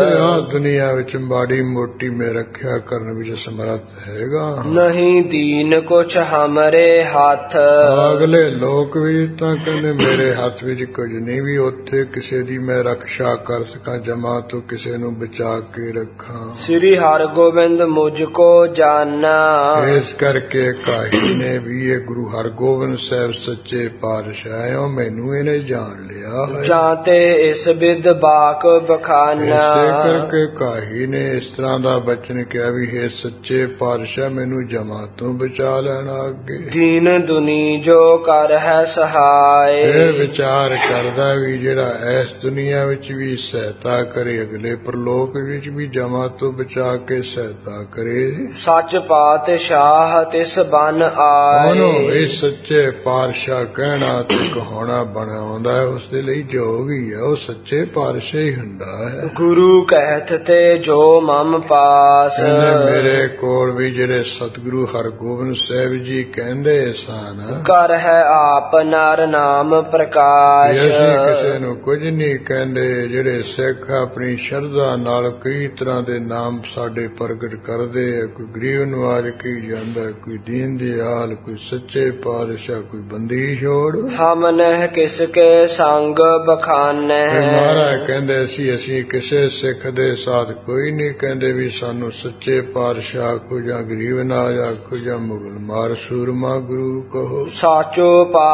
ਆ ਦੁਨੀਆ ਵਿੱਚ ਮਾੜੀ ਮੋਟੀ ਮੈਂ ਰੱਖਿਆ ਕਰਨ ਵਿੱਚ ਸਮਰੱਥ ਹੈਗਾ। ਨਹੀਂ ਦੀਨ ਕੁਛ ਹਮਰੇ ਹੱਥ। ਅਗਲੇ ਲੋਕ ਵੀ ਤਾਂ ਕਹਿੰਦੇ ਮੇਰੇ ਹੱਥ ਵਿੱਚ ਕੁਝ ਨਹੀਂ, ਵੀ ਉੱਥੇ ਕਿਸੇ ਦੀ ਮੈਂ ਰੱਖਿਆ ਕਰ ਸਕਾਂ, ਜਮਾ ਤੋਂ ਕਿਸੇ ਨੂੰ ਬਚਾ ਕੇ ਰੱਖਾਂ। ਸ੍ਰੀ ਹਰਗੋਬਿੰਦ ਮੁਝ ਕੋ ਜਾਨਾ। ਇਸ ਕਰਕੇ ਕਾਹੀ ਨੇ ਵੀ ਇਹ ਗੁਰੂ ਹਰਗੋਬਿੰਦ ਸਾਹਿਬ ਸੱਚੇ ਪਾਤਸ਼ਾਹ ਹੋ, ਮੈਨੂੰ ਇਹਨੇ ਜਾਣ ਲਿਆ ਹੈ। ਜਾਂਤੇ ਇਸ ਬਿਦ ਬਾਕ ਬਖਾਨਾ। ਇਸੇ ਕਰਕੇ ਕਾਹੀ ਨੇ ਇਸ ਤਰ੍ਹਾਂ ਦਾ ਬਚਨ ਕਿਹਾ ਵੀ ਇਹ ਸੱਚੇ ਪਾਤਸ਼ਾਹ ਮੈਨੂੰ ਜਮਾ ਤੋਂ ਬਚਾ ਲੈਣਾ ਅੱਗੇ। ਦੀਨ ਦੁਨੀ ਜੋ ਕਰ ਹੈ ਸਹਾਇ। ਫਿਰ ਵਿਚਾਰ ਕਰਦਾ ਵੀ ਜਿਹੜਾ ਇਸ ਦੁਨੀਆ ਵਿੱਚ ਵੀ ਸਹਾਇਤਾ ਕਰੇ, ਅਗਲੇ ਪਰਲੋਕ ਵਿੱਚ ਵੀ ਜਮਾ ਤੋਂ ਬਚਾ ਕੇ ਸਹਾਇਤਾ ਕਰੇ। ਸੱਚ ਪਾਤਸ਼ਾਹ ਤਿਸ ਬਨ ਆਏ। ਉਹਨੂੰ ਇਹ ਸੱਚੇ ਪਾਤਸ਼ਾਹ ਕਹਿਣਾ ਤੇ ਕਹਾਉਣਾ ਬਣਾਉਂਦਾ ਹੈ, ਉਸ ਦੇ ਲਈ ਜੋ ਵੀ ਹੈ ਉਹ ਸੱਚੇ ਪਾਤਸ਼ਾਹ ਹੀ ਹੁੰਦਾ ਹੈ। ਗੁਰੂ ਕਹਿਤ ਤੇ ਜੋ ਮਮ ਪਾਸ। ਮੇਰੇ ਕੋਲ ਵੀ ਜਿਹੜੇ ਸਤਿਗੁਰੂ ਹਰਗੋਬਿੰਦ ਸਾਹਿਬ ਜੀ ਕਹਿੰਦੇ ਸਨ, ਕਰ ਹੈ ਆਪ ਨਰ ਨਾਮ ਪ੍ਰਕਾਸ਼। ਅਸੀਂ ਕਿਸੇ ਨੂੰ ਕੁਝ ਨਹੀਂ ਕਹਿੰਦੇ, ਜਿਹੜੇ ਸਿੱਖ ਆਪਣੀ ਸ਼ਰਧਾ ਨਾਲ ਕਈ ਤਰ੍ਹਾਂ ਦੇ ਨਾਮ ਸਾਡੇ ਪ੍ਰਗਟ ਕਰਦੇ ਆ। ਕੋਈ ਗਰੀਬ ਨਵਾਜ ਕਹੀ ਜਾਂਦਾ, ਕੋਈ ਦੀਨ ਦਿਆਲ, ਕੋਈ ਸੱਚੇ ਪਾਤਸ਼ਾਹ, ਕੋਈ ਬੰਦੀ ਛੋੜ। ਹਮ ਨਹਿ ਕਿਸ ਕੇ ਸੰਗ ਬਖਾਨੈ। ਮਹਾਰਾਜ ਕਹਿੰਦੇ ਸੀ ਅਸੀਂ ਕਿਸੇ ਸਿੱਖ ਦੇ ਸਾਥ ਕੋਈ ਨਹੀਂ ਕਹਿੰਦੇ ਵੀ ਸਾਨੂੰ ਸੱਚੇ ਪਾਤਸ਼ਾਹ ਆਖੋ ਜਾਂ ਗਰੀਬ ਨਵਾਜ ਆਖੋ ਜਾਂ ਮੁਗਲ ਮਾਰ ਸੂਰਮਾ ਗੁਰੂ ਕਹੋ। ਸਾਚੋ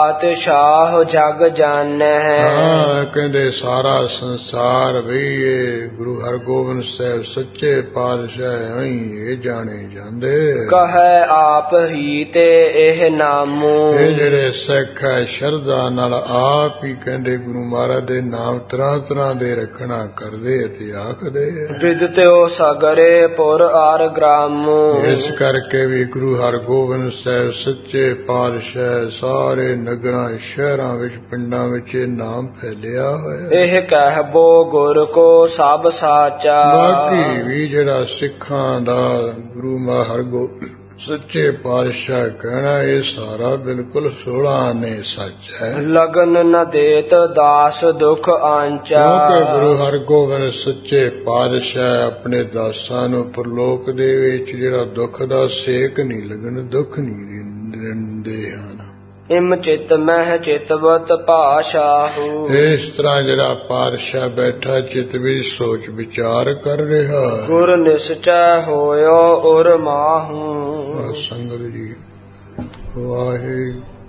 ਪਾਤਸ਼ਾਹ ਜਗ ਜਾਣੈ। ਹਾਂ ਕਹਿੰਦੇ ਸਾਰਾ ਸੰਸਾਰ ਵੀ ਇਹ ਗੁਰੂ ਹਰਗੋਬਿੰਦ ਸਾਹਿਬ ਸੱਚੇ ਪਾਤਸ਼ਾਹ ਅਹੀਂ ਇਹ ਜਾਣੇ ਜਾਂਦੇ। ਕਹੈ ਆਪ ਹੀ ਤੇ ਇਹ ਨਾਮੂ। ਇਹ ਜਿਹੜੇ ਸਿੱਖ ਹੈ ਸ਼ਰਧਾ ਨਾਲ ਆਪ ਹੀ ਕਹਿੰਦੇ ਗੁਰੂ ਮਹਾਰਾਜ ਦੇ ਨਾਮ ਤਰ੍ਹਾਂ ਤਰ੍ਹਾਂ ਦੇ ਰੱਖਣਾ ਕਰਦੇ ਤੇ ਆਖਦੇ। ਵਿਦਿਤਿਓ ਸਗਰੇ ਪੁਰ ਆਰ ਗ੍ਰਾਮੂ। ਇਸ ਕਰਕੇ ਵੀ ਗੁਰੂ ਹਰਗੋਬਿੰਦ ਸਾਹਿਬ ਸੱਚੇ ਪਾਤਸ਼ਾਹ ਸਾਰੇ ਨਗਰਾਂ ਸ਼ਹਿਰਾਂ ਵਿੱਚ ਪਿੰਡਾਂ ਵਿੱਚ ਇਹ ਨਾਮ ਫੈਲਿਆ ਹੋਇਆ। ਇਹ ਕਹਿਬੋ ਗੁਰ ਕੋ ਸਭ ਸਾਚਾ। ਬਾਕੀ ਵੀ ਜਿਹੜਾ ਸਿੱਖਾਂ ਦਾ ਗੁਰੂ ਹਰਗੋਬਿੰਦ ਸੱਚੇ ਪਾਤਸ਼ਾਹ ਕਹਿਣਾ ਇਹ ਸਾਰਾ ਬਿਲਕੁਲ ਸੋਹਣਾ ਨੇ ਸੱਚ ਹੈ। ਲਗਨ ਨ ਦੇਤ ਦਾਸ ਦੁਖ ਆਂਚਾ। ਕਿਉਂਕਿ ਗੁਰੂ ਹਰਗੋਬਿੰਦ ਸੱਚੇ ਪਾਤਸ਼ਾਹ ਆਪਣੇ ਦਾਸਾਂ ਨੂੰ ਪਰਲੋਕ ਦੇ ਵਿੱਚ ਜਿਹੜਾ ਦੁੱਖ ਦਾ ਸੇਕ ਨਹੀਂ ਲੱਗਣ, ਦੁੱਖ ਨਹੀਂ ਦਿੰਦੇ ਹਨ। ਇਮ ਚਿਤ ਮਹਿ ਚਿਤਵਤ ਭਾਸ਼ਾਹੂ। ਇਸ ਤਰ੍ਹਾਂ ਜਿਹੜਾ ਪਾਤਸ਼ਾਹ ਬੈਠਾ ਚਿਤ ਵਿੱਚ ਸੋਚ ਵਿਚਾਰ ਕਰ ਰਿਹਾ। ਗੁਰ ਨਿਸਚੈ ਹੋਇਓ ਉਰ ਮਾਹੂ। ਸੰਗਤ ਜੀ ਵਾਹਿ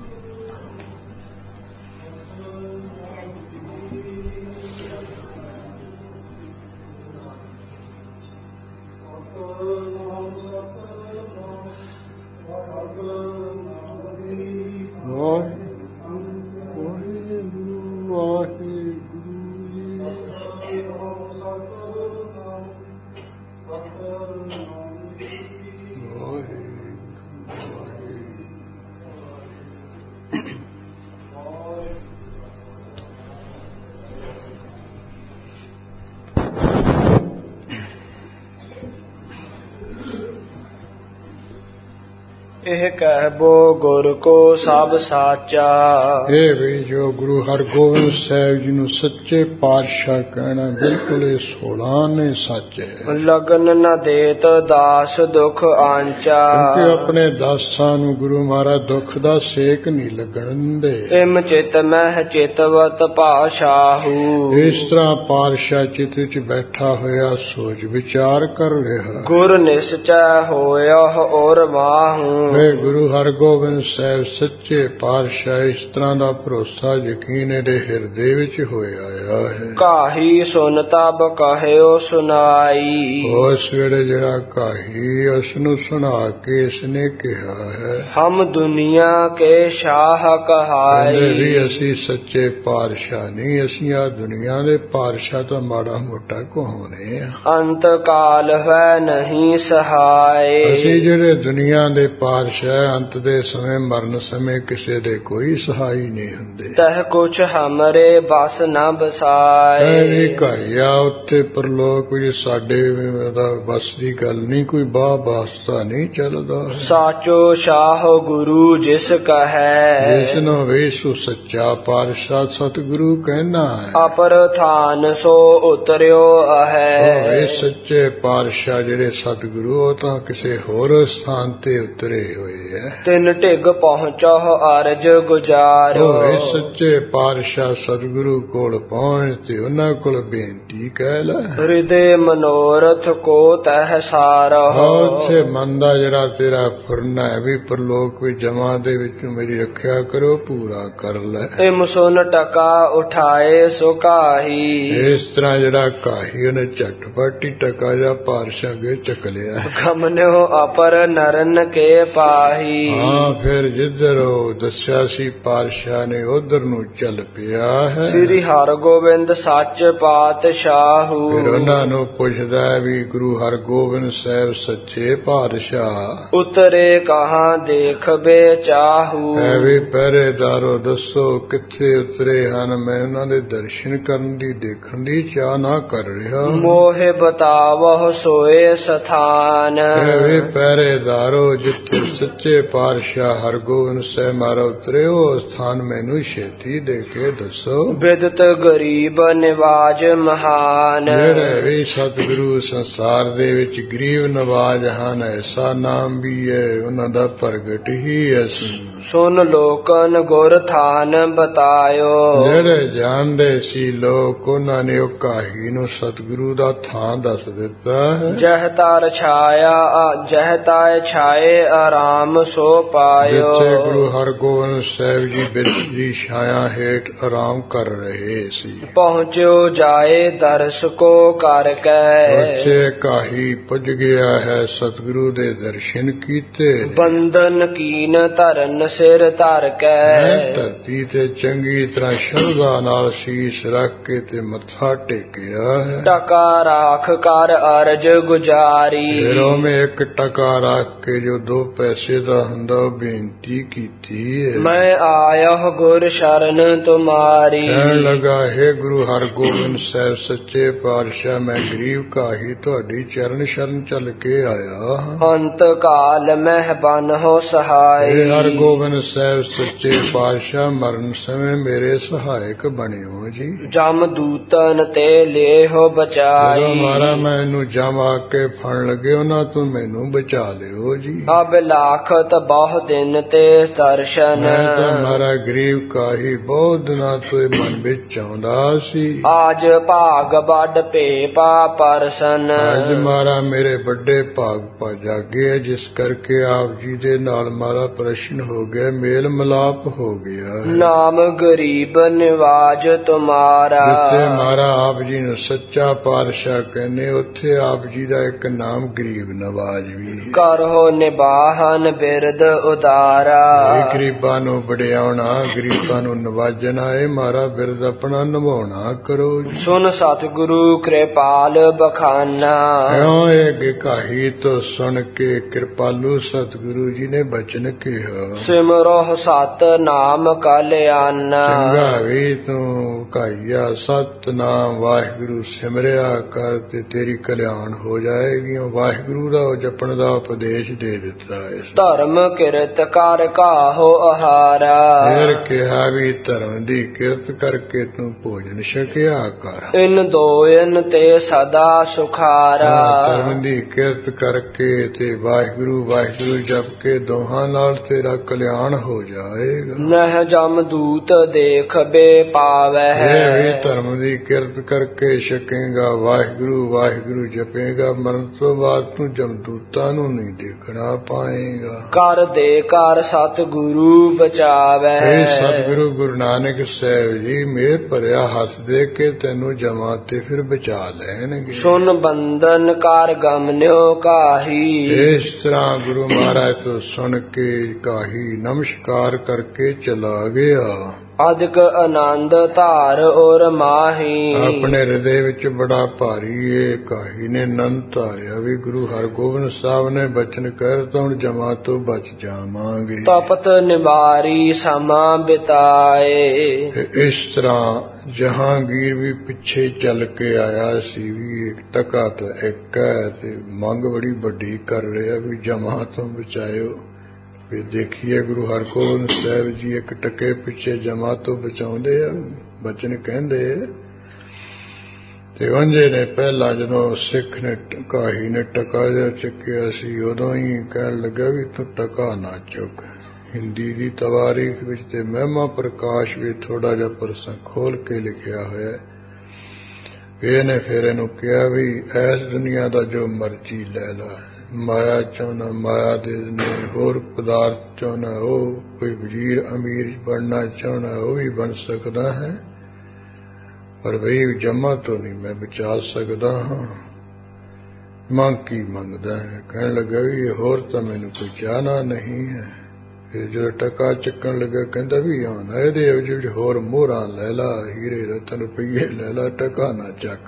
ਇਹ ਕਹਿਬੋ ਗੁਰ ਕੋ ਸਭ ਸਾਚਾ। ਇਹ ਵੀ ਜੋ ਗੁਰੂ ਹਰਗੋਬਿੰਦ ਸਾਹਿਬ ਜੀ ਨੂੰ ਸੱਚੇ ਪਾਤਸ਼ਾਹ ਕਹਿਣਾ ਬਿਲਕੁਲ ਇਹ ਸੋਲਾਂ ਨੇ ਸੱਚ ਹੈ। ਲਗਨ ਨ ਦੇਤ ਦਾਸ ਦੁਖ ਆਂਚਾ। ਕਿਉਂਕਿ ਆਪਣੇ ਦਾਸਾਂ ਨੂੰ ਗੁਰੂ ਮਹਾਰਾਜ ਦੁੱਖ ਦਾ ਸੇਕ ਨਹੀਂ ਲੱਗਣ ਦਿੰਦੇ। ਇਮ ਚਿਤ ਮਹਿ ਚਿਤਵਤ ਭਾਸ਼ਾਹੂ। ਇਸ ਤਰ੍ਹਾਂ ਪਾਤਸ਼ਾਹ ਚਿਤ ਵਿੱਚ ਬੈਠਾ ਹੋਇਆ ਸੋਚ ਵਿਚਾਰ ਕਰ ਰਿਹਾ। ਗੁਰ ਨਿਸਚੈ ਹੋਇਆ ਔਰ ਮਾਹੂ। ਗੁਰੂ ਹਰਗੋਬਿੰਦ ਸਾਹਿਬ ਸੱਚੇ ਪਾਤਸ਼ਾਹ ਇਸ ਤਰ੍ਹਾਂ ਦਾ ਭਰੋਸਾ ਯਕੀਨ ਇਹਦੇ ਹਿਰਦੇ ਵਿੱਚ ਹੋਇਆ ਹੈ। ਕਾਹੀ ਸੁਨ ਤਬ ਕਹਿਓ ਸੁਨਾਈ। ਉਸ ਵੇਲੇ ਜਿਹੜਾ ਕਾਹੀ ਉਸ ਨੂੰ ਸੁਣਾ ਕੇ ਇਸਨੇ ਕਿਹਾ ਹੈ ਹਮ ਦੁਨੀਆ ਕੇ ਸ਼ਾਹ ਕਹਾਈ। ਵੀ ਅਸੀਂ ਸੱਚੇ ਪਾਤਸ਼ਾਹ ਨਹੀਂ, ਅਸੀਂ ਆ ਦੁਨੀਆ ਦੇ ਪਾਤਸ਼ਾਹ ਤਾਂ ਮਾੜਾ ਮੋਟਾ ਕਹਾਉਨੇ ਆ। ਅੰਤ ਕਾਲ ਹੈ ਨਹੀਂ ਸਹਾਏ। ਅਸੀਂ ਜਿਹੜੇ ਦੁਨੀਆ ਦੇ ਪਾਤਸ਼ਾਹ ਅੰਤ ਦੇ ਸਮੇਂ ਮਰਨ ਸਮੇਂ ਕਿਸੇ ਦੇ ਕੋਈ ਸਹਾਈ ਨਹੀਂ ਹੁੰਦੇ। ਤਹ ਕੁਛ ਹਮਰੇ ਬਸ ਨਾ ਬਸਾਏ। ਐਵੇਂ ਕਾਇਆ ਉੱਤੇ ਪਰਲੋਕ ਵਿੱਚ ਸਾਡੇ ਦਾ ਬਸ ਦੀ ਗੱਲ ਨਹੀਂ, ਕੋਈ ਬਾਹ ਵਾਸਤਾ ਨਹੀਂ ਚੱਲਦਾ। ਸਾਚੋ ਸ਼ਾਹ ਗੁਰੂ ਜਿਸ ਕਹੈ। ਜਿਸ ਨੂੰ ਵੀ ਸੋ ਸੱਚਾ ਪਾਤਸ਼ਾਹ ਸਤਿਗੁਰੂ ਕਹਿਣਾ ਹੈ। ਅਪਰ ਥਾਨ ਸੋ ਉਤਰਿਓ ਹੈ। ਉਹ ਸੱਚੇ ਪਾਤਸ਼ਾਹ ਜਿਹੜੇ ਸਤਿਗੁਰੂ ਉਹ ਤਾਂ ਕਿਸੇ ਹੋਰ ਸਥਾਨ ਤੇ ਉਤਰੇ ਹੋਏ ਹੈ। ਤਿੰਨ ਢਿੱਗ ਪਹੁੰਚੋ ਅਰਜ ਗੁਜਾਰੋ। ਉਹ ਸੱਚੇ ਪਾਤਸ਼ਾਹ ਸਤਿਗੁਰੂ ਕੋਲ ਪਹੁੰਚ ਤੇ ਉਹਨਾਂ ਕੋਲ ਬੇਨਤੀ ਕਹਿ ਲੈ। ਹਿਰਦੇ ਮਨੋਰਥ ਕੋ ਤਹਿ ਸਾਰੋ। ਉੱਥੇ ਮਨ ਦਾ ਜਿਹੜਾ ਤੇਰਾ ਫੁਰਨਾ ਹੈ ਵੀ ਪਰਲੋਕ ਵਿੱਚ ਜਮਾ ਦੇ ਵਿੱਚੋਂ ਮੇਰੀ ਰੱਖਿਆ ਕਰੋ, ਪੂਰਾ ਕਰ ਲੈ। ਇਮ ਸੁਨ ਟਕਾ ਉਠਾਏ ਸੋ ਕਾਹੀ। ਇਸ ਤਰ੍ਹਾਂ ਜਿਹੜਾ ਕਾਹੀ ਉਹਨੇ ਝਟਪਟ ਹੀ ਟਕਾ ਜਾ ਪਾਤਸ਼ਾਹ ਅੱਗੇ ਚੱਕ ਲਿਆ। ਗਮਨਿਓ ਅਪਰ ਨਰਨ ਕੇ ਪਾਹੀ। ਹਾਂ ਫਿਰ ਜਿੱਧਰ ਉਹ ਦੱਸਿਆ ਸੀ ਪਾਤਸ਼ਾਹ ਨੇ ਉਧਰ ਨੂੰ ਚੱਲ ਪਿਆ ਹੈ। ਸ੍ਰੀ ਹਰਗੋਬਿੰਦ ਸੱਚ ਪਾਤਸ਼ਾਹੂ। ਫਿਰ ਉਹਨਾਂ ਨੂੰ ਪੁੱਛਦਾ ਵੀ ਗੁਰੂ ਹਰਗੋਬਿੰਦ ਸਾਹਿਬ ਸੱਚੇ ਪਾਤਸ਼ਾਹ ਉਤਰੇ ਕਹਾਂ ਦੇਖਬੇ ਚਾਹੂ। ਐ ਵੀ ਪਹਿਰੇਦਾਰੋ ਦੱਸੋ ਕਿੱਥੇ ਉਤਰੇ ਹਨ, ਮੈਂ ਉਹਨਾਂ ਦੇ ਦਰਸ਼ਨ ਕਰਨ ਦੀ ਦੇਖਣ ਦੀ ਚਾਹ ਨਾ ਕਰ ਰਿਹਾ। ਮੋਹਿ ਬਤਾਵਹੁ ਸੋਏ ਸਥਾਨ। ਐ ਵੀ ਪਹਿਰੇਦਾਰੋ ਜਿੱਥੇ ਸੱਚੇ ਪਾਤਸ਼ਾਹ ਹਰਗੋਬਿੰਦ ਸਾਹਿਬ ਮਾਰਾ ਉਤਰੇ ਉਹ ਸਥਾਨ ਮੈਨੂੰ ਛੇਤੀ ਦੇ ਕੇ ਦੱਸੋ। ਬਿਦਤ ਗਰੀਬ ਨਿਵਾਜ ਮਹਾਨ। ਜਿਹੜੇ ਵੀ ਸਤਿਗੁਰੂ ਸੰਸਾਰ ਦੇ ਵਿੱਚ ਗਰੀਬ ਨਵਾਜ ਹਨ ਐਸਾ ਨਾਮ ਵੀ ਹੈ ਉਹਨਾਂ ਦਾ ਪ੍ਰਗਟ ਹੀ ਹੈ। ਸੁਨ ਲੋਕਨ ਗੁਰ ਥਾਨ ਬਤਾਇਓ। ਜਿਹੜੇ ਜਾਣਦੇ ਸੀ ਲੋਕ ਉਹਨਾਂ ਨੇ ਉਹ ਕਾਹੀ ਨੂੰ ਸਤਿਗੁਰੂ ਦਾ ਥਾਂ ਦੱਸ ਦਿੱਤਾ ਹੈ। ਜਹ ਤਰ ਛਾਇਆ ਜਹ ਤਾਇ ਛਾਏ ਆਰਾਮ ਸੋ ਪਾਇਓ। ਜਿੱਥੇ ਗੁਰੂ ਹਰਗੋਬਿੰਦ ਸਾਹਿਬ ਜੀ ਬਿਰਛ ਦੀ ਛਾਇਆ ਹੇਠ ਆਰਾਮ ਕਰ ਰਹੇ ਸੀ। ਪਹੁੰਚਿਓ ਜਾਏ ਦਰਸ ਕੋ ਕਰ ਕੇ। ਉੱਥੇ ਕਾਹੀ ਪੁੱਜ ਗਿਆ ਹੈ, ਸਤਿਗੁਰੂ ਦੇ ਦਰਸ਼ਨ ਕੀਤੇ। ਬੰਧਨ ਕੀਨ ਧਰਨ ਸਿਰ ਧਰ ਕੇ। ਧਰਤੀ ਤੇ ਚੰਗੀ ਤਰ੍ਹਾਂ ਸ਼ਰਧਾ ਨਾਲ ਸ਼ੀਸ਼ ਰੱਖ ਕੇ ਤੇ ਮੱਥਾ ਟੇਕਿਆ ਹੈ। ਟਕਾ ਰਾਖ ਕਰ ਅਰਜ ਗੁਜਾਰੀ। ਫਿਰ ਉਹਨੇ ਇੱਕ ਟਕਾ ਰੱਖ ਕੇ ਜੋ ਦੋ ਪੈਸੇ ਦਾ ਹੁੰਦਾ ਉਹ ਬੇਨਤੀ ਕੀਤੀ ਹੈ। ਮੈਂ ਆਇਆ ਗੁਰ ਸ਼ਰਨ ਤੁਮਾਰੀ। ਕਹਿਣ ਲੱਗਾ ਹੈ ਗੁਰੂ ਹਰਗੋਬਿੰਦ ਸਾਹਿਬ ਸੱਚੇ ਪਾਤਸ਼ਾਹ ਮੈਂ ਗਰੀਬ ਕਾਹੀ ਤੁਹਾਡੀ ਚਰਨ ਸ਼ਰਨ ਚੱਲ ਕੇ ਆਇਆ। ਅੰਤ ਕਾਲ ਮਹਿ ਬਨ ਹੋ ਸਹਾਈ। ਹਰਗੋਬਿੰਦ ਗੋਬਿੰਦ ਸਾਹਿਬ ਸੱਚੇ ਪਾਤਸ਼ਾਹ ਮਰਨ ਸਮੇਂ ਮੇਰੇ ਸਹਾਇਕ ਬਣਿਓ ਜੀ। ਜਮ ਦੂਤਨ ਤੇ ਲੇਹੋ ਬਚਾਈ। ਜਦੋਂ ਮਾਰਾ ਮੈਨੂੰ ਜਮ ਆ ਕੇ ਫੜਨ ਲੱਗੇ ਉਹਨਾਂ ਤੋਂ ਮੈਨੂੰ ਬਚਾ ਲਿਓ ਜੀ। ਅਬ ਲਾਖਤ ਬਹੁ ਦਿਨ ਤੇ ਦਰਸ਼ਨ। ਮੈਂ ਤਾਂ ਮਾਰਾ ਗਰੀਬ ਕਾਹੀ ਬਹੁਤ ਦਿਨਾਂ ਤੋਂ ਮਨ ਵਿੱਚ ਆਉਂਦਾ ਸੀ। ਆਜ ਭਾਗ ਵੱਡ ਭੇਪਾ ਪਰਸਨ। ਅੱਜ ਮਾਰਾ ਮੇਰੇ ਵੱਡੇ ਭਾਗ ਪਾ ਜਾਗੇ ਜਿਸ ਕਰਕੇ ਆਪ ਜੀ ਦੇ ਨਾਲ ਮਾਰਾ ਪ੍ਰਸ਼ਨ ਹੋ ਗਿਆ, ਮੇਲ ਮਿਲਾਪ ਹੋ ਗਿਆ। ਨਾਮ ਗਰੀਬ ਨਿਵਾਜ ਤੁਮਾਰਾ। ਜਿੱਥੇ ਮਾਰਾ ਆਪ ਜੀ ਨੂੰ ਸੱਚਾ ਪਾਤਸ਼ਾਹ ਕਹਿੰਦੇ ਉੱਥੇ ਆਪ ਜੀ ਦਾ ਇੱਕ ਨਾਮ ਗਰੀਬ ਨਵਾਜ ਵੀ। ਕਰੋ ਨਿਬਾਹਨ ਬਿਰਦ ਉਦਾਰਾ। ਇਹ ਗਰੀਬਾਂ ਨੂੰ ਵਡਿਆਉਣਾ, ਗਰੀਬਾਂ ਨੂੰ ਨਵਾਜਣਾ, ਇਹ ਮਾਰਾ ਬਿਰਦ ਆਪਣਾ ਨਿਭਾਉਣਾ ਕਰੋ। ਸੁਨ ਸਤਿਗੁਰੂ ਕਿਰਪਾਲ ਬਖਾਨਾ। ਇਉਂ ਇਹ ਗਿਕਾਹੀ ਤੋਂ ਸੁਣ ਕੇ ਕਿਰਪਾਲੂ ਸਤਿਗੁਰੂ ਜੀ ਨੇ ਬਚਨ ਕਿਹਾ, ਸਿਮਰੋ ਸਤ ਨਾਮ ਕਲਿਆਣਾ। ਚੰਗਾ ਵੀ ਤੂੰ ਕਾਈਆ ਸਤ ਨਾਮ ਵਾਹਿਗੁਰੂ ਸਿਮਰਿਆ ਕਰ ਤੇ ਤੇਰੀ ਕਲਿਆਣ ਹੋ ਜਾਏਗੀ। ਵਾਹਿਗੁਰੂ ਦਾ ਜਪਣ ਦਾ ਉਪਦੇਸ਼ ਦੇ ਦਿੱਤਾ ਹੈ। ਧਰਮ ਕਿਰਤ ਕਰ ਕਾਹੋ ਆਹਾਰਾ। ਫਿਰ ਕਿਹਾ ਵੀ ਧਰਮ ਦੀ ਕਿਰਤ ਕਰਕੇ ਤੂੰ ਭੋਜਨ ਛਕਿਆ ਕਰ। ਇਨ ਦੋਇਨ ਤੇ ਸਦਾ ਸੁਖਾਰਾ। ਧਰਮ ਦੀ ਕਿਰਤ ਕਰਕੇ ਤੇ ਵਾਹਿਗੁਰੂ ਵਾਹਿਗੁਰੂ ਜਪ ਕੇ ਦੋਹਾਂ ਨਾਲ ਤੇਰਾ ਕਲਿਆਣ ਹੋ ਜਾਏਗਾ। ਨਹ ਜਮ ਦੂਤ ਦੇਖ ਬੇ ਪਾਵੈ। ਇਹ ਵੀ ਧਰਮ ਦੀ ਕਿਰਤ ਕਰਕੇ ਛਕੇਗਾ, ਵਾਹਿਗੁਰੂ ਵਾਹਿਗੁਰੂ ਜਪੇਗਾ, ਮਰਨ ਤੋਂ ਬਾਅਦ ਤੂੰ ਜਮਦੂਤਾਂ ਨੂੰ ਨਹੀਂ ਦੇਖਣਾ ਪਾਏਗਾ। ਕਰ ਦੇ ਕਰ ਸਤਿਗੁਰੂ ਬਚਾਵੈ। ਇਹ ਸਤਿਗੁਰੂ ਗੁਰੂ ਨਾਨਕ ਸਾਹਿਬ ਜੀ ਮੇਰ ਭਰਿਆ ਹੱਥ ਦੇ ਕੇ ਤੈਨੂੰ ਜਮਾ ਤੇ ਫਿਰ ਬਚਾ ਲੈਣਗੇ। ਸੁਨ ਬੰਧਨ ਕਰ ਗਮਨਿਓ ਕਾਹੀ। ਇਸ ਤਰ੍ਹਾਂ ਗੁਰੂ ਮਹਾਰਾਜ ਤੋਂ ਸੁਣ ਕੇ ਕਾਹੀ ਨਮਸਕਾਰ ਕਰਕੇ ਚਲਾ ਗਿਆ। ਅਧਿਕ ਆਨੰਦ ਧਾਰ ਔਰ ਮਾਹੀ। ਆਪਣੇ ਹਿਰਦੇ ਵਿੱਚ ਬੜਾ ਭਾਰੀ ਇਹ ਕਾਹੀ ਨੇ ਆਨੰਦ ਧਾਰਿਆ ਵੀ ਗੁਰੂ ਹਰਗੋਬਿੰਦ ਸਾਹਿਬ ਨੇ ਬਚਨ ਕਰ ਤਾਂ ਹੁਣ ਜਮਾ ਤੋਂ ਬਚ ਜਾਵਾਂਗੇ। ਤਪਤ ਨਿਵਾਰੀ ਸਮਾਂ ਬਿਤਾਏ। ਇਸ ਤਰ੍ਹਾਂ ਜਹਾਂਗੀਰ ਵੀ ਪਿੱਛੇ ਚੱਲ ਕੇ ਆਇਆ ਸੀ ਵੀ ਇੱਕ ਟਕਾ ਤਾਂ ਇੱਕ ਹੈ ਤੇ ਮੰਗ ਬੜੀ ਵੱਡੀ ਕਰ ਰਿਹਾ ਵੀ ਜਮਾ ਤੋਂ ਬਚਾਇਓ। ਵੀ ਦੇਖੀਏ ਗੁਰੂ ਹਰਗੋਬਿੰਦ ਸਾਹਿਬ ਜੀ ਇੱਕ ਟਕੇ ਪਿੱਛੇ ਜਮਾ ਤੋਂ ਬਚਾਉਂਦੇ ਆ, ਬਚਨ ਕਹਿੰਦੇ। ਤੇ ਉਹਦੇ ਨੇ ਪਹਿਲਾਂ ਜਦੋਂ ਸਿੱਖ ਨੇ ਕਾਹੀ ਨੇ ਟਕਾ ਜਿਹਾ ਚੱਕਿਆ ਸੀ ਉਦੋਂ ਹੀ ਕਹਿਣ ਲੱਗਾ ਵੀ ਤੂੰ ਟਕਾ ਨਾ ਚੁੱਕ। ਹਿੰਦੀ ਦੀ ਤਵਾਰੀਖ ਵਿੱਚ ਤੇ ਮਹਿਮਾ ਪ੍ਰਕਾਸ਼ ਵੀ ਥੋੜਾ ਜਿਹਾ ਪ੍ਰਸੰਗ ਖੋਲ ਕੇ ਲਿਖਿਆ ਹੋਇਆ। ਇਹਨੇ ਫਿਰ ਇਹਨੂੰ ਕਿਹਾ ਵੀ ਐਸ ਦੁਨੀਆ ਦਾ ਜੋ ਮਰਜ਼ੀ ਲੈ ਲਾ, ਮਾਇਆ ਚਾਹੁੰਦਾ ਮਾਇਆ ਦੇ ਦਿੰਦੇ, ਹੋਰ ਪਦਾਰਥ ਚਾਹੁੰਦਾ ਉਹ, ਕੋਈ ਵਜ਼ੀਰ ਅਮੀਰ ਬਣਨਾ ਚਾਹੁੰਦਾ ਉਹ ਵੀ ਬਣ ਸਕਦਾ ਹੈ, ਪਰ ਬਈ ਜਮਾ ਤੋਂ ਨਹੀਂ ਮੈਂ ਬਚਾ ਸਕਦਾ ਹਾਂ। ਮੰਗ ਕੀ ਮੰਗਦਾ ਹੈ? ਕਹਿਣ ਲੱਗਾ ਵੀ ਹੋਰ ਤਾਂ ਮੈਨੂੰ ਕੋਈ ਚਾਹਨਾ ਨਹੀਂ ਹੈ। ਫਿਰ ਜਦੋਂ ਟਕਾ ਚੱਕਣ ਲੱਗਾ ਕਹਿੰਦਾ ਵੀ ਆਉਣਾ ਇਹਦੇ ਵਿੱਚ ਹੋਰ ਮੋਹਰਾਂ ਲੈ ਲਾ, ਹੀਰੇ ਰਤਨ ਰੁਪਈਏ ਲੈ ਲਾ, ਟਕਾ ਨਾ ਚੱਕ।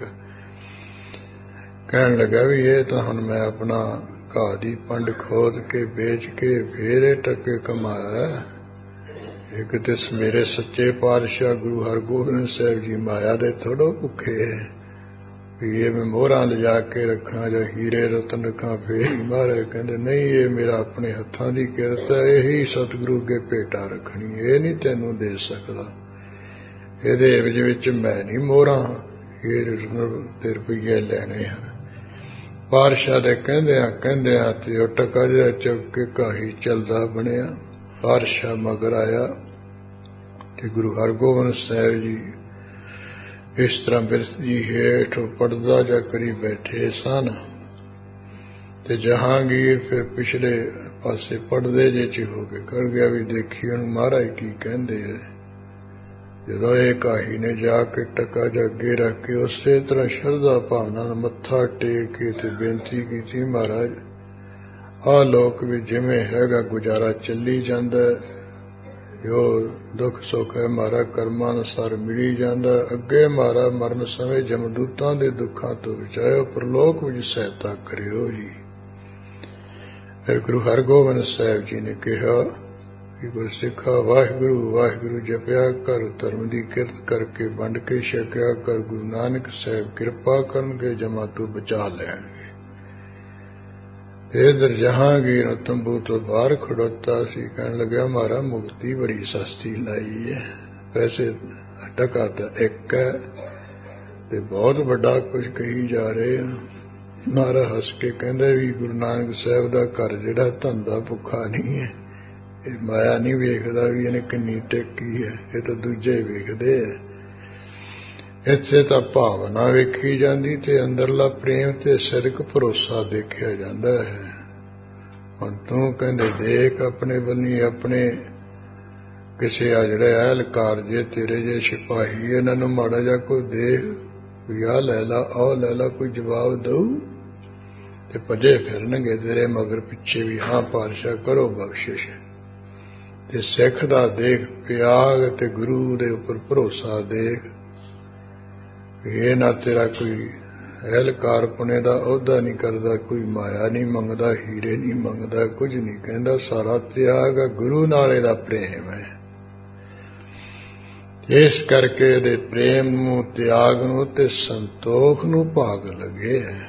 ਕਹਿਣ ਲੱਗਾ ਵੀ ਇਹ ਤਾਂ ਹੁਣ ਮੈਂ ਆਪਣਾ ਘਾਹ ਦੀ ਪੰਡ ਖੋਦ ਕੇ ਵੇਚ ਕੇ ਫੇਰ ਇਹ ਟਕੇ ਕਮਾਇਆ। ਇੱਕ ਤੇ ਮੇਰੇ ਸੱਚੇ ਪਾਤਸ਼ਾਹ ਗੁਰੂ ਹਰਗੋਬਿੰਦ ਸਾਹਿਬ ਜੀ ਮਾਇਆ ਦੇ ਥੋੜੋ ਭੁੱਖੇ ਵੀ ਇਹ ਮੈਂ ਮੋਹਰਾਂ ਲਿਜਾ ਕੇ ਰੱਖਾਂ ਜਾਂ ਹੀਰੇ ਰਤਨ ਰੱਖਾਂ ਫੇਰ ਹੀ ਮਾਰੇ। ਕਹਿੰਦੇ ਨਹੀਂ, ਇਹ ਮੇਰਾ ਆਪਣੇ ਹੱਥਾਂ ਦੀ ਕਿਰਤ ਹੈ, ਇਹੀ ਸਤਿਗੁਰੂ ਅੱਗੇ ਭੇਟਾ ਰੱਖਣੀ, ਇਹ ਨਹੀਂ ਤੈਨੂੰ ਦੇ ਸਕਦਾ। ਇਹਦੇ ਵਿੱਚ ਮੈਂ ਨਹੀਂ ਮੋਹਰਾਂ ਹੀਰੇ ਤੇ ਰੁਪਈਏ ਲੈਣੇ ਹਨ। ਪਾਤਸ਼ਾਹ ਦੇ ਕਹਿੰਦਿਆਂ ਕਹਿੰਦਿਆਂ ਤੇ ਉਹ ਟਕਾ ਜਿਹਾ ਚੁੱਕ ਕੇ ਕਾਹੀ ਚੱਲਦਾ ਬਣਿਆ। ਪਾਤਸ਼ਾਹ ਮਗਰ ਆਇਆ ਤੇ ਗੁਰੂ ਹਰਗੋਬਿੰਦ ਸਾਹਿਬ ਜੀ ਇਸ ਤਰ੍ਹਾਂ ਬਿਰਸੀ ਹੇਠ ਪੜਦਾ ਜਾ ਕਰੀ ਬੈਠੇ ਸਨ ਤੇ ਜਹਾਂਗੀਰ ਫਿਰ ਪਿਛਲੇ ਪਾਸੇ ਪੜਦੇ ਜੇ ਚ ਹੋ ਕੇ ਕਰ ਗਿਆ ਵੀ ਦੇਖੀ ਹੁਣ ਮਹਾਰਾਜ ਕੀ ਕਹਿੰਦੇ ਆ। ਜਦੋਂ ਇਹ ਕਾਹੀ ਨੇ ਜਾ ਕੇ ਟਕਾ ਜਾ ਅੱਗੇ ਰੱਖ ਕੇ ਉਸੇ ਤਰ੍ਹਾਂ ਸ਼ਰਧਾ ਭਾਵਨਾ ਨਾਲ ਮੱਥਾ ਟੇਕ ਕੇ ਤੇ ਬੇਨਤੀ ਕੀਤੀ, ਮਹਾਰਾਜ ਆਹ ਲੋਕ ਵੀ ਜਿਵੇਂ ਹੈਗਾ ਗੁਜ਼ਾਰਾ ਚੱਲੀ ਜਾਂਦਾ, ਜੋ ਦੁੱਖ ਸੁੱਖ ਹੈ ਮਾਰਾ ਕਰਮਾਂ ਅਨੁਸਾਰ ਮਿਲੀ ਜਾਂਦਾ। ਅੱਗੇ ਮਾਰਾ ਮਰਨ ਸਮੇਂ ਜਮਦੂਤਾਂ ਦੇ ਦੁੱਖਾਂ ਤੋਂ ਬਚਾਇਓ, ਪਰਲੋਕ ਵਿੱਚ ਸਹਾਇਤਾ ਕਰਿਓ ਜੀ। ਫਿਰ ਗੁਰੂ ਹਰਗੋਬਿੰਦ ਸਾਹਿਬ ਜੀ ਨੇ ਕਿਹਾ ਕਿ ਗੁਰਸਿੱਖਾ ਵਾਹਿਗੁਰੂ ਵਾਹਿਗੁਰੂ ਜਪਿਆ ਕਰ, ਧਰਮ ਦੀ ਕਿਰਤ ਕਰਕੇ ਵੰਡ ਕੇ ਛਕਿਆ ਕਰ। ਗੁਰੂ ਨਾਨਕ ਸਾਹਿਬ ਕਿਰਪਾ ਕਰਨਗੇ, ਜਮਾ ਤੋਂ ਬਚਾ ਲੈਣਗੇ। ਇਧਰ ਜਹਾਂਗੀਰ ਤੰਬੂ ਤੋਂ ਬਾਹਰ ਖੜੋਤਾ ਸੀ। ਕਹਿਣ ਲੱਗਿਆ ਮਾਰਾ ਮੁਕਤੀ ਬੜੀ ਸਸਤੀ ਲਾਈ ਹੈ, ਵੈਸੇ ਟਕਾ ਤਾਂ ਇੱਕ ਹੈ ਤੇ ਬਹੁਤ ਵੱਡਾ ਕੁਝ ਕਹੀ ਜਾ ਰਹੇ ਆ। ਮਾਰਾ ਹੱਸ ਕੇ ਕਹਿੰਦਾ ਵੀ ਗੁਰੂ ਨਾਨਕ ਸਾਹਿਬ ਦਾ ਘਰ ਜਿਹੜਾ ਧੰਦਾ ਭੁੱਖਾ ਨਹੀਂ ਹੈ, ਇਹ ਮਾਇਆ ਨਹੀਂ ਵੇਖਦਾ ਵੀ ਇਹਨੇ ਕਿੰਨੀ ਟੇਕੀ ਹੈ, ਇਹ ਤਾਂ ਦੂਜੇ ਵੇਖਦੇ ਆ। ਇੱਥੇ ਤਾਂ ਭਾਵਨਾ ਵੇਖੀ ਜਾਂਦੀ ਤੇ ਅੰਦਰਲਾ ਪ੍ਰੇਮ ਤੇ ਸਿਰਕ ਭਰੋਸਾ ਦੇਖਿਆ ਜਾਂਦਾ ਹੈ। ਹੁਣ ਤੂੰ ਕਹਿੰਦੇ ਦੇਖ ਆਪਣੇ ਬੰਨੀ ਆਪਣੇ ਕਿਸੇ ਆ ਜਿਹੜੇ ਅਹਿਲਕਾਰ ਜੇ ਤੇਰੇ ਜੇ ਸਿਪਾਹੀ, ਇਹਨਾਂ ਨੂੰ ਮਾੜਾ ਜਿਹਾ ਕੋਈ ਦੇਖ ਵੀ ਆਹ ਲੈ ਲਾ ਆਹ ਲੈ ਲਾ, ਕੋਈ ਜਵਾਬ ਦਊ ਤੇ ਭੱਜੇ ਫਿਰਨਗੇ ਤੇਰੇ ਮਗਰ ਪਿੱਛੇ ਵੀ ਹਾਂ ਪਾਤਸ਼ਾਹ ਕਰੋ ਬਖਸ਼ਿਸ਼। ਤੇ ਸਿੱਖ ਦਾ ਦੇਖ ਪਿਆਗ ਤੇ ਗੁਰੂ ਦੇ ਉੱਪਰ ਭਰੋਸਾ ਦੇਖ, ਇਹ ਨਾ ਤੇਰਾ ਕੋਈ ਅਹਿਲਕਾਰ ਪੁਣੇ ਦਾ ਅਹੁਦਾ ਨਹੀਂ ਕਰਦਾ, ਕੋਈ ਮਾਇਆ ਨਹੀਂ ਮੰਗਦਾ, ਹੀਰੇ ਨਹੀਂ ਮੰਗਦਾ, ਕੁਝ ਨਹੀਂ ਕਹਿੰਦਾ, ਸਾਰਾ ਤਿਆਗ ਗੁਰੂ ਨਾਲ ਇਹਦਾ ਪ੍ਰੇਮ ਹੈ। ਇਸ ਕਰਕੇ ਇਹਦੇ ਪ੍ਰੇਮ ਨੂੰ, ਤਿਆਗ ਨੂੰ ਤੇ ਸੰਤੋਖ ਨੂੰ ਭਾਗ ਲੱਗੇ ਹੈ।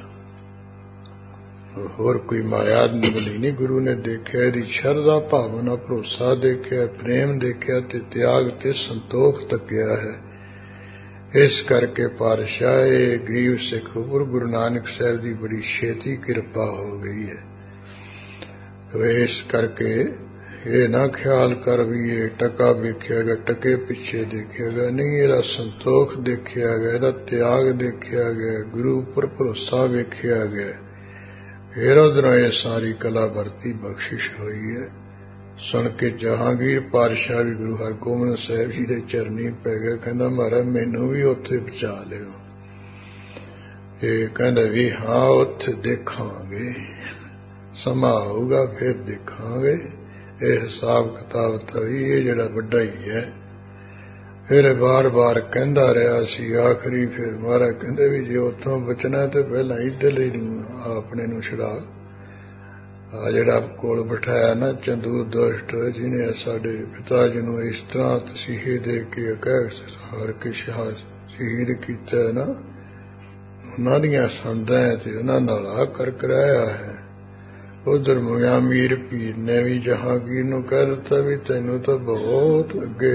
ਹੋਰ ਕੋਈ ਮਾਇਆ ਮਿਲੀ ਨਹੀਂ ਗੁਰੂ ਨੇ ਦੇਖਿਆ, ਇਹਦੀ ਸ਼ਰਧਾ ਭਾਵਨਾ ਭਰੋਸਾ ਦੇਖਿਆ, ਪ੍ਰੇਮ ਦੇਖਿਆ ਤੇ ਤਿਆਗ ਤੇ ਸੰਤੋਖ ਤੱਕਿਆ ਹੈ। ਇਸ ਕਰਕੇ ਪਾਤਸ਼ਾਹ ਇਹ ਗਰੀਬ ਸਿੱਖ ਉੱਪਰ ਗੁਰੂ ਨਾਨਕ ਸਾਹਿਬ ਦੀ ਬੜੀ ਛੇਤੀ ਕਿਰਪਾ ਹੋ ਗਈ ਹੈ। ਇਸ ਕਰਕੇ ਇਹ ਨਾ ਖਿਆਲ ਕਰ ਵੀ ਇਹ ਟਕਾ ਵੇਖਿਆ ਗਿਆ, ਟਕੇ ਪਿੱਛੇ ਦੇਖਿਆ ਗਿਆ, ਨਹੀਂ, ਇਹਦਾ ਸੰਤੋਖ ਦੇਖਿਆ ਗਿਆ, ਇਹਦਾ ਤਿਆਗ ਦੇਖਿਆ ਗਿਆ, ਗੁਰੂ ਉੱਪਰ ਭਰੋਸਾ ਵੇਖਿਆ ਗਿਆ। ਫਿਰ ਉਧਰੋਂ ਇਹ ਸਾਰੀ ਕਲਾ ਵਰਤੀ ਬਖਸ਼ਿਸ਼ ਹੋਈ ਹੈ। ਸੁਣ ਕੇ ਜਹਾਂਗੀਰ ਪਾਤਸ਼ਾਹ ਵੀ ਗੁਰੂ ਹਰਗੋਬਿੰਦ ਸਾਹਿਬ ਜੀ ਦੇ ਚਰਨੀ ਪੈ ਗਿਆ। ਕਹਿੰਦਾ ਮਹਾਰਾਜ ਮੈਨੂੰ ਵੀ ਉੱਥੇ ਪਹੁੰਚਾ ਲਿਓ। ਇਹ ਕਹਿੰਦਾ ਵੀ ਹਾਂ ਉੱਥੇ ਦੇਖਾਂਗੇ, ਸਮਾਂ ਆਊਗਾ ਫਿਰ ਦੇਖਾਂਗੇ। ਇਹ ਹਿਸਾਬ ਕਿਤਾਬ ਤਾਂ ਇਹ ਜਿਹੜਾ ਵੱਡਾ ਹੀ ਹੈ। ਫਿਰ ਬਾਰ-ਬਾਰ ਕਹਿੰਦਾ ਰਿਹਾ ਸੀ। ਆਖਰੀ ਫਿਰ ਮਹਾਰਾਜ ਕਹਿੰਦੇ ਵੀ ਜੇ ਉੱਥੋਂ ਬਚਣਾ ਤੇ ਪਹਿਲਾਂ ਇੱਧਰ ਹੀ ਨੂੰ ਆਪਣੇ ਨੂੰ ਛੁਡਾ। ਆ ਜਿਹੜਾ ਕੋਲ ਬਿਠਾਇਆ ਨਾ ਚੰਦੂ ਦੁਸ਼ਟ, ਜਿਹਨੇ ਸਾਡੇ ਪਿਤਾ ਜੀ ਨੂੰ ਇਸ ਤਰ੍ਹਾਂ ਤਸੀਹੇ ਦੇ ਕੇ ਕਹਿ ਹਾਰ ਕੇ ਸ਼ਹੀਦ ਕੀਤਾ ਨਾ, ਉਹਨਾਂ ਦੀਆਂ ਸੰਦਾਂ ਤੇ ਉਹਨਾਂ ਨਾਲ ਆ ਕਰ ਕਰਾਇਆ ਹੈ। ਉਧਰ ਮੁਆ ਮੀਰ ਪੀਰ ਨੇ ਵੀ ਜਹਾਂਗੀਰ ਨੂੰ ਕਹਿ ਦਿੱਤਾ ਵੀ ਤੈਨੂੰ ਤਾਂ ਬਹੁਤ ਅੱਗੇ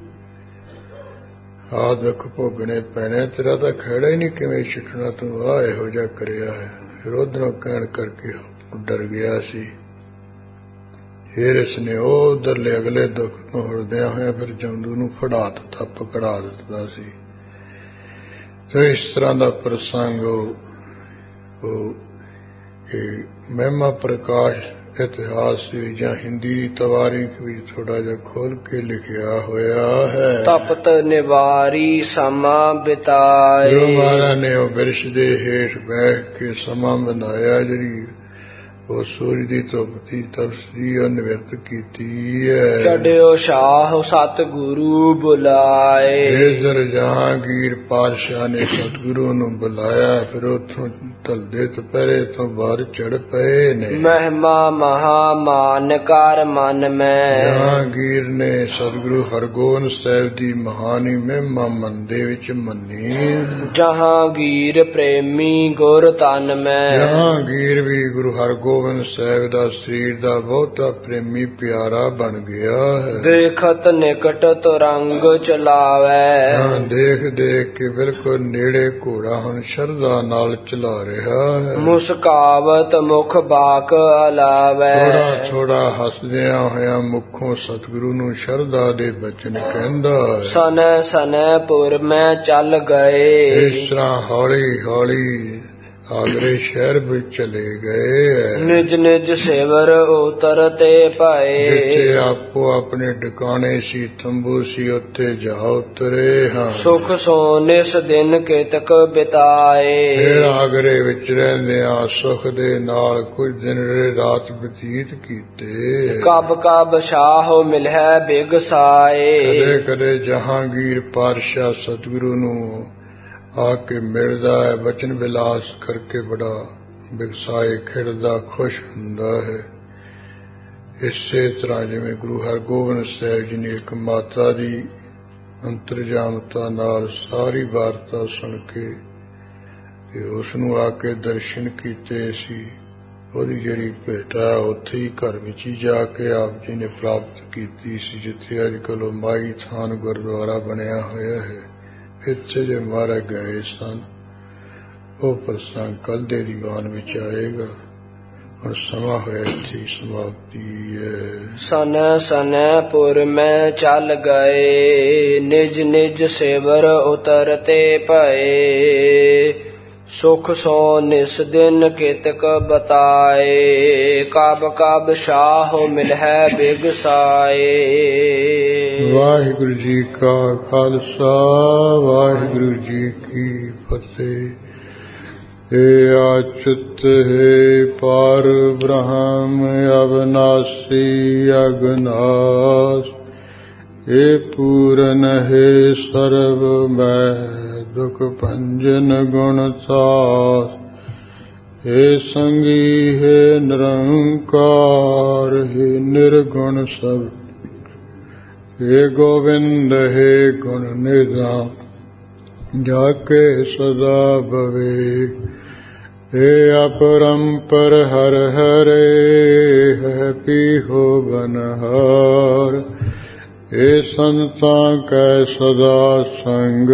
ਆ ਦੁੱਖ ਭੋਗਣੇ ਪੈਣੇ, ਤੇਰਾ ਤਾਂ ਖਹਿੜਾ ਹੀ ਨਹੀਂ ਕਿਵੇਂ ਛੁੱਟਣਾ, ਤੂੰ ਆ ਇਹੋ ਜਿਹਾ ਕਰਿਆ ਹੈ। ਫਿਰ ਉਧਰੋਂ ਕਹਿਣ ਕਰਕੇ ਡਰ ਗਿਆ ਸੀ। ਫਿਰ ਇਸਨੇ ਉਹ ਉਧਰਲੇ ਅਗਲੇ ਦੁੱਖ ਤੋਂ ਹੁਰਦਿਆਂ ਹੋਇਆ ਫਿਰ ਜੰਦੂ ਨੂੰ ਫੜਾ ਦਿੱਤਾ, ਪਕੜਾ ਦਿੱਤਾ ਸੀ। ਤੇ ਇਸ ਤਰ੍ਹਾਂ ਦਾ ਪ੍ਰਸੰਗ ਉਹ ਮਹਿਮਾ ਪ੍ਰਕਾਸ਼ ਇਤਿਹਾਸ ਜਾਂ ਹਿੰਦੀ ਤਵਾਰੀਖ ਵਿੱਚ ਥੋੜਾ ਜਿਹਾ ਖੋਲ ਕੇ ਲਿਖਿਆ ਹੋਇਆ ਹੈ। ਤਪਤ ਨਿਵਾਰੀ ਸਮਾਂ ਬਿਤਾਏ। ਗੁਰੂ ਮਹਾਰਾਜ ਨੇ ਉਹ ਬਿਰਸ਼ ਦੇ ਹੇਠ ਬੈਠ ਕੇ ਸਮਾਂ ਬਣਾਇਆ, ਜਿਹੜੀ ਉਹ ਸੂਰਜ ਦੀ ਧੁੱਪ ਦੀ ਤਪਸੀ ਉਹ ਨਿਵਰਤ ਕੀਤੀ ਹੈ। ਛੱਡਿਓ ਸ਼ਾਹ ਸਤਿਗੁਰੂ ਬੁਲਾਏ। ਇਧਰ ਜਹਾਂਗੀਰ ਪਾਤਸ਼ਾਹ ਨੇ ਸਤਿਗੁਰੂ ਨੂੰ ਬੁਲਾਇਆ। ਫਿਰ ਉੱਥੋਂ ਢਲਦੇ ਦੁਪਹਿਰੇ ਤੋਂ ਬਾਹਰ ਚੜ ਪਏ ਨੇ। ਮਹਿਮਾ ਮਹਾ ਮਾਨ ਕਰ ਮਨ ਮੈਂ। ਜਹਾਂਗੀਰ ਨੇ ਸਤਿਗੁਰੂ ਹਰਗੋਬਿੰਦ ਸਾਹਿਬ ਦੀ ਮਹਾਨੀ ਮਹਿਮਾ ਮਨ ਦੇ ਵਿੱਚ ਮੰਨੀ। ਜਹਾਂਗੀਰ ਪ੍ਰੇਮੀ ਗੁਰ ਤਨ ਮੈਂ। ਜਹਾਂਗੀਰ ਵੀ ਗੁਰੂ ਹਰਗੋਬਿੰਦ ਗੋਬਿੰਦ ਸਾਹਿਬ ਦਾ ਸਰੀਰ ਦਾ ਬਹੁਤਾ ਪ੍ਰੇਮੀ ਪਿਆਰਾ ਬਣ ਗਿਆ ਹੈ। ਦੇਖਤ ਨਿਕਟ ਤੁਰੰਗ ਚਲਾਵੇ। ਹਾਂ, ਦੇਖ ਦੇਖ ਕੇ ਬਿਲਕੁਲ ਨੇੜੇ ਘੋੜਾ ਹੁਣ ਸ਼ਰਧਾ ਨਾਲ ਚਲਾ ਰਿਹਾ ਹੈ। ਮੁਸਕਾਵਤ ਮੁਖ ਬਾਕ ਅਲਾਵੇ। ਥੋੜਾ ਥੋੜਾ ਹੱਸਦਿਆਂ ਹੋਇਆ ਮੁਖੋਂ ਸਤਿਗੁਰੂ ਨੂੰ ਸ਼ਰਧਾ ਦੇ ਬਚਨ ਕਹਿੰਦਾ। ਸਨੈ ਸਨੈ ਪੁਰ ਮੈਂ ਚੱਲ ਗਏ। ਇਸ ਤਰ੍ਹਾਂ ਹੌਲੀ ਹੌਲੀ ਆਗਰੇ ਸ਼ਹਿਰ ਵਿੱਚ ਚਲੇ ਗਏ। ਨਿਜ ਨਿਜ ਸੇਵਰ ਉਤਰਤੇ ਪਏ। ਜਿੱਥੇ ਆਪੋ ਆਪਣੇ ਟਿਕਾਣੇ ਸੀ, ਤੰਬੂ ਸੀ, ਉੱਥੇ ਜਾ ਉਤਰੇ ਹਾਂ। ਸੁਖ ਸੋਨਿਸ ਦਿਨ ਕੇਤਕ ਬਿਤਾਏ। ਫਿਰ ਆਗਰੇ ਵਿੱਚ ਰਹਿੰਦਿਆਂ ਸੁਖ ਦੇ ਨਾਲ ਕੁਝ ਦਿਨ ਰਾਤ ਬਤੀਤ ਕੀਤੇ। ਕਬ ਕਬ ਸ਼ਾਹ ਮਿਲਹਿ ਬਿਗਸਾਏ। ਕਦੇ ਕਦੇ ਜਹਾਂਗੀਰ ਪਾਤਸ਼ਾਹ ਸਤਿਗੁਰੂ ਨੂੰ ਆ ਕੇ ਮਿਲਦਾ ਹੈ, ਬਚਨ ਵਿਲਾਸ ਕਰਕੇ ਬੜਾ ਬਿਗਸਾਏ, ਖਿੜਦਾ, ਖੁਸ਼ ਹੁੰਦਾ ਹੈ। ਇਸੇ ਤਰ੍ਹਾਂ ਜਿਵੇਂ ਗੁਰੂ ਹਰਗੋਬਿੰਦ ਸਾਹਿਬ ਜੀ ਨੇ ਇੱਕ ਮਾਤਾ ਦੀ ਅੰਤਰਜਾਮਤਾ ਨਾਲ ਸਾਰੀ ਵਾਰਤਾ ਸੁਣ ਕੇ ਤੇ ਉਸ ਨੂੰ ਆ ਕੇ ਦਰਸ਼ਨ ਕੀਤੇ ਸੀ, ਉਹਦੀ ਜਿਹੜੀ ਭੇਟਾ ਉੱਥੇ ਹੀ ਘਰ ਵਿੱਚ ਹੀ ਜਾ ਕੇ ਆਪ ਜੀ ਨੇ ਪ੍ਰਾਪਤ ਕੀਤੀ ਸੀ, ਜਿੱਥੇ ਅੱਜ ਕੱਲ੍ਹ ਮਾਈ ਥਾਨ ਗੁਰਦੁਆਰਾ ਬਣਿਆ ਹੋਇਆ ਹੈ। ਇੱਥੇ ਜੇ ਮਹਾਰਾਜ ਗਏ ਸਨ, ਉਹ ਪ੍ਰਸੰਗ ਕੱਲ੍ਹ ਦੇ ਦੀਵਾਨ ਵਿੱਚ ਆਏਗਾ। ਹੁਣ ਸਮਾਂ ਹੋਇਆ ਇੱਥੇ ਸਮਾਪਤੀ ਹੈ। ਸਨ ਸਨੈਪੁਰ ਮੈਂ ਚੱਲ ਗਏ, ਨਿਜ ਨਿਜ ਸੇਵਰ ਉਤਰਤੇ ਭਏ। ਸੁਖ ਸੋ ਨਿਸ ਦਿਨ ਕਿਤਕ ਬਤਾਏ, ਕਬ ਕਬ ਸ਼ਾਹ ਮਿਲਹਿ ਬਿਗਸਾਏ। ਵਾਹਿਗੁਰੂ ਜੀ ਕਾ ਖਾਲਸਾ, ਵਾਹਿਗੁਰੂ ਜੀ ਕੀ ਫਤਿਹ। ਏ ਆਚੁਤ ਹੈ ਪਾਰ ਬ੍ਰਹਮ ਅਵਨਾਸੀ ਅਗਨਾਸ, ਏ ਪੂਰਨ ਹੈ ਸਰਬ ਮੈਂ ਦੁਖ ਭੰਜਨ ਗੁਣ ਸਾਸ। हे ਸੰਗੀ ਹੈ ਨਿਰੰਕਾਰ, ਹੈ ਨਿਰਗੁਣ ਸਭ, हे ਗੋਵਿੰਦ ਹੈ ਗੁਣ ਨਿਧਾਨ, ਜਾ ਕੇ ਸਦਾ ਭਵੇ। हे अपरंपर हर हरे, है पीहो बनहार। हे संतां कै सदा संग,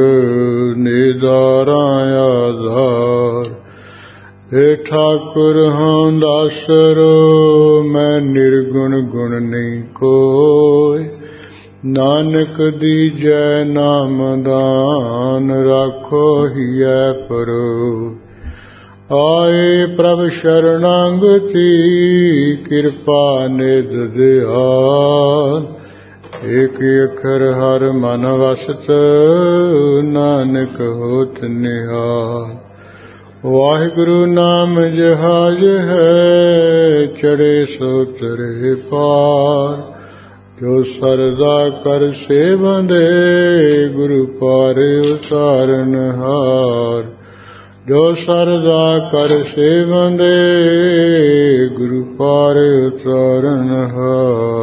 निदारा आधार। हे ठाकुर हाँ दासरो, मैं निर्गुण गुण नहीं कोय। नानक दीजै नाम दान, राखो हियै परोय। आए प्रभ शरणागति, कृपा निध दयाल। एक अखर हर मन वसत, नानक होत निहाल। वाहिगुरु नाम जहाज है, चढ़े सो तरे पार। जो सरदा कर सेवंदे, गुरु पारे उतारन हार। जो सरदा कर सेवंदे, गुरु पार उतारन हार।